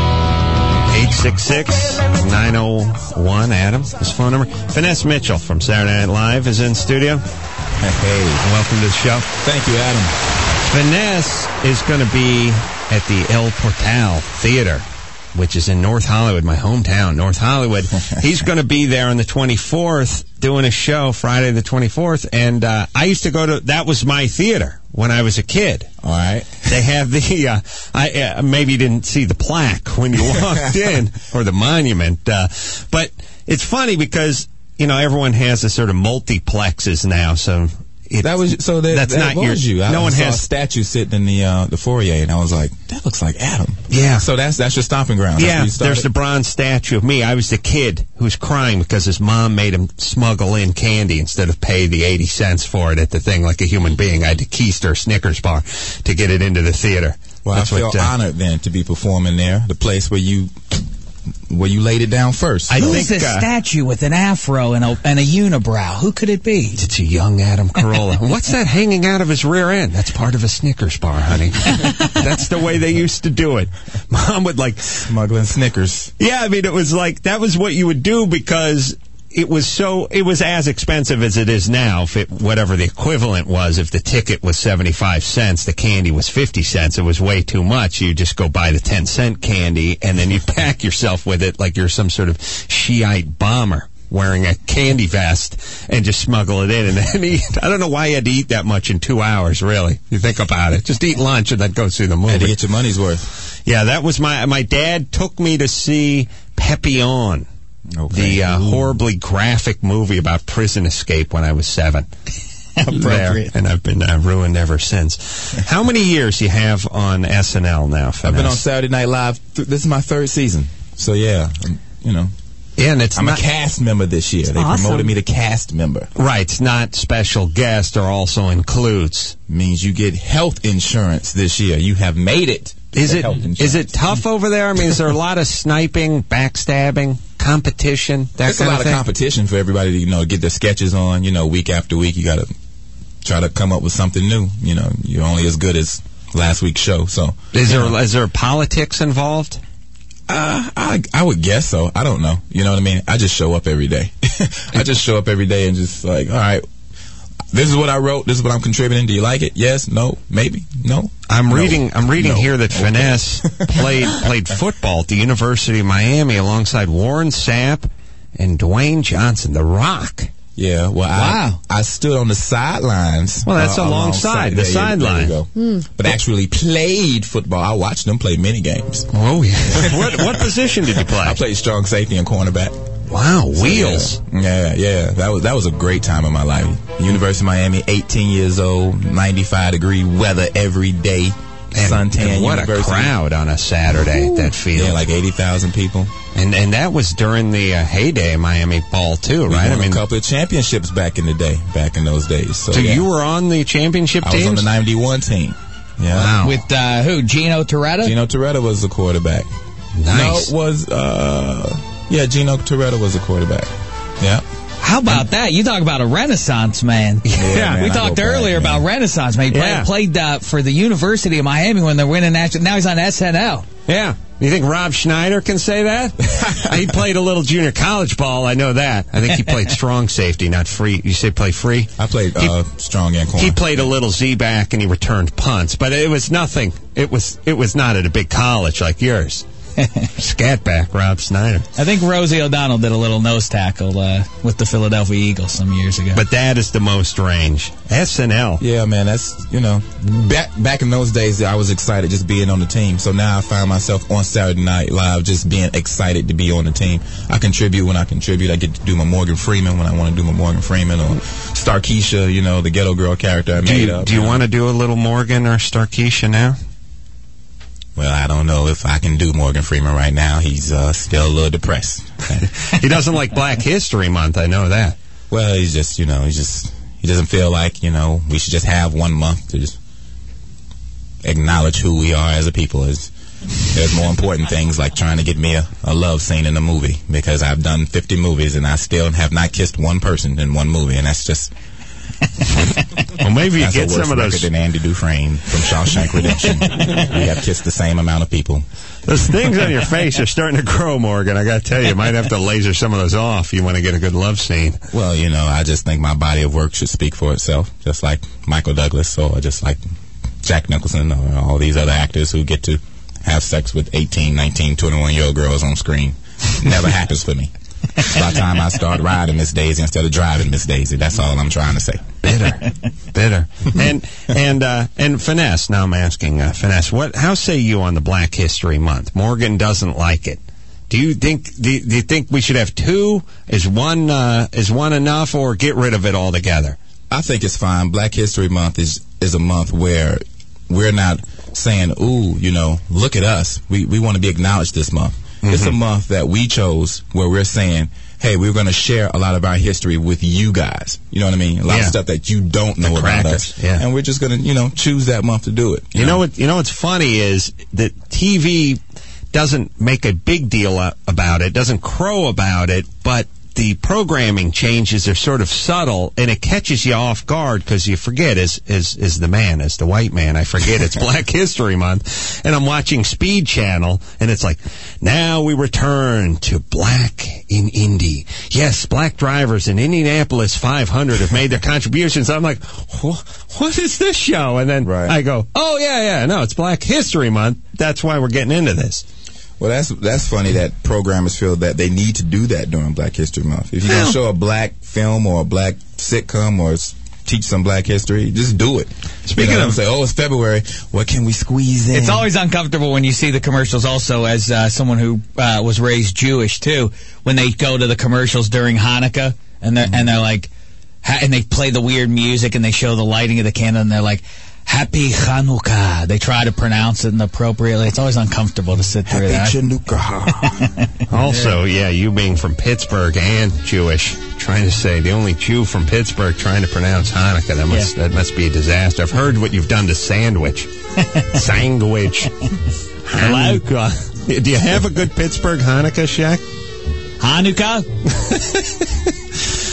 866-901 Adam, his phone number. Vanessa Mitchell from Saturday Night Live is in studio. Hey. Welcome to the show. Thank you, Adam. Vanessa is going to be at the El Portal Theater, which is in North Hollywood, my hometown, North Hollywood. He's going to be there on the 24th doing a show, Friday the 24th. And I used to go to, that was my theater when I was a kid. All right. They have the, maybe you didn't see the plaque when you walked in, or the monument. But it's funny because, everyone has a sort of multiplexes now, so... That's not you. No one has a statue sitting in the foyer, and I was like, that looks like Adam. Yeah. So that's your stomping ground. Yeah. There's the bronze statue of me. I was the kid who was crying because his mom made him smuggle in candy instead of pay the 80 cents for it at the thing like a human being. I had to keister a Snickers bar to get it into the theater. Well, I feel honored then to be performing there, the place where you laid it down first. Who's this statue with an afro and a unibrow? Who could it be? It's a young Adam Carolla. What's that hanging out of his rear end? That's part of a Snickers bar, honey. That's the way they used to do it. Mom would smuggling Snickers. Yeah, I mean, it was like, that was what you would do because it was as expensive as it is now. Whatever the equivalent was, if the ticket was 75 cents, the candy was 50 cents. It was way too much. You just go buy the 10-cent candy, and then you pack yourself with it like you're some sort of Shiite bomber wearing a candy vest and just smuggle it in and then eat. I don't know why you had to eat that much in 2 hours, really. You think about it. Just eat lunch and then go see the movie. Had to get your money's worth. Yeah, that was my dad took me to see Papillon. Okay. The horribly graphic movie about prison escape when I was 7. Appropriate. And I've been ruined ever since. How many years you have on SNL now, Finesse? I've been on Saturday Night Live. This is my 3rd season. So, yeah, Yeah, and I'm a cast member this year. They promoted me to cast member. Right, it's not special guest or also includes. Means you get health insurance this year. You have made it. Is it tough over there? I mean, is there a lot of sniping, backstabbing, competition, There's a lot of competition for everybody to, get their sketches on, week after week. You got to try to come up with something new. You're only as good as last week's show. So is there politics involved? I would guess so. I don't know. You know what I mean? I just show up every day. I just show up every day and just like, all right, This is what I wrote. This is what I'm contributing. Do you like it? Yes, no, maybe, no. I'm No. reading No. here that Finesse played football at the University of Miami alongside Warren Sapp and Dwayne Johnson, The Rock. Yeah, well, Wow. I stood on the sidelines. Well, that's alongside the sideline. There you go. But actually played football. I watched them play mini games. Oh, yeah. What position did you play? I played strong safety and cornerback. Wow, wheels. Yeah. That was a great time in my life. University of Miami, 18 years old, 95-degree weather every day. Suntan And what University. a crowd on a Saturday at that field. Yeah, like 80,000 people. And that was during the heyday of Miami ball, too, We right? won a couple of championships back in the day, back in those days. So yeah. you were on the championship I teams? was on the 91 team. Yeah. Wow. With who? Gino Toretta? Gino Toretta was the quarterback. Nice. No, it was, Gino Toretta was the quarterback. Yeah. How about that? You talk about a renaissance, man. man, we I talked go back, earlier about renaissance, man. He played for the University of Miami when they're winning national. Now he's on SNL. Yeah. You think Rob Schneider can say that? He played a little junior college ball. I know that. I think he played strong safety, not free. You say play free? I played strong and corner. He played a little Z-back and he returned punts, but it was nothing. It was not at a big college like yours. Scatback Rob Schneider. I think Rosie O'Donnell did a little nose tackle with the Philadelphia Eagles some years ago. But that is the most range. SNL. Yeah, man, that's, back in those days, I was excited just being on the team. So now I find myself on Saturday Night Live just being excited to be on the team. I contribute when I contribute. I get to do my Morgan Freeman when I want to do my Morgan Freeman, or Starkeisha, the ghetto girl character I made up. Do you want to do a little Morgan or Starkeisha now? Well, I don't know if I can do Morgan Freeman right now. He's still a little depressed. He doesn't like Black History Month. I know that. Well, he doesn't feel like, we should just have 1 month to just acknowledge who we are as a people. There's more important things like trying to get me a love scene in a movie, because I've done 50 movies and I still have not kissed one person in one movie, and that's just... Well, maybe you get a some of those. Than Andy Dufresne from Shawshank Redemption. We have kissed the same amount of people. Those things on your face are starting to grow, Morgan. I got to tell you might have to laser some of those off if you want to get a good love scene. Well, I just think my body of work should speak for itself, just like Michael Douglas, or just like Jack Nicholson, or all these other actors who get to have sex with 18, 19, 21-year-old girls on screen. Never happens for me. By the time I start riding Miss Daisy instead of driving Miss Daisy, that's all I'm trying to say. Bitter. And Finesse. Now I'm asking Finesse. How say you on the Black History Month? Morgan doesn't like it. Do you think we should have two? Is one enough, or get rid of it altogether? I think it's fine. Black History Month is a month where we're not saying, "Ooh, look at us." We want to be acknowledged this month. Mm-hmm. It's a month that we chose where we're saying, hey, we're going to share a lot of our history with you guys. You know what I mean? A lot of stuff that you don't know about us. Yeah. And we're just going to, choose that month to do it. You know what's funny is that TV doesn't make a big deal about it, doesn't crow about it, but the programming changes are sort of subtle, and it catches you off guard because you forget, as the white man, I forget it's Black History Month, and I'm watching Speed Channel, and it's like, now we return to Black in Indy. Yes, black drivers in Indianapolis 500 have made their contributions. I'm like, what is this show? And then I go, oh, yeah, no, it's Black History Month. That's why we're getting into this. Well, that's funny that programmers feel that they need to do that during Black History Month. If you're going to show a black film or a black sitcom or teach some black history, just do it. Speaking of, say, it's February, what can we squeeze in? It's always uncomfortable when you see the commercials also, as someone who was raised Jewish too, when they go to the commercials during Hanukkah and they're like, and they play the weird music and they show the lighting of the candle and they're like, Happy Chanukah. They try to pronounce it inappropriately. It's always uncomfortable to sit through that. Happy Chanukah. Also, you being from Pittsburgh and Jewish, trying to say the only Jew from Pittsburgh trying to pronounce Hanukkah, that must be a disaster. I've heard what you've done to sandwich. Sandwich. Hanukkah. Do you have a good Pittsburgh Hanukkah, Shaq? Hanukkah?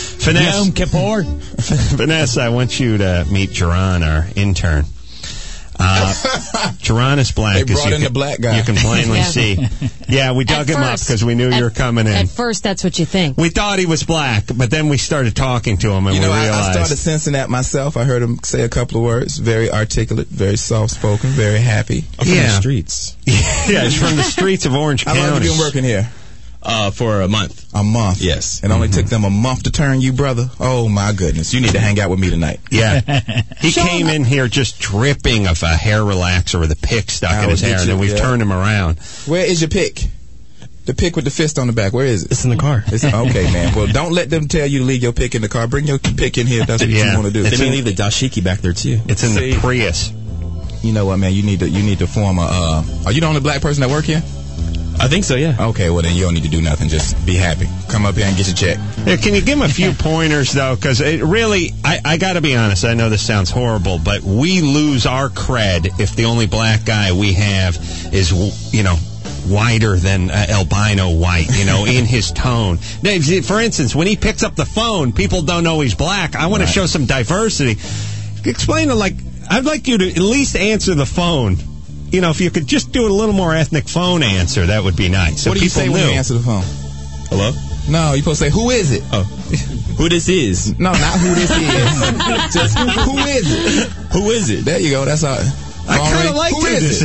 Finesse. Yom Kippur. Vanessa, I want you to meet Jerron, our intern. Jerron is black. They brought in the black guy. You can plainly see. Yeah, we dug him up because we knew you were coming in. At first, that's what you think. We thought he was black, but then we started talking to him, and we realized. I started sensing that myself. I heard him say a couple of words. Very articulate, very soft-spoken, very happy. From the streets. Yeah, it's from the streets of Orange County. How long have you been working here? For a month. A month? Yes. It only took them a month to turn you, brother? Oh, my goodness. You need to hang out with me tonight. Yeah. He came in here just dripping of a hair relaxer with a pick stuck in his hair, and then we've turned him around. Where is your pick? The pick with the fist on the back. Where is it? It's in the car. Okay, man. Well, don't let them tell you to leave your pick in the car. Bring your pick in here if that's what you want to do. They may leave the dashiki back there, too. It's in the Prius. You know what, man? You need to form a... Are you the only black person that work here? I think so, yeah. Okay, well, then you don't need to do nothing. Just be happy. Come up here and get your check. Yeah, can you give him a few pointers, though? Because it really, I got to be honest, I know this sounds horrible, but we lose our cred if the only black guy we have is, whiter than albino white, in his tone. For instance, when he picks up the phone, people don't know he's black. I want to show some diversity. Explain to, I'd like you to at least answer the phone. If you could just do a little more ethnic phone answer, that would be nice. So what do you say when you answer the phone? Hello? No, you're supposed to say, who is it? Oh. Who this is? No, not who this is. Just, who is it? Who is it? There you go. That's all. I kind of like who this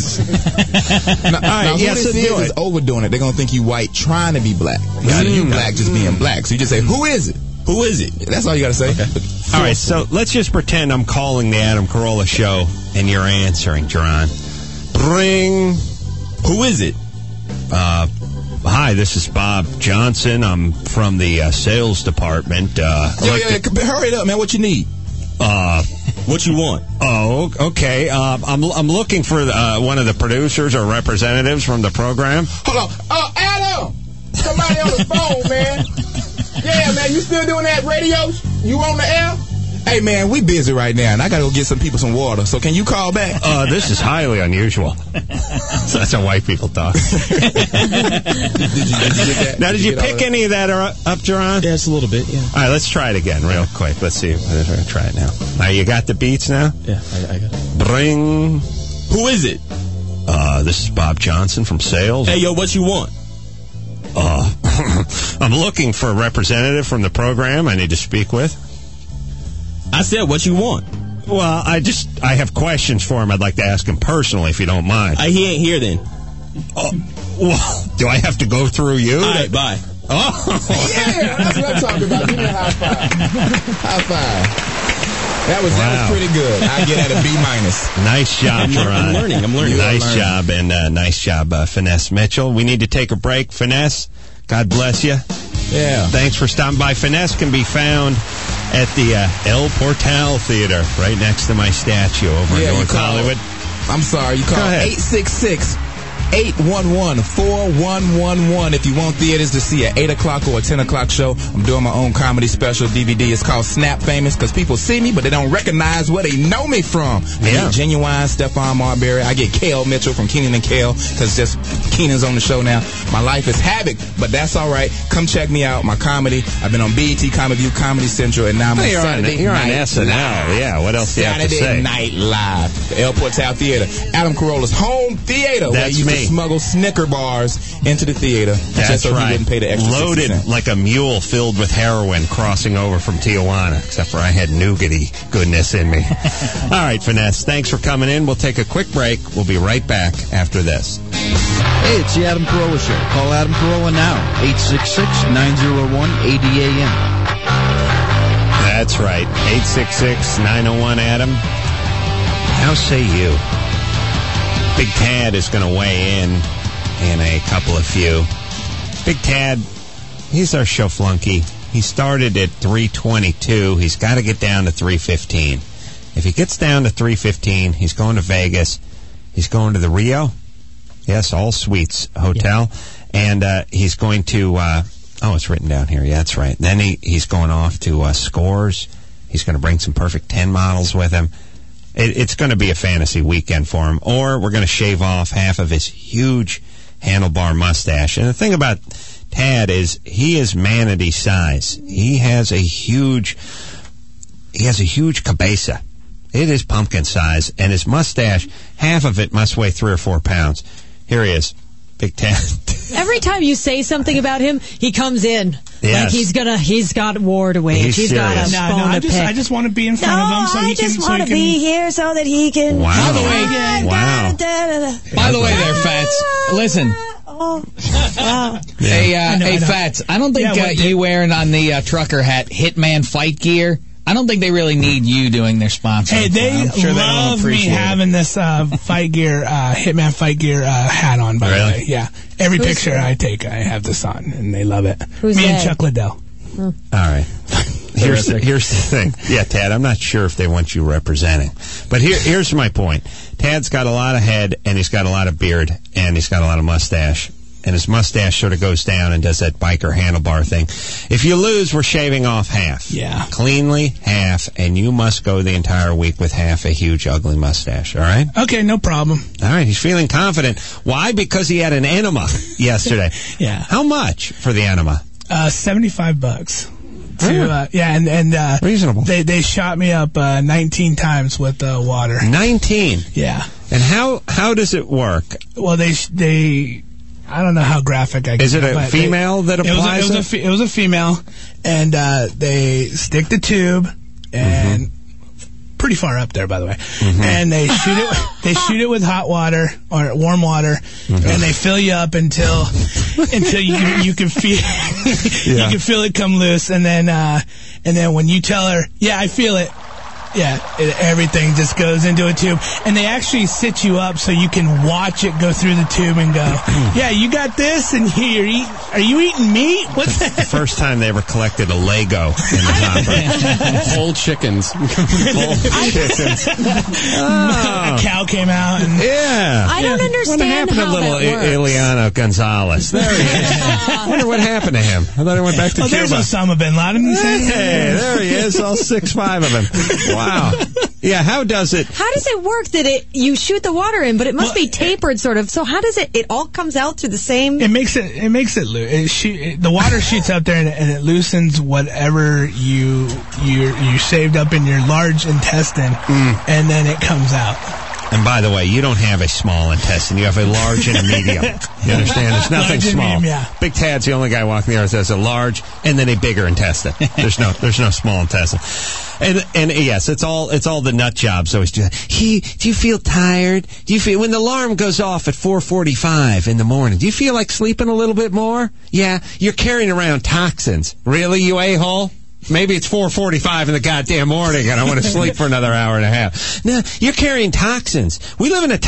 is. Now, who this is overdoing it. They're going to think you white trying to be black. You black just being black. So you just say, who is it? Who is it? That's all you got to say. Okay. All right, so let's just pretend I'm calling the Adam Carolla Show and you're answering, Jerron. Ring. Who is it? Hi, this is Bob Johnson. I'm from the sales department. Hurry up, man. What you need? What you want? Oh, okay. I'm looking for one of the producers or representatives from the program. Hold on. Oh, Adam! Somebody on the phone, man. Yeah, man. You still doing that radio? You on the air? Hey, man, we busy right now, and I got to go get some people some water. So can you call back? This is highly unusual. So that's how white people talk. Did you get that? Now, did you pick any of that up, Jerron? Yeah, it's a little bit, yeah. All right, let's try it again real quick. Let's see. We're going to try it now. All right, you got the beats now? Yeah, I got it. Bring. Who is it? This is Bob Johnson from sales. Hey, yo, what you want? I'm looking for a representative from the program I need to speak with. I said, what you want? Well, I have questions for him I'd like to ask him personally, if you don't mind. He ain't here then. Well, do I have to go through you? All right, bye. Oh. Yeah, that's what I'm talking about. Give me a high five. High five. That was pretty good. I get at a B-. Nice job, Jerron. I'm learning. Nice job, and nice job, Finesse Mitchell. We need to take a break. Finesse, God bless you. Yeah. Thanks for stopping by. Finesse can be found at the El Portal Theater, right next to my statue over in North Hollywood. I'm sorry, you call 866-811-4111 if you want theaters to see an 8 o'clock or a 10 o'clock show. I'm doing my own comedy special DVD. It's called Snap Famous because people see me, but they don't recognize where they know me from. I get Genuine, Stephon Marbury. I get Kel Mitchell from Kenan and Kel because just Kenan's on the show now. My life is havoc, but that's all right. Come check me out, my comedy. I've been on BET, Comedy View, Comedy Central, and now I'm on Saturday You're Night on SNL. Live. Yeah, what else do you have to say? Saturday Night Live. The El Portal Theater. Adam Carolla's home theater. That's me. Smuggle Snicker bars into the theater just so he wouldn't pay the extra Loaded 60 cents. like a mule filled with heroin crossing over from Tijuana, except for I had nougaty goodness in me. All right, Finesse, thanks for coming in. We'll take a quick break. We'll be right back after this. Hey, it's the Adam Carolla Show. Call Adam Carolla now, 866-901-80AM. That's right, 866-901-ADAM. How say you? Big Tad is going to weigh in a couple of few. Big Tad, he's our show flunky. He started at 322. He's got to get down to 315. If he gets down to 315, he's going to Vegas. He's going to the Rio. Yes, All Suites Hotel. Yeah. And he's going to... it's written down here. Yeah, that's right. Then he's going off to Scores. He's going to bring some Perfect 10 models with him. It's going to be a fantasy weekend for him. Or we're going to shave off half of his huge handlebar mustache. And the thing about Tad is he is manatee size. He has a huge cabeza. It is pumpkin size, and his mustache, half of it must weigh 3 or 4 pounds. Here he is, Big Ted. Every time you say something about him, he comes in. Yes. Like he's got war to wage. He's got a bone to pick. I just want to be in front of him so he can... I just want to be here so that he can... Wow. By the way, By the way there, Fats. Listen. Oh, wow. Hey, Fats, I don't think you wearing on the trucker hat Hitman fight gear, I don't think they really need you doing their sponsoring. Hey, they sure love me having this fight gear, Hitman fight gear hat on, by the way. Yeah. Every picture I take, I have this on, and they love it. Who's me that? and Chuck Liddell. All right. Here's the thing. Yeah, Tad, I'm not sure if they want you representing. But here's my point. Tad's got a lot of head, and he's got a lot of beard, and he's got a lot of mustache. And his mustache sort of goes down and does that biker handlebar thing. If you lose, we're shaving off half. Yeah. Cleanly, half, and you must go the entire week with half a huge, ugly mustache, all right? Okay, no problem. All right, he's feeling confident. Why? Because he had an enema yesterday. Yeah. How much for the enema? $75. And reasonable. They shot me up 19 times with water. 19? Yeah. And how does it work? Well, they I don't know how graphic I can. Is it a female that applies it? It was a female, and they stick the tube and pretty far up there, by the way, and they shoot it with hot water or warm water, and they fill you up until you can feel you can feel it come loose, and then when you tell her, I feel it. Yeah, everything just goes into a tube. And they actually sit you up so you can watch it go through the tube and go, you got this, and here, are you eating meat? What's that? The first time they ever collected a Lego in the hopper. Whole chickens. Whole chickens. A cow came out. And I don't understand what happened how to little that works. Ileana Gonzalez? There he is. I wonder what happened to him. I thought he went back to Cuba. There's Osama bin Laden. Hey, there he is, all 6'5" of him. Wow. Yeah, how does it work that you shoot the water in, but it must be tapered sort of. So how does it all comes out through the same? It makes it loose. The water shoots out there and it loosens whatever you saved up in your large intestine, and then it comes out. And by the way, you don't have a small intestine. You have a large and a medium. You understand? There's nothing small. Medium, Big Tad's the only guy walking the earth that has a large and then a bigger intestine. There's no small intestine. And yes, it's all the nut jobs always do that. Do you feel tired? Do you feel when the alarm goes off at 4:45 in the morning? Do you feel like sleeping a little bit more? Yeah, you're carrying around toxins. Really, you a-hole? Maybe it's 4:45 in the goddamn morning and I want to sleep for another hour and a half. No, you're carrying toxins. We live in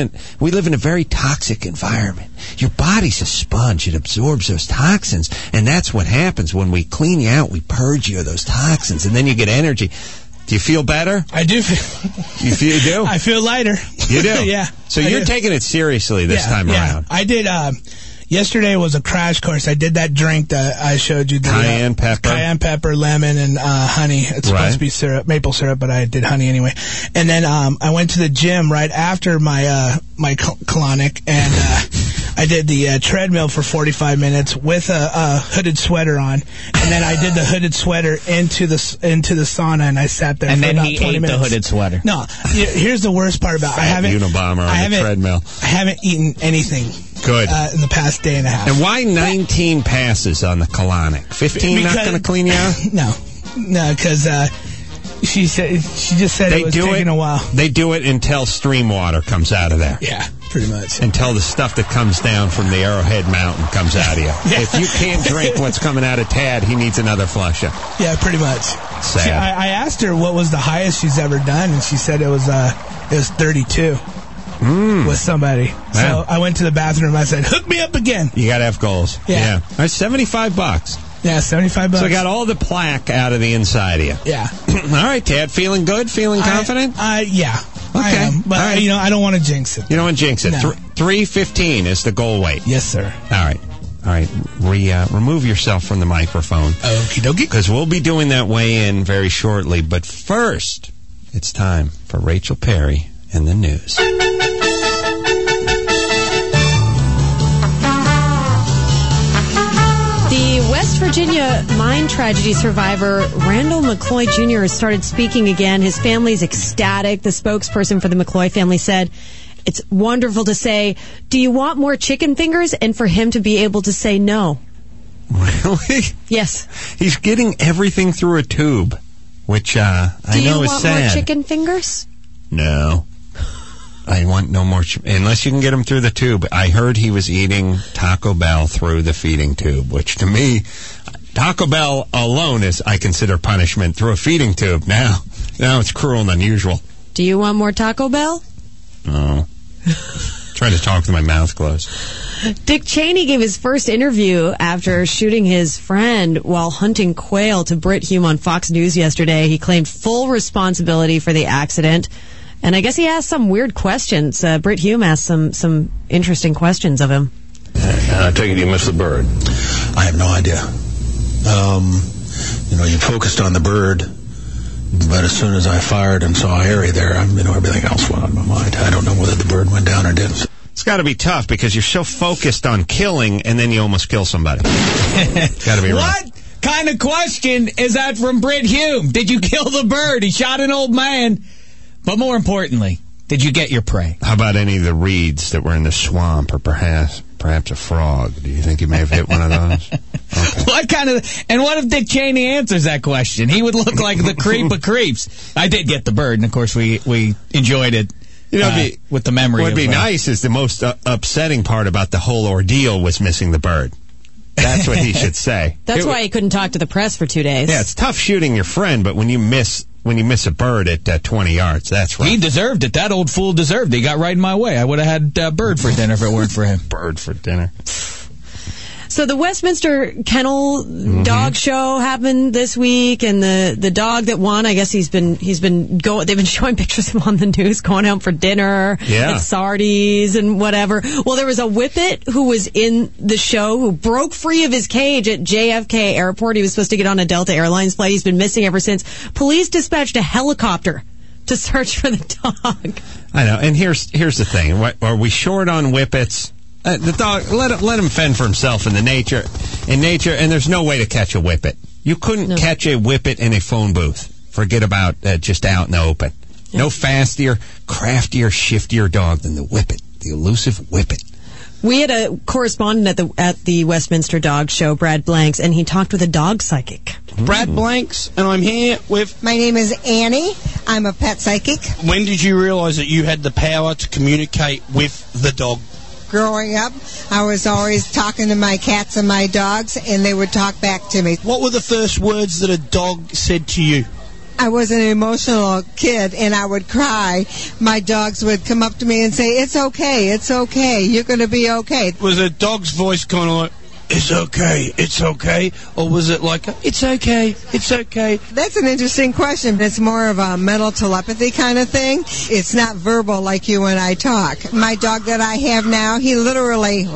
a very toxic environment. Your body's a sponge. It absorbs those toxins. And that's what happens when we clean you out. We purge you of those toxins and then you get energy. Do you feel better? I do feel. You do? I feel lighter. You do? Yeah. So you're taking it seriously this time around. I did. Yesterday was a crash course. I did that drink that I showed you. Cayenne pepper, lemon, and honey. It's supposed to be syrup, maple syrup, but I did honey anyway. And then I went to the gym right after my colonic, and I did the treadmill for 45 minutes with a hooded sweater on. And then I did the hooded sweater into the sauna, and I sat there for about 20 minutes. And then he ate the hooded sweater. No, here's the worst part about it. Unabomber on the treadmill. I haven't eaten anything. Good. In the past day and a half. And why 19 passes on the colonic? 15 not going to clean you out? No, because she just said it was taking a while. They do it until stream water comes out of there. Yeah, pretty much. Until the stuff that comes down from the Arrowhead Mountain comes out of you. If you can't drink what's coming out of Tad, he needs another flusher. Yeah, pretty much. Sad. I asked her what was the highest she's ever done, and she said it was 32. With somebody. Wow. So I went to the bathroom. I said, hook me up again. You got to have goals. Yeah. All right, $75. Yeah, $75. So I got all the plaque out of the inside of you. Yeah. All right, Tad. Feeling good? Feeling confident? Yeah. Okay. I am, but, I don't want to jinx it. You don't want to jinx it. No. 3:15 is the goal weight. Yes, sir. All right. Remove yourself from the microphone. Okie dokie. Because we'll be doing that weigh-in very shortly. But first, it's time for Rachel Perry and the news. The West Virginia mine tragedy survivor Randall McCloy Jr. has started speaking again. His family's ecstatic. The spokesperson for the McCloy family said, "It's wonderful to say, do you want more chicken fingers?" And for him to be able to say no. Really? Yes. He's getting everything through a tube, which I know is sad. Do you want more chicken fingers? No. I want no more, unless you can get him through the tube. I heard he was eating Taco Bell through the feeding tube, which to me, Taco Bell alone is, I consider punishment through a feeding tube. Now it's cruel and unusual. Do you want more Taco Bell? No. Trying to talk with my mouth closed. Dick Cheney gave his first interview after shooting his friend while hunting quail to Brit Hume on Fox News yesterday. He claimed full responsibility for the accident. And I guess he asked some weird questions. Brit Hume asked some interesting questions of him. I take it you missed the bird. I have no idea. You focused on the bird, but as soon as I fired and saw Harry there, everything else went out of my mind. I don't know whether the bird went down or didn't. It's got to be tough because you're so focused on killing and then you almost kill somebody. Got to be rough. What kind of question is that from Brit Hume? Did you kill the bird? He shot an old man. But more importantly, did you get your prey? How about any of the reeds that were in the swamp, or perhaps a frog? Do you think you may have hit one of those? Okay. And what if Dick Cheney answers that question? He would look like the creep of creeps. I did get the bird, and of course we enjoyed it. With the memory. What would be nice is the most upsetting part about the whole ordeal was missing the bird. That's what he should say. That's why he couldn't talk to the press for 2 days. Yeah, it's tough shooting your friend, but when you miss a bird at 20 yards, that's right. He deserved it. That old fool deserved it. He got right in my way. I would have had bird for dinner if it weren't for him. Bird for dinner. So the Westminster Kennel Dog Show happened this week, and the dog that won, I guess he's been going. They've been showing pictures of him on the news going out for dinner at Sardi's and whatever. Well, there was a whippet who was in the show who broke free of his cage at JFK Airport. He was supposed to get on a Delta Airlines flight. He's been missing ever since. Police dispatched a helicopter to search for the dog. I know, and here's the thing: are we short on whippets? The dog, let him fend for himself in nature, and there's no way to catch a whippet. You couldn't catch a whippet in a phone booth. Forget about just out in the open. Yeah. No faster, craftier, shiftier dog than the whippet, the elusive whippet. We had a correspondent at the Westminster Dog Show, Brad Blanks, and he talked with a dog psychic. Brad Blanks, and I'm here with... My name is Annie. I'm a pet psychic. When did you realize that you had the power to communicate with the dog? Growing up, I was always talking to my cats and my dogs, and they would talk back to me. What were the first words that a dog said to you? I was an emotional kid, and I would cry. My dogs would come up to me and say, "It's okay, you're going to be okay." Was a dog's voice kind of like, "It's okay," or was it like, "It's okay"? That's an interesting question. It's more of a mental telepathy kind of thing. It's not verbal like you and I talk. My dog that I have now, he literally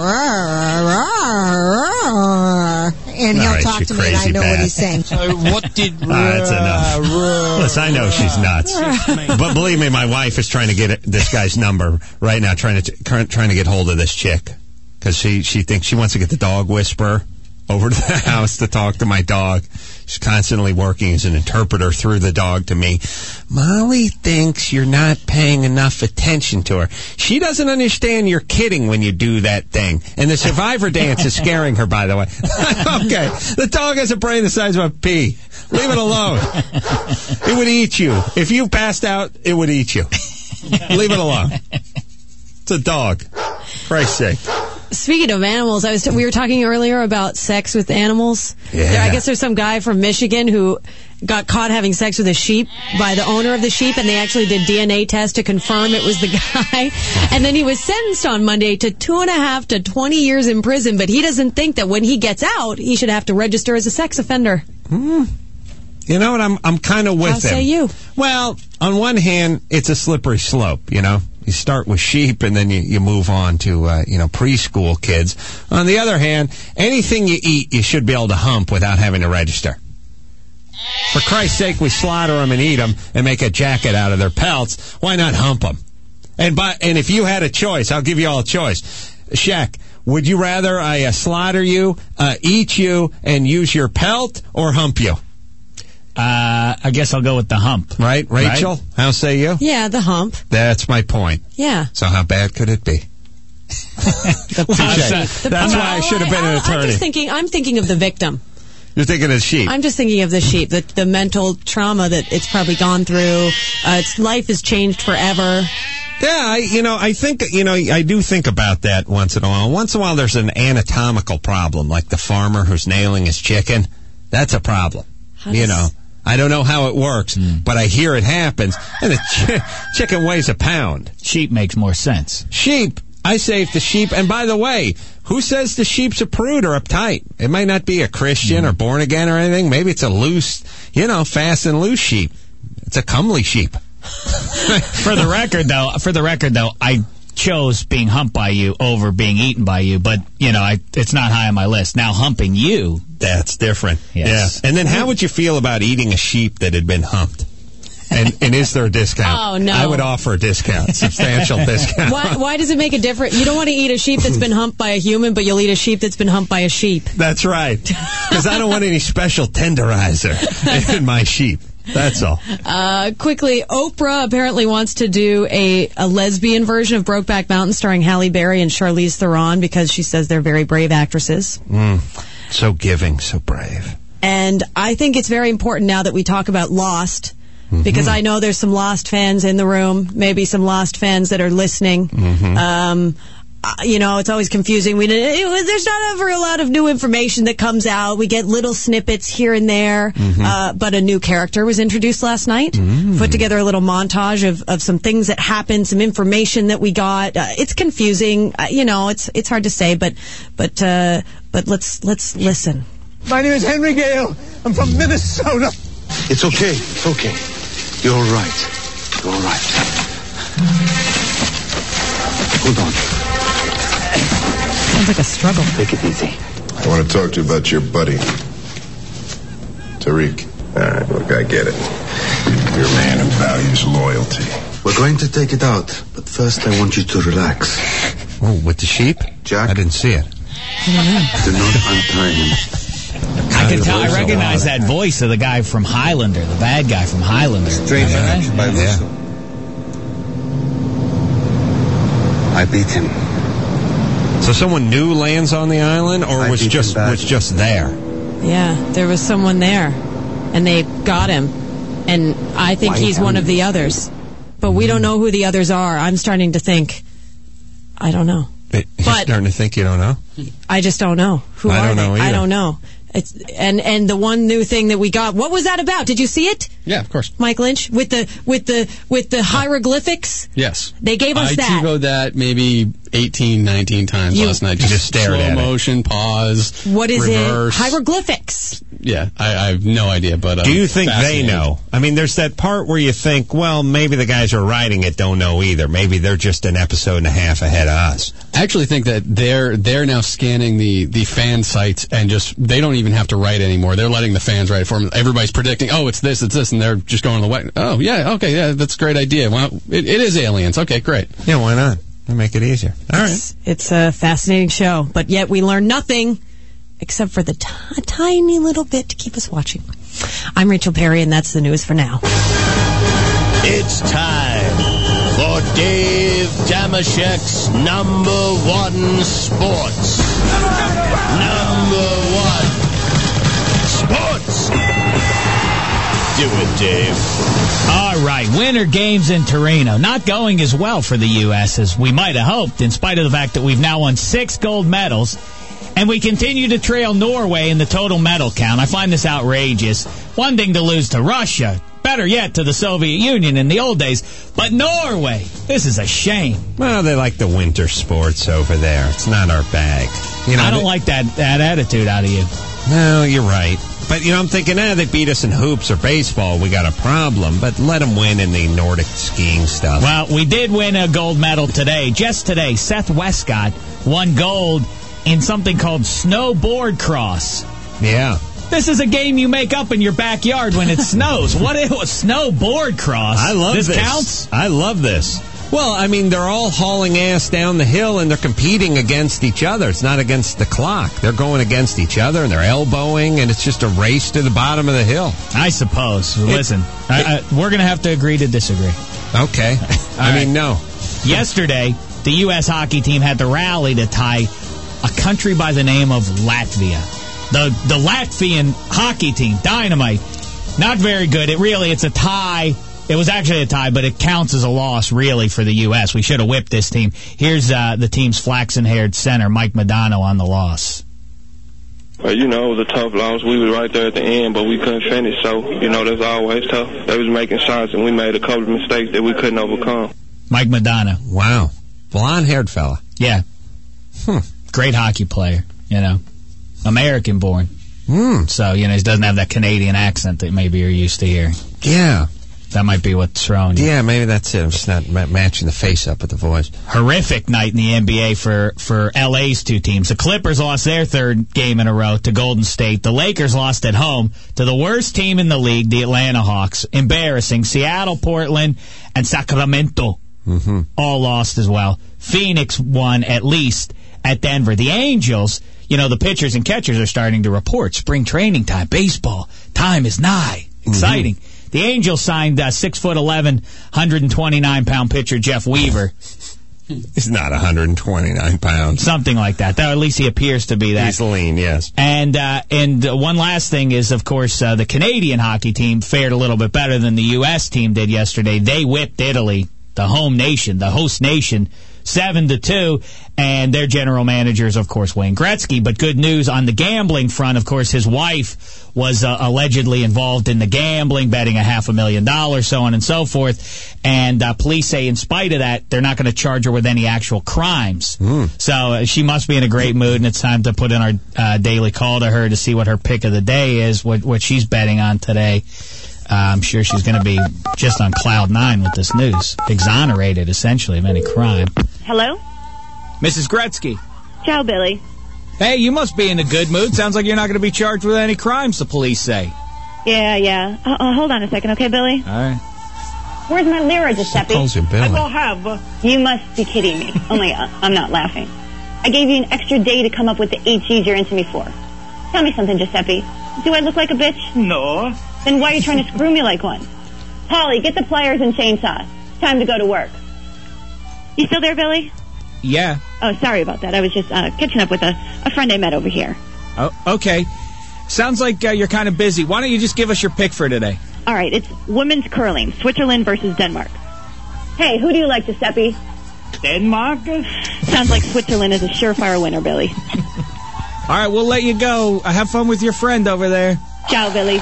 and he'll talk to me and I know what he's saying. So what did that's enough. Listen, I know she's nuts, but believe me, my wife is trying to get this guy's number right now, trying to get hold of this chick. Because she thinks she wants to get the dog whisperer over to the house to talk to my dog. She's constantly working as an interpreter through the dog to me. Molly thinks you're not paying enough attention to her. She doesn't understand you're kidding when you do that thing. And the survivor dance is scaring her, by the way. Okay, the dog has a brain the size of a pea. Leave it alone. It would eat you. If you passed out, it would eat you. Leave it alone. It's a dog. For Christ's sake. Speaking of animals, we were talking earlier about sex with animals. Yeah. I guess there's some guy from Michigan who got caught having sex with a sheep by the owner of the sheep, and they actually did DNA tests to confirm it was the guy. And then he was sentenced on Monday to 2.5 to 20 years in prison, but he doesn't think that when he gets out, he should have to register as a sex offender. You know what? I'm kind of with him. How say you? Well, on one hand, it's a slippery slope, you know? You start with sheep, and then you move on to, preschool kids. On the other hand, anything you eat, you should be able to hump without having to register. For Christ's sake, we slaughter them and eat them and make a jacket out of their pelts. Why not hump them? And if you had a choice, I'll give you all a choice. Shaq, Would you rather I slaughter you, eat you, and use your pelt, or hump you? I guess I'll go with the hump. Right, Rachel? Right? How say you? Yeah, the hump. That's my point. Yeah. So how bad could it be? That's why I should have been an attorney. I'm thinking of the victim. You're thinking of the sheep. I'm just thinking of the sheep, the mental trauma that it's probably gone through. Its life has changed forever. Yeah, I think, I do think about that once in a while. Once in a while there's an anatomical problem, like the farmer who's nailing his chicken. That's a problem. I don't know how it works, but I hear it happens, and the chicken weighs a pound. Sheep makes more sense. Sheep. I say if the sheep, and by the way, who says the sheep's a prude or uptight? It might not be a Christian or born again or anything. Maybe it's a loose, fast and loose sheep. It's a comely sheep. For the record though, I chose being humped by you over being eaten by you, but it's not high on my list. Now humping you, that's different. Yes. Yeah. And then how would you feel about eating a sheep that had been humped? And is there a discount? Oh, no. I would offer a discount, substantial discount. Why does it make a difference? You don't want to eat a sheep that's been humped by a human, but you'll eat a sheep that's been humped by a sheep. That's right. Because I don't want any special tenderizer in my sheep. That's all. Quickly, Oprah apparently wants to do a lesbian version of Brokeback Mountain starring Halle Berry and Charlize Theron because she says they're very brave actresses. So giving, so brave. And I think it's very important now that we talk about Lost, because I know there's some Lost fans in the room, maybe some Lost fans that are listening. It's always confusing. There's not ever a lot of new information that comes out. We get little snippets here and there, but a new character was introduced last night. Put together a little montage of some things that happened, some information that we got. It's confusing. It's hard to say, but let's listen. My name is Henry Gale. I'm from Minnesota. It's okay. It's okay. You're all right. You're all right. Hold on. Sounds like a struggle. Take it easy. I want to talk to you about your buddy, Tariq. All right, look, I get it. You're a man who values loyalty. We're going to take it out, but first I want you to relax. Oh, with the sheep? Jack? I didn't see it. Do not untie him. I can tell. I recognize that voice of the guy from Highlander, the bad guy from Highlander. Strange match by Lusso. I beat him. So someone new lands on the island, or was just there? Yeah, there was someone there, and they got him, and I think he's one of the others. But we don't know who the others are. I'm starting to think, I don't know. You're starting to think you don't know? I just don't know. Who I are don't they? know either. I don't know. It's and the one new thing that we got. What was that about? Did you see it? Yeah, of course. Mike Lynch with the hieroglyphics. Yes, they gave us that. I TiVo'd that maybe 18, 19 times last night. Just stared at it. Slow motion, pause. What is reverse. it? Hieroglyphics. Yeah, I have no idea. But do you think they know? I mean, there's that part where you think, well, maybe the guys who are writing it don't know either. Maybe they're just an episode and a half ahead of us. I actually think that they're now scanning the fan sites and they don't even have to write anymore. They're letting the fans write for them. Everybody's predicting, it's this, and they're just going the way. Oh, yeah, okay, yeah, that's a great idea. Well, it is aliens. Okay, great. Yeah, why not? They'll make it easier. All right. It's a fascinating show, but yet we learn nothing except for the tiny little bit to keep us watching. I'm Rachel Perry, and that's the news for now. It's time for Dave Damashek's number one sports. Number one sports. Do it, Dave. All right, winter games in Torino. Not going as well for the U.S. as we might have hoped, in spite of the fact that we've now won 6 gold medals. And we continue to trail Norway in the total medal count. I find this outrageous. One thing to lose to Russia. Better yet, to the Soviet Union in the old days. But Norway, this is a shame. Well, they like the winter sports over there. It's not our bag. I don't like that attitude out of you. No, you're right. But, I'm thinking, they beat us in hoops or baseball. We got a problem. But let them win in the Nordic skiing stuff. Well, we did win a gold medal today. Just today, Seth Westcott won gold in something called snowboard cross. Yeah. This is a game you make up in your backyard when it snows. What is snowboard cross? I love this. This counts? I love this. Well, I mean, they're all hauling ass down the hill, and they're competing against each other. It's not against the clock. They're going against each other, and they're elbowing, and it's just a race to the bottom of the hill. I suppose. Listen, we're going to have to agree to disagree. Okay. No. Yesterday, the U.S. hockey team had to rally to tie a country by the name of Latvia. The Latvian hockey team, dynamite, not very good. It's a tie. It was actually a tie, but it counts as a loss, really, for the U.S. We should have whipped this team. Here's the team's flaxen-haired center, Mike Modano, on the loss. Well, it was a tough loss. We were right there at the end, but we couldn't finish. So, that's always tough. They was making shots, and we made a couple of mistakes that we couldn't overcome. Mike Modano. Wow. Blonde-haired fella. Yeah. Great hockey player, American-born. So, he doesn't have that Canadian accent that maybe you're used to hearing. Yeah. That might be what's throwing you. Yeah, maybe that's it. I'm just not matching the face up with the voice. Horrific night in the NBA for LA's two teams. The Clippers lost their third game in a row to Golden State. The Lakers lost at home to the worst team in the league, the Atlanta Hawks. Embarrassing. Seattle, Portland, and Sacramento all lost as well. Phoenix won at least at Denver. The Angels, the pitchers and catchers are starting to report. Spring training time, baseball, time is nigh. Exciting. The Angels signed 6'11", 129-pound pitcher Jeff Weaver. He's not 129 pounds. Something like that. At least he appears to be that. He's lean, yes. And one last thing is, of course, the Canadian hockey team fared a little bit better than the U.S. team did yesterday. They whipped Italy, the home nation, the host nation, 7-2, and their general manager is, of course, Wayne Gretzky. But good news on the gambling front. Of course, his wife was allegedly involved in the gambling, betting $500,000, so on and so forth. And police say, in spite of that, they're not going to charge her with any actual crimes. So she must be in a great mood, and it's time to put in our daily call to her to see what her pick of the day is, what she's betting on today. I'm sure she's going to be just on cloud nine with this news. Exonerated, essentially, of any crime. Hello? Mrs. Gretzky. Ciao, Billy. Hey, you must be in a good mood. Sounds like you're not going to be charged with any crimes, the police say. Yeah. Hold on a second, okay, Billy? All right. Where's my lira, Giuseppe? Calls you Billy. I will have. You must be kidding me. Only I'm not laughing. I gave you an extra day to come up with the HEs you're into me for. Tell me something, Giuseppe. Do I look like a bitch? No. Then why are you trying to screw me like one? Polly, get the pliers and chainsaw. It's time to go to work. You still there, Billy? Yeah. Oh, sorry about that. I was just catching up with a friend I met over here. Oh, okay. Sounds like you're kind of busy. Why don't you just give us your pick for today? All right, it's women's curling, Switzerland versus Denmark. Hey, who do you like, Giuseppe? Denmark? Sounds like Switzerland is a surefire winner, Billy. All right, we'll let you go. Have fun with your friend over there. Ciao, Billy.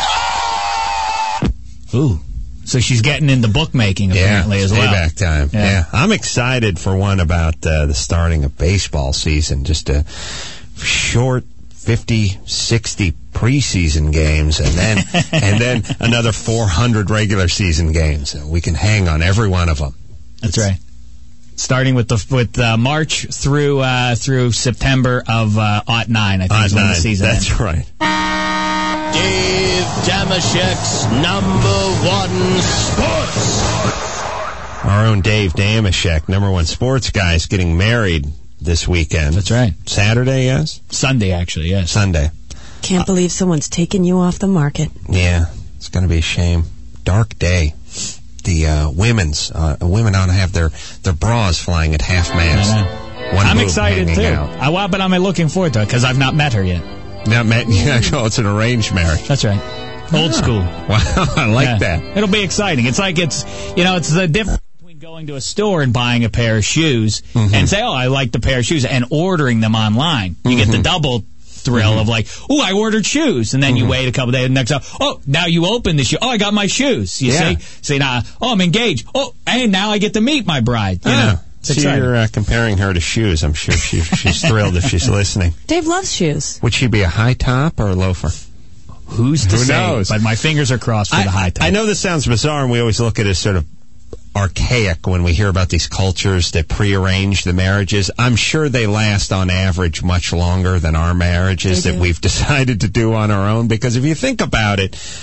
Ooh. So she's getting into bookmaking, apparently, as well. Payback time. Yeah. I'm excited for one about the starting of baseball season. Just a short 50, 60 preseason games, and then another 400 regular season games. We can hang on every one of them. That's right. Starting with March through September of '09, I think is when the season ends. That's right. Dave Damashek's #1 Sports. Our own Dave Damashek, #1 sports guy, is getting married this weekend. That's right. Saturday, yes? Sunday, actually, yes. Sunday. Can't believe someone's taken you off the market. Yeah, it's going to be a shame. Dark day. The women ought to have their bras flying at half-mast. I'm excited, too. But I'm looking forward to it, because I've not met her yet. Not met? Yeah, it's an arranged marriage. That's right. Old school. Wow, I like that. It'll be exciting. It's like it's the difference between going to a store and buying a pair of shoes and say, oh, I like the pair of shoes, and ordering them online. You get the double thrill of like, oh, I ordered shoes, and then you wait a couple days, and next up, oh, now you open the shoe. Oh, I got my shoes. You see now, oh, I'm engaged. Oh, and now I get to meet my bride. You know. So you're comparing her to shoes. I'm sure she's thrilled if she's listening. Dave loves shoes. Would she be a high top or a loafer? Who knows? But my fingers are crossed for the high top. I know this sounds bizarre, and we always look at it as sort of archaic when we hear about these cultures that prearrange the marriages. I'm sure they last on average much longer than our marriages that we've decided to do on our own, because if you think about it,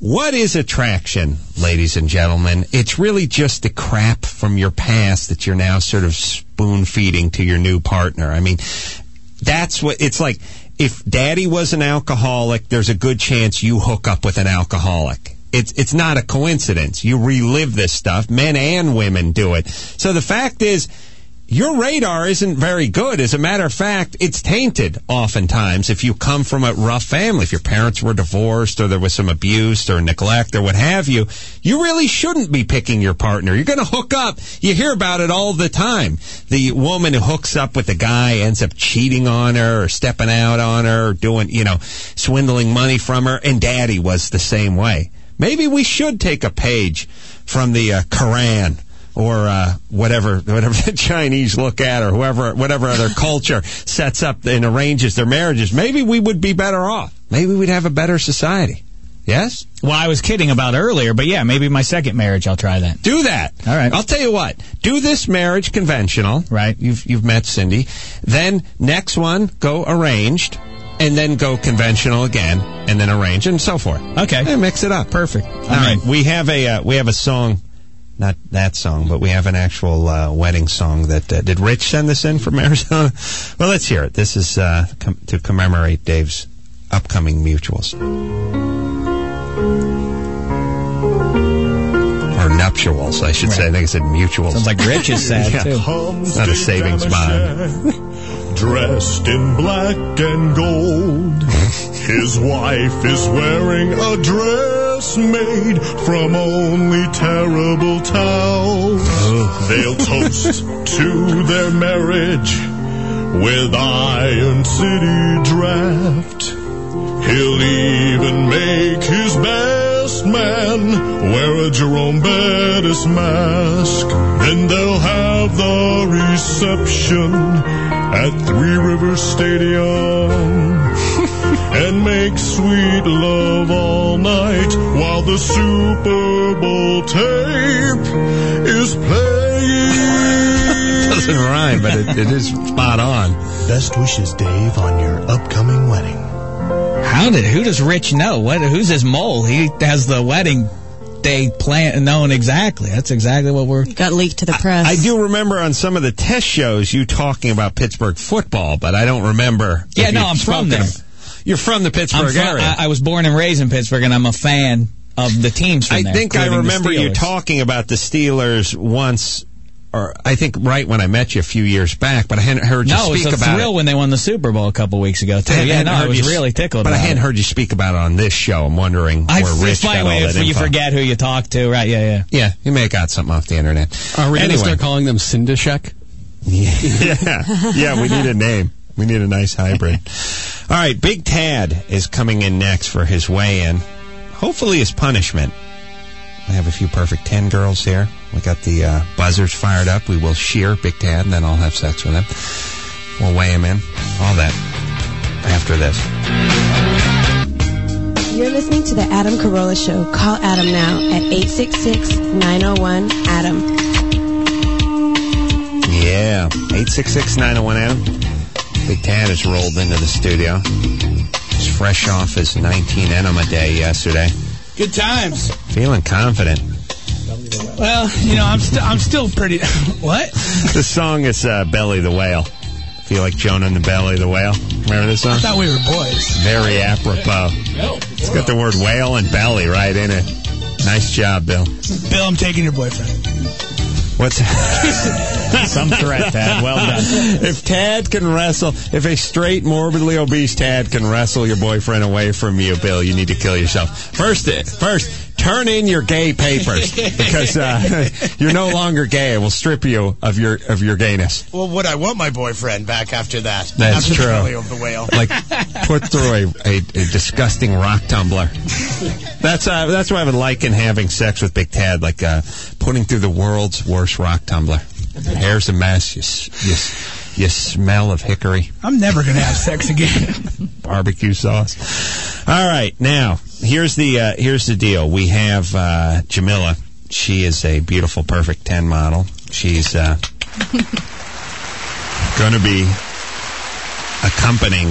What is attraction, ladies and gentlemen? It's really just the crap from your past that you're now sort of spoon-feeding to your new partner. I mean, that's what it's like. If Daddy was an alcoholic, there's a good chance you hook up with an alcoholic. It's not a coincidence. You relive this stuff. Men and women do it. So the fact is, your radar isn't very good. As a matter of fact, it's tainted oftentimes if you come from a rough family. If your parents were divorced or there was some abuse or neglect or what have you, you really shouldn't be picking your partner. You're going to hook up. You hear about it all the time. The woman who hooks up with the guy ends up cheating on her or stepping out on her or doing, swindling money from her. And Daddy was the same way. Maybe we should take a page from the Quran or whatever the Chinese look at, or whatever other culture sets up and arranges their marriages. Maybe we would be better off. Maybe we'd have a better society. Yes? Well, I was kidding about earlier, but yeah, maybe my second marriage, I'll try that. Do that. All right. I'll tell you what. Do this marriage conventional. Right. You've met Cindy. Then next one, go arranged. And then go conventional again, and then arrange, and so forth. Okay. And mix it up. Perfect. All right. We have a song. Not that song, but we have an actual wedding song that... did Rich send this in from Arizona? Well, let's hear it. This is to commemorate Dave's upcoming mutuals. Or nuptials, I should say. I think I said mutuals. Sounds like Rich is sad, too. It's not a savings bond. Dressed in black and gold. His wife is wearing a dress made from only terrible towels. They'll toast to their marriage with Iron City Draft. He'll even make his best man wear a Jerome Bettis mask. Then they'll have the reception at Three Rivers Stadium and make sweet love all night while the Super Bowl tape is playing. Doesn't rhyme, but it is spot on. Best wishes, Dave, on your upcoming wedding. Who does Rich know? Who's his mole? He has the wedding day plan known exactly. That's exactly what got leaked to the press. I do remember on some of the test shows you talking about Pittsburgh football, but I don't remember. Yeah, no, I'm from there. You're from the Pittsburgh area. I was born and raised in Pittsburgh, and I'm a fan of the teams from there. I think I remember you talking about the Steelers once, or I think right when I met you a few years back, but I hadn't heard you speak about it. No, it was a thrill when they won the Super Bowl a couple weeks ago, too. I was really tickled But about I hadn't heard you speak about it on this show. I'm wondering where Rich got all that info. You forget who you talk to, right? Yeah. Yeah, you may have got something off the internet. Are we going to start calling them Sindashek? Yeah, we need a name. We need a nice hybrid. All right, Big Tad is coming in next for his weigh-in. Hopefully his punishment. I have a few perfect 10 girls here. We got the buzzers fired up. We will shear Big Tad, and then I'll have sex with him. We'll weigh him in. All that after this. You're listening to The Adam Carolla Show. Call Adam now at 866-901-ADAM. Yeah, 866-901-ADAM. Big Tad has rolled into the studio. He's fresh off his 19 enema day yesterday. Good times. Feeling confident. Well, I'm still pretty... What? The song is Belly the Whale. Feel like Jonah and the Belly the Whale. Remember this song? I thought we were boys. Very apropos. It's got the word whale and belly right in it. Nice job, Bill. Bill, I'm taking your boyfriend. What's some threat, Tad? Well done. If Tad can wrestle, if a straight, morbidly obese Tad can wrestle your boyfriend away from you, Bill, you need to kill yourself. First, turn in your gay papers because you're no longer gay. We'll strip you of your gayness. Well, would I want my boyfriend back after that? That's after true. The belly of the whale. Like put through a disgusting rock tumbler. That's why I've been liking having sex with Big Tad, like putting through the world's worst rock tumbler. Your hair's a mess. You smell of hickory. I'm never going to have sex again. Barbecue sauce. All right, now here's the deal. We have Jamila. She is a beautiful, perfect 10 model. She's going to be accompanying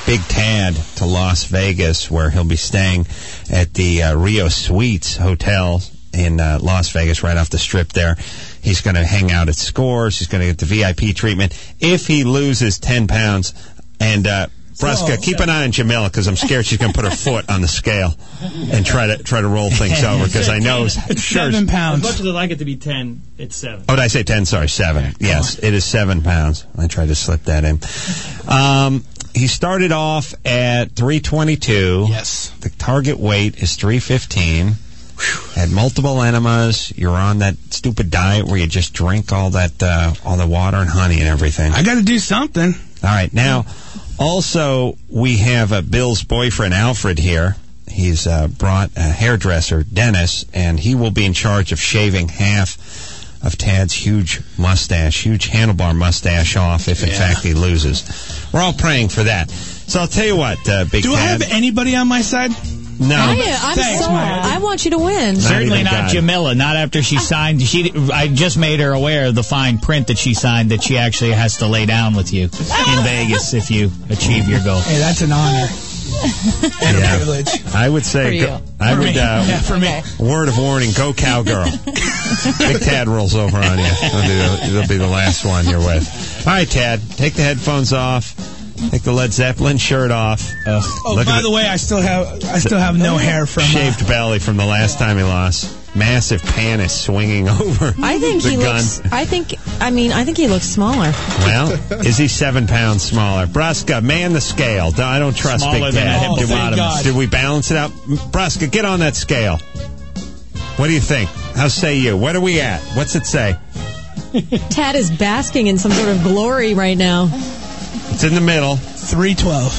Big Tad to Las Vegas, where he'll be staying at the Rio Suites Hotel in Las Vegas, right off the Strip there. He's going to hang out at Scores. He's going to get the VIP treatment. If he loses 10 pounds, and Brusca, keep an eye on Jamila, because I'm scared she's going to put her foot on the scale and try to roll things over, because I know it's 7 pounds. As much as I'd like it to be 10, it's 7. Oh, did I say 10? Sorry, 7. Okay, yes, it is 7 pounds. I tried to slip that in. He started off at 322. Yes. The target weight is 315. Had multiple enemas. You're on that stupid diet where you just drink all the water and honey and everything. I got to do something. All right. Now, also, we have Bill's boyfriend, Alfred, here. He's brought a hairdresser, Dennis, and he will be in charge of shaving half of Tad's huge handlebar mustache off if, in fact, he loses. We're all praying for that. So I'll tell you what, Big Tad. Do I have anybody on my side? No. I want you to win. Certainly not Jamila. Not after she signed. I just made her aware of the fine print that she signed that she actually has to lay down with you in Vegas if you achieve your goal. Hey, that's an honor. And a privilege. I would say, for me. Word of warning, go Cowgirl. Big Tad rolls over on you. It'll be the last one you're with. All right, Tad, take the headphones off. Take the Led Zeppelin shirt off. By the way, I still have no hair from shaved belly from the last time he lost. Massive pannis swinging over. I think he gun. looks. I think he looks smaller. Well, is he 7 pounds smaller? Brusca, man the scale. I don't trust Smaller Big than Tad. a hippopotamus. Did we balance it out? Brusca, get on that scale. What do you think? How say you? What are we at? What's it say? Tad is basking in some sort of glory right now. It's in the middle. 312.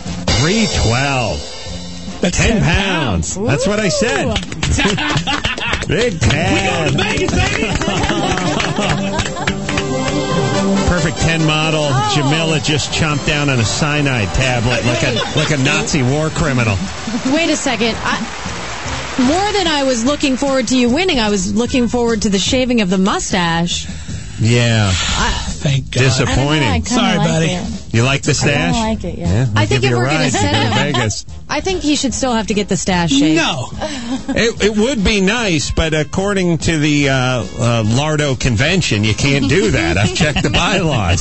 312. That's 10 pounds. Ooh. That's what I said. Big Tad. We going to Vegas, baby. Perfect 10 model. Jamila just chomped down on a cyanide tablet like a Nazi war criminal. Wait a second. More than I was looking forward to you winning, I was looking forward to the shaving of the mustache. Yeah. Thank God. Disappointing. Sorry, like buddy. It. You like the stash? I like it, yeah. I think if we're going to send him Vegas. I think he should still have to get the stash shaved. No. It would be nice, but according to the Lardo Convention, you can't do that. I've checked the bylaws.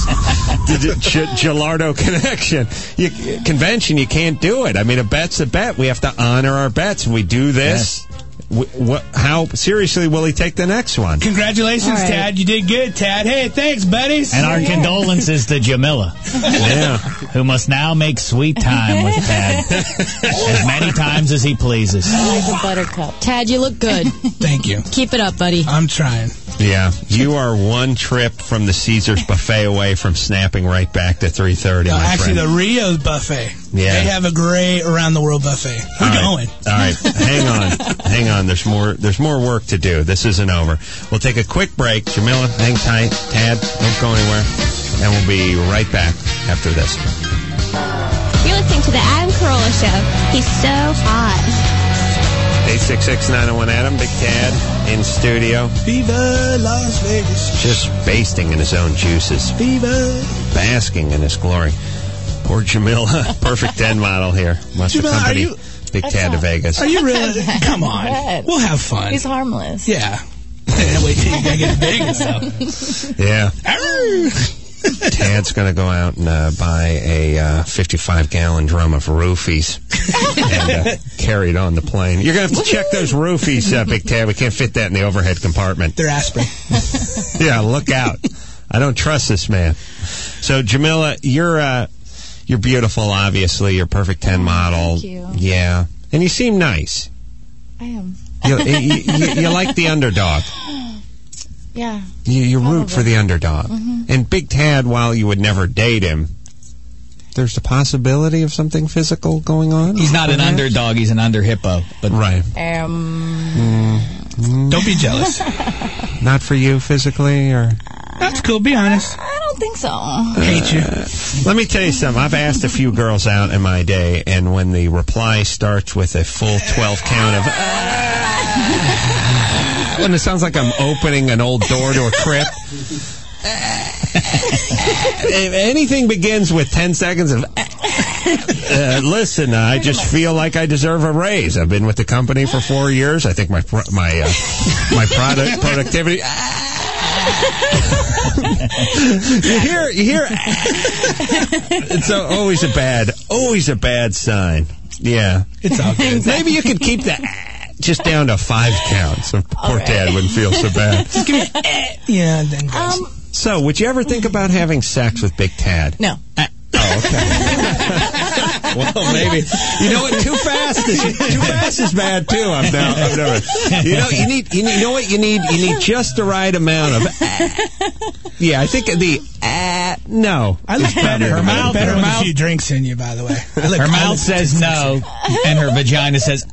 Gelardo Convention, you can't do it. I mean, a bet's a bet. We have to honor our bets. We do this. Yes. How seriously will he take the next one? Congratulations, right. Tad. You did good, Tad. Hey, thanks, buddies. And our condolences to Jamila, who must now make sweet time with Tad as many times as he pleases. I like the buttercup. Tad, you look good. Thank you. Keep it up, buddy. I'm trying. Yeah, you are one trip from the Caesars buffet away from snapping right back to 3:30. No, actually, the Rio's buffet. Yeah. They have a great around-the-world buffet. We're going. All right, hang on. There's more work to do. This isn't over. We'll take a quick break. Jamila, hang tight. Tad, don't go anywhere. And we'll be right back after this. You're listening to the Adam Carolla Show. He's so hot. 866-901-ADAM, Big Tad in studio. Viva Las Vegas. Just basting in his own juices. Viva. Basking in his glory. Poor Jamila, perfect 10 model here. Must Jamila, accompany Big Tad to Vegas. Are you really? Come on. We'll have fun. He's harmless. Yeah. Wait till you get Vegas, though. Yeah. Tad's going to go out and buy a 55-gallon drum of roofies and carry it on the plane. You're going to have to check those roofies, Big Tad. We can't fit that in the overhead compartment. They're aspirin. Yeah, look out. I don't trust this man. So, Jamila, you're beautiful, obviously. You're a perfect 10 model. Thank you. Yeah. And you seem nice. I am. You like the underdog. Yeah. You root for the underdog. Mm-hmm. And Big Tad, while you would never date him, there's the possibility of something physical going on? He's not an underdog, he's an under-hippo. But right. Don't be jealous. Not for you physically, or... That's cool, be honest. I don't think so. Hate you. Let me tell you something. I've asked a few girls out in my day, and when the reply starts with a full 12 count of... when it sounds like I'm opening an old door to a crypt. If anything begins with 10 seconds of... Listen, I just feel like I deserve a raise. I've been with the company for 4 years. I think my productivity. you hear. It's always a bad sign. Yeah, it's all good. Maybe you could keep the just down to 5 counts. So poor Dad wouldn't feel so bad. Just give me yeah, and then So, would you ever think about having sex with Big Tad? No. Oh, okay. Well, maybe. You know what? Too fast is bad too. I've never. You know what you need? You need just the right amount of. Yeah, I think the. No. I look better. Her mouth with a few drinks in you, by the way. Her mouth says no, and her vagina says.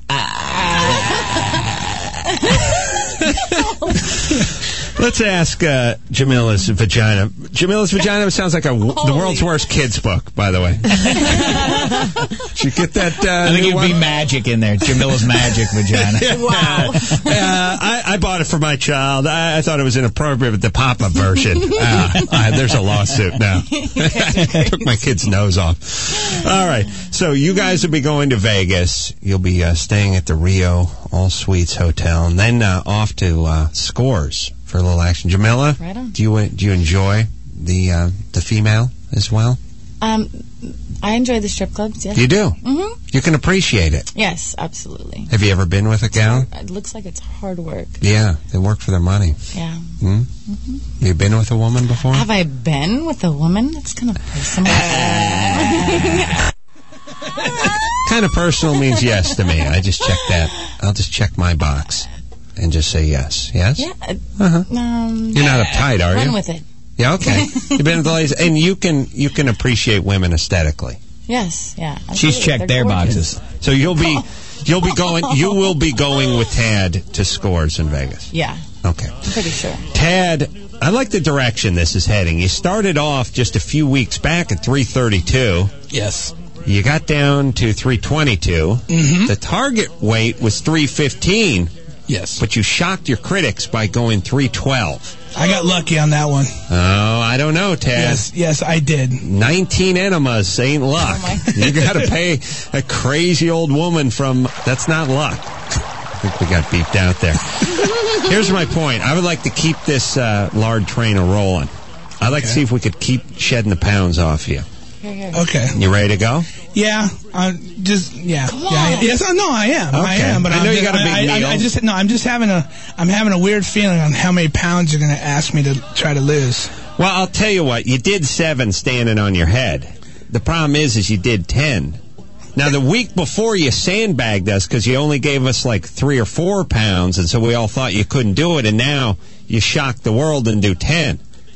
Let's ask Jamila's vagina. Jamila's vagina sounds like the world's worst kids book, by the way. Did you get that? I think it would be magic in there. Jamila's magic vagina. Wow. I bought it for my child. I thought it was inappropriate with the pop-up version. There's a lawsuit now. Took my kid's nose off. All right. So you guys will be going to Vegas. You'll be staying at the Rio All Suites Hotel, and then off to Scores for a little action. Jamila, right on. Do you enjoy the female as well? I enjoy the strip clubs, yes. You do? Mm-hmm. You can appreciate it. Yes, absolutely. Have you ever been with a gal? It looks like it's hard work. Yeah, they work for their money. Yeah. Hmm? Mm-hmm. Have you been with a woman before? Have I been with a woman? That's kind of personal. Kind of personal means yes to me. I just check that. I'll just check my box and just say yes. Yes? Yeah. Uh-huh. You're not uptight, are you? Run with it. Yeah, okay. You've been with the ladies, and you can appreciate women aesthetically. Yes, yeah. She's checked their boxes. So you will be going with Tad to Scores in Vegas. Yeah. Okay. I'm pretty sure. Tad, I like the direction this is heading. You started off just a few weeks back at 332. Yes. You got down to 322. Mm-hmm. The target weight was 315. Yes. But you shocked your critics by going 312. I got lucky on that one. Oh, I don't know, Tad. Yes, I did. 19 enemas ain't luck. You got to pay a crazy old woman from... That's not luck. I think we got beeped out there. Here's my point. I would like to keep this lard trainer rolling. I'd like to see if we could keep shedding the pounds off you. Okay. You ready to go? Yeah. Yes, no, I am. Okay. I am. But I know you got a big meal. I'm having a weird feeling on how many pounds you're going to ask me to try to lose. Well, I'll tell you what. You did 7 standing on your head. The problem is you did 10. Now, the week before you sandbagged us because you only gave us like 3 or 4 pounds, and so we all thought you couldn't do it, and now you shocked the world and do 10.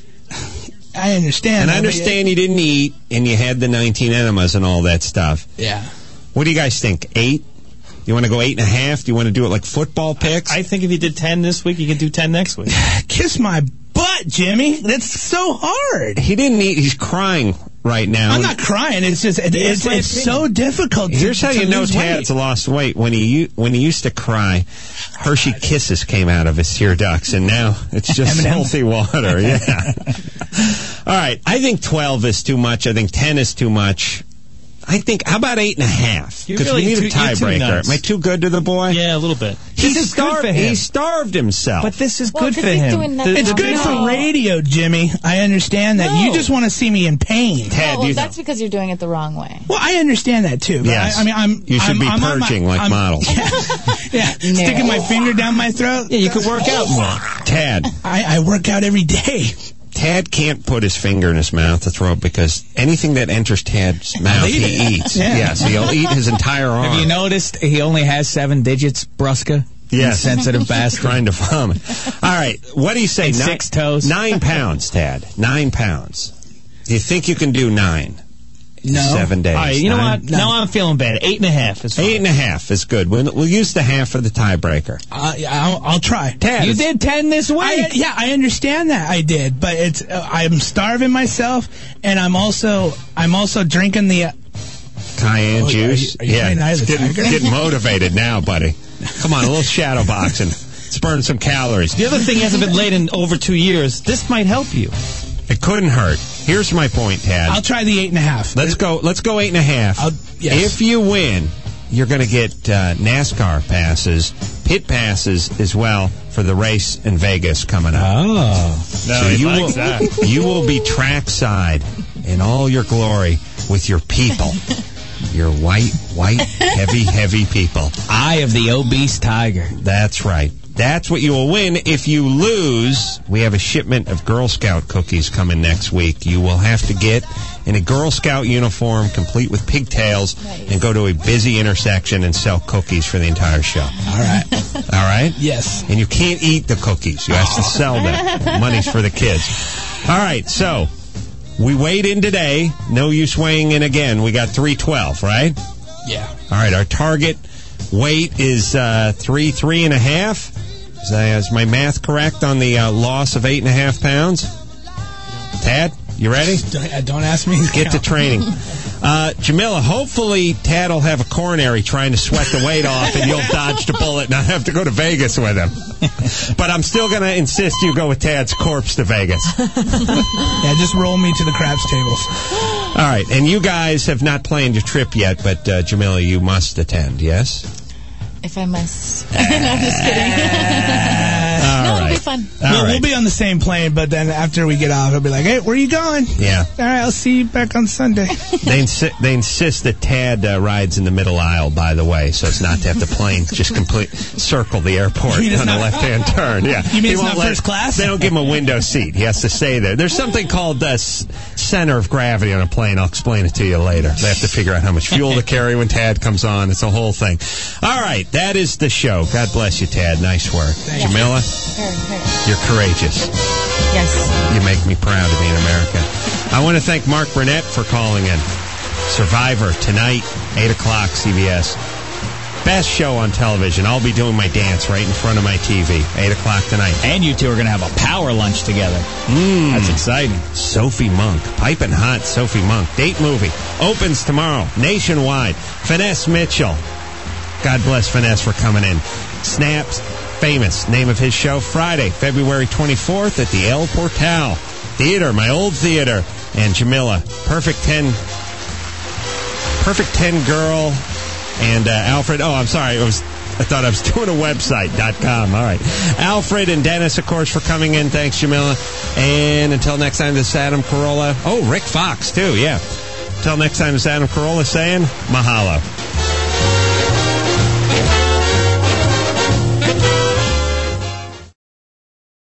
I understand. And I understand you didn't eat, and you had the 19 enemas and all that stuff. Yeah. What do you guys think? 8? You want to go 8.5? Do you want to do it like football picks? I think if you did 10 this week, you can do 10 next week. Kiss my butt, Jimmy. That's so hard. He didn't eat. He's crying right now. I'm not crying. It's just it's so difficult. Here's how you know Tad's lost weight. When he used to cry, Hershey Kisses came out of his tear ducts, and now it's just healthy water. Yeah. All right. I think 12 is too much. I think 10 is too much. I think, how about 8.5? Because we need a tiebreaker. Am I too good to the boy? Yeah, a little bit. He starved himself. But this is good for him. It's good for radio, Jimmy. I understand that. You just want to see me in pain. That's because you're doing it the wrong way. Well, I understand that too. But yes. You should be purging like models. Yeah, sticking my finger down my throat. Yeah, you could work out more. Tad. I work out every day. Tad can't put his finger in his mouth to throw because anything that enters Tad's mouth, he eats. Yeah. Yes, he'll eat his entire arm. Have you noticed he only has 7 digits, Brusca? Yes. Sensitive bastard. Trying to vomit. All right, what do you say? 6 toes. 9 pounds, Tad. 9 pounds. Do you think you can do 9? No. 7 days. All right, you know what? Now I'm feeling bad. 8.5 is fine. 8.5 is good. We'll use the half for the tiebreaker. I'll try. Tad, you did 10 this week. I understand that I did, but it's I'm starving myself, and I'm also drinking the cayenne juice. Are you getting motivated now, buddy. Come on, a little shadow boxing. Let's burn some calories. The other thing, he hasn't been late in over 2 years. This might help you. It couldn't hurt. Here's my point, Tad. I'll try the 8.5. Let's go 8.5. Yes. If you win, you're going to get NASCAR passes, pit passes as well for the race in Vegas coming up. Oh. So you will be trackside in all your glory with your people. Your white, heavy people. Eye of the obese tiger. That's right. That's what you will win. If you lose, we have a shipment of Girl Scout cookies coming next week. You will have to get in a Girl Scout uniform, complete with pigtails, and go to a busy intersection and sell cookies for the entire show. All right. All right? Yes. And you can't eat the cookies. You have to sell them. Money's for the kids. All right, so we weighed in today. No use weighing in again. We got 312, right? Yeah. All right, our target weight is 3.5. Is my math correct on the loss of 8.5 pounds? Tad, you ready? Don't ask me. Get to training. Jamila, hopefully Tad will have a coronary trying to sweat the weight off and you'll dodge the bullet and not have to go to Vegas with him. But I'm still going to insist you go with Tad's corpse to Vegas. Yeah, just roll me to the craps tables. All right, and you guys have not planned your trip yet, but Jamila, you must attend, yes? If I must. No, I'm just kidding. It'll be fun. We'll be on the same plane, but then after we get off, I'll be like, hey, where are you going? Yeah. All right, I'll see you back on Sunday. They insist that Tad rides in the middle aisle, by the way, so it's not to have the plane just circle the airport on the left-hand turn. Yeah. You mean it's not first class? They don't give him a window seat. He has to stay there. There's something called center of gravity on a plane. I'll explain it to you later. They have to figure out how much fuel to carry when Tad comes on. It's a whole thing. All right. That is the show. God bless you, Tad. Nice work. Jamila, you're courageous. Yes. You make me proud to be in America. I want to thank Mark Burnett for calling in. Survivor tonight, 8 o'clock, CBS. Best show on television. I'll be doing my dance right in front of my TV, 8 o'clock tonight. And you two are going to have a power lunch together. That's exciting. Sophie Monk. Piping hot Sophie Monk. Date movie. Opens tomorrow. Nationwide. Finesse Mitchell. God bless Finesse for coming in. Snaps Famous. Name of his show, Friday, February 24th at the El Portal Theater, my old theater. And Jamila, Perfect 10 girl. And Alfred, I'm sorry, I thought I was doing a website.com. All right. Alfred and Dennis, of course, for coming in. Thanks, Jamila. And until next time, this is Adam Carolla. Oh, Rick Fox, too, yeah. Until next time, this is Adam Carolla saying mahalo.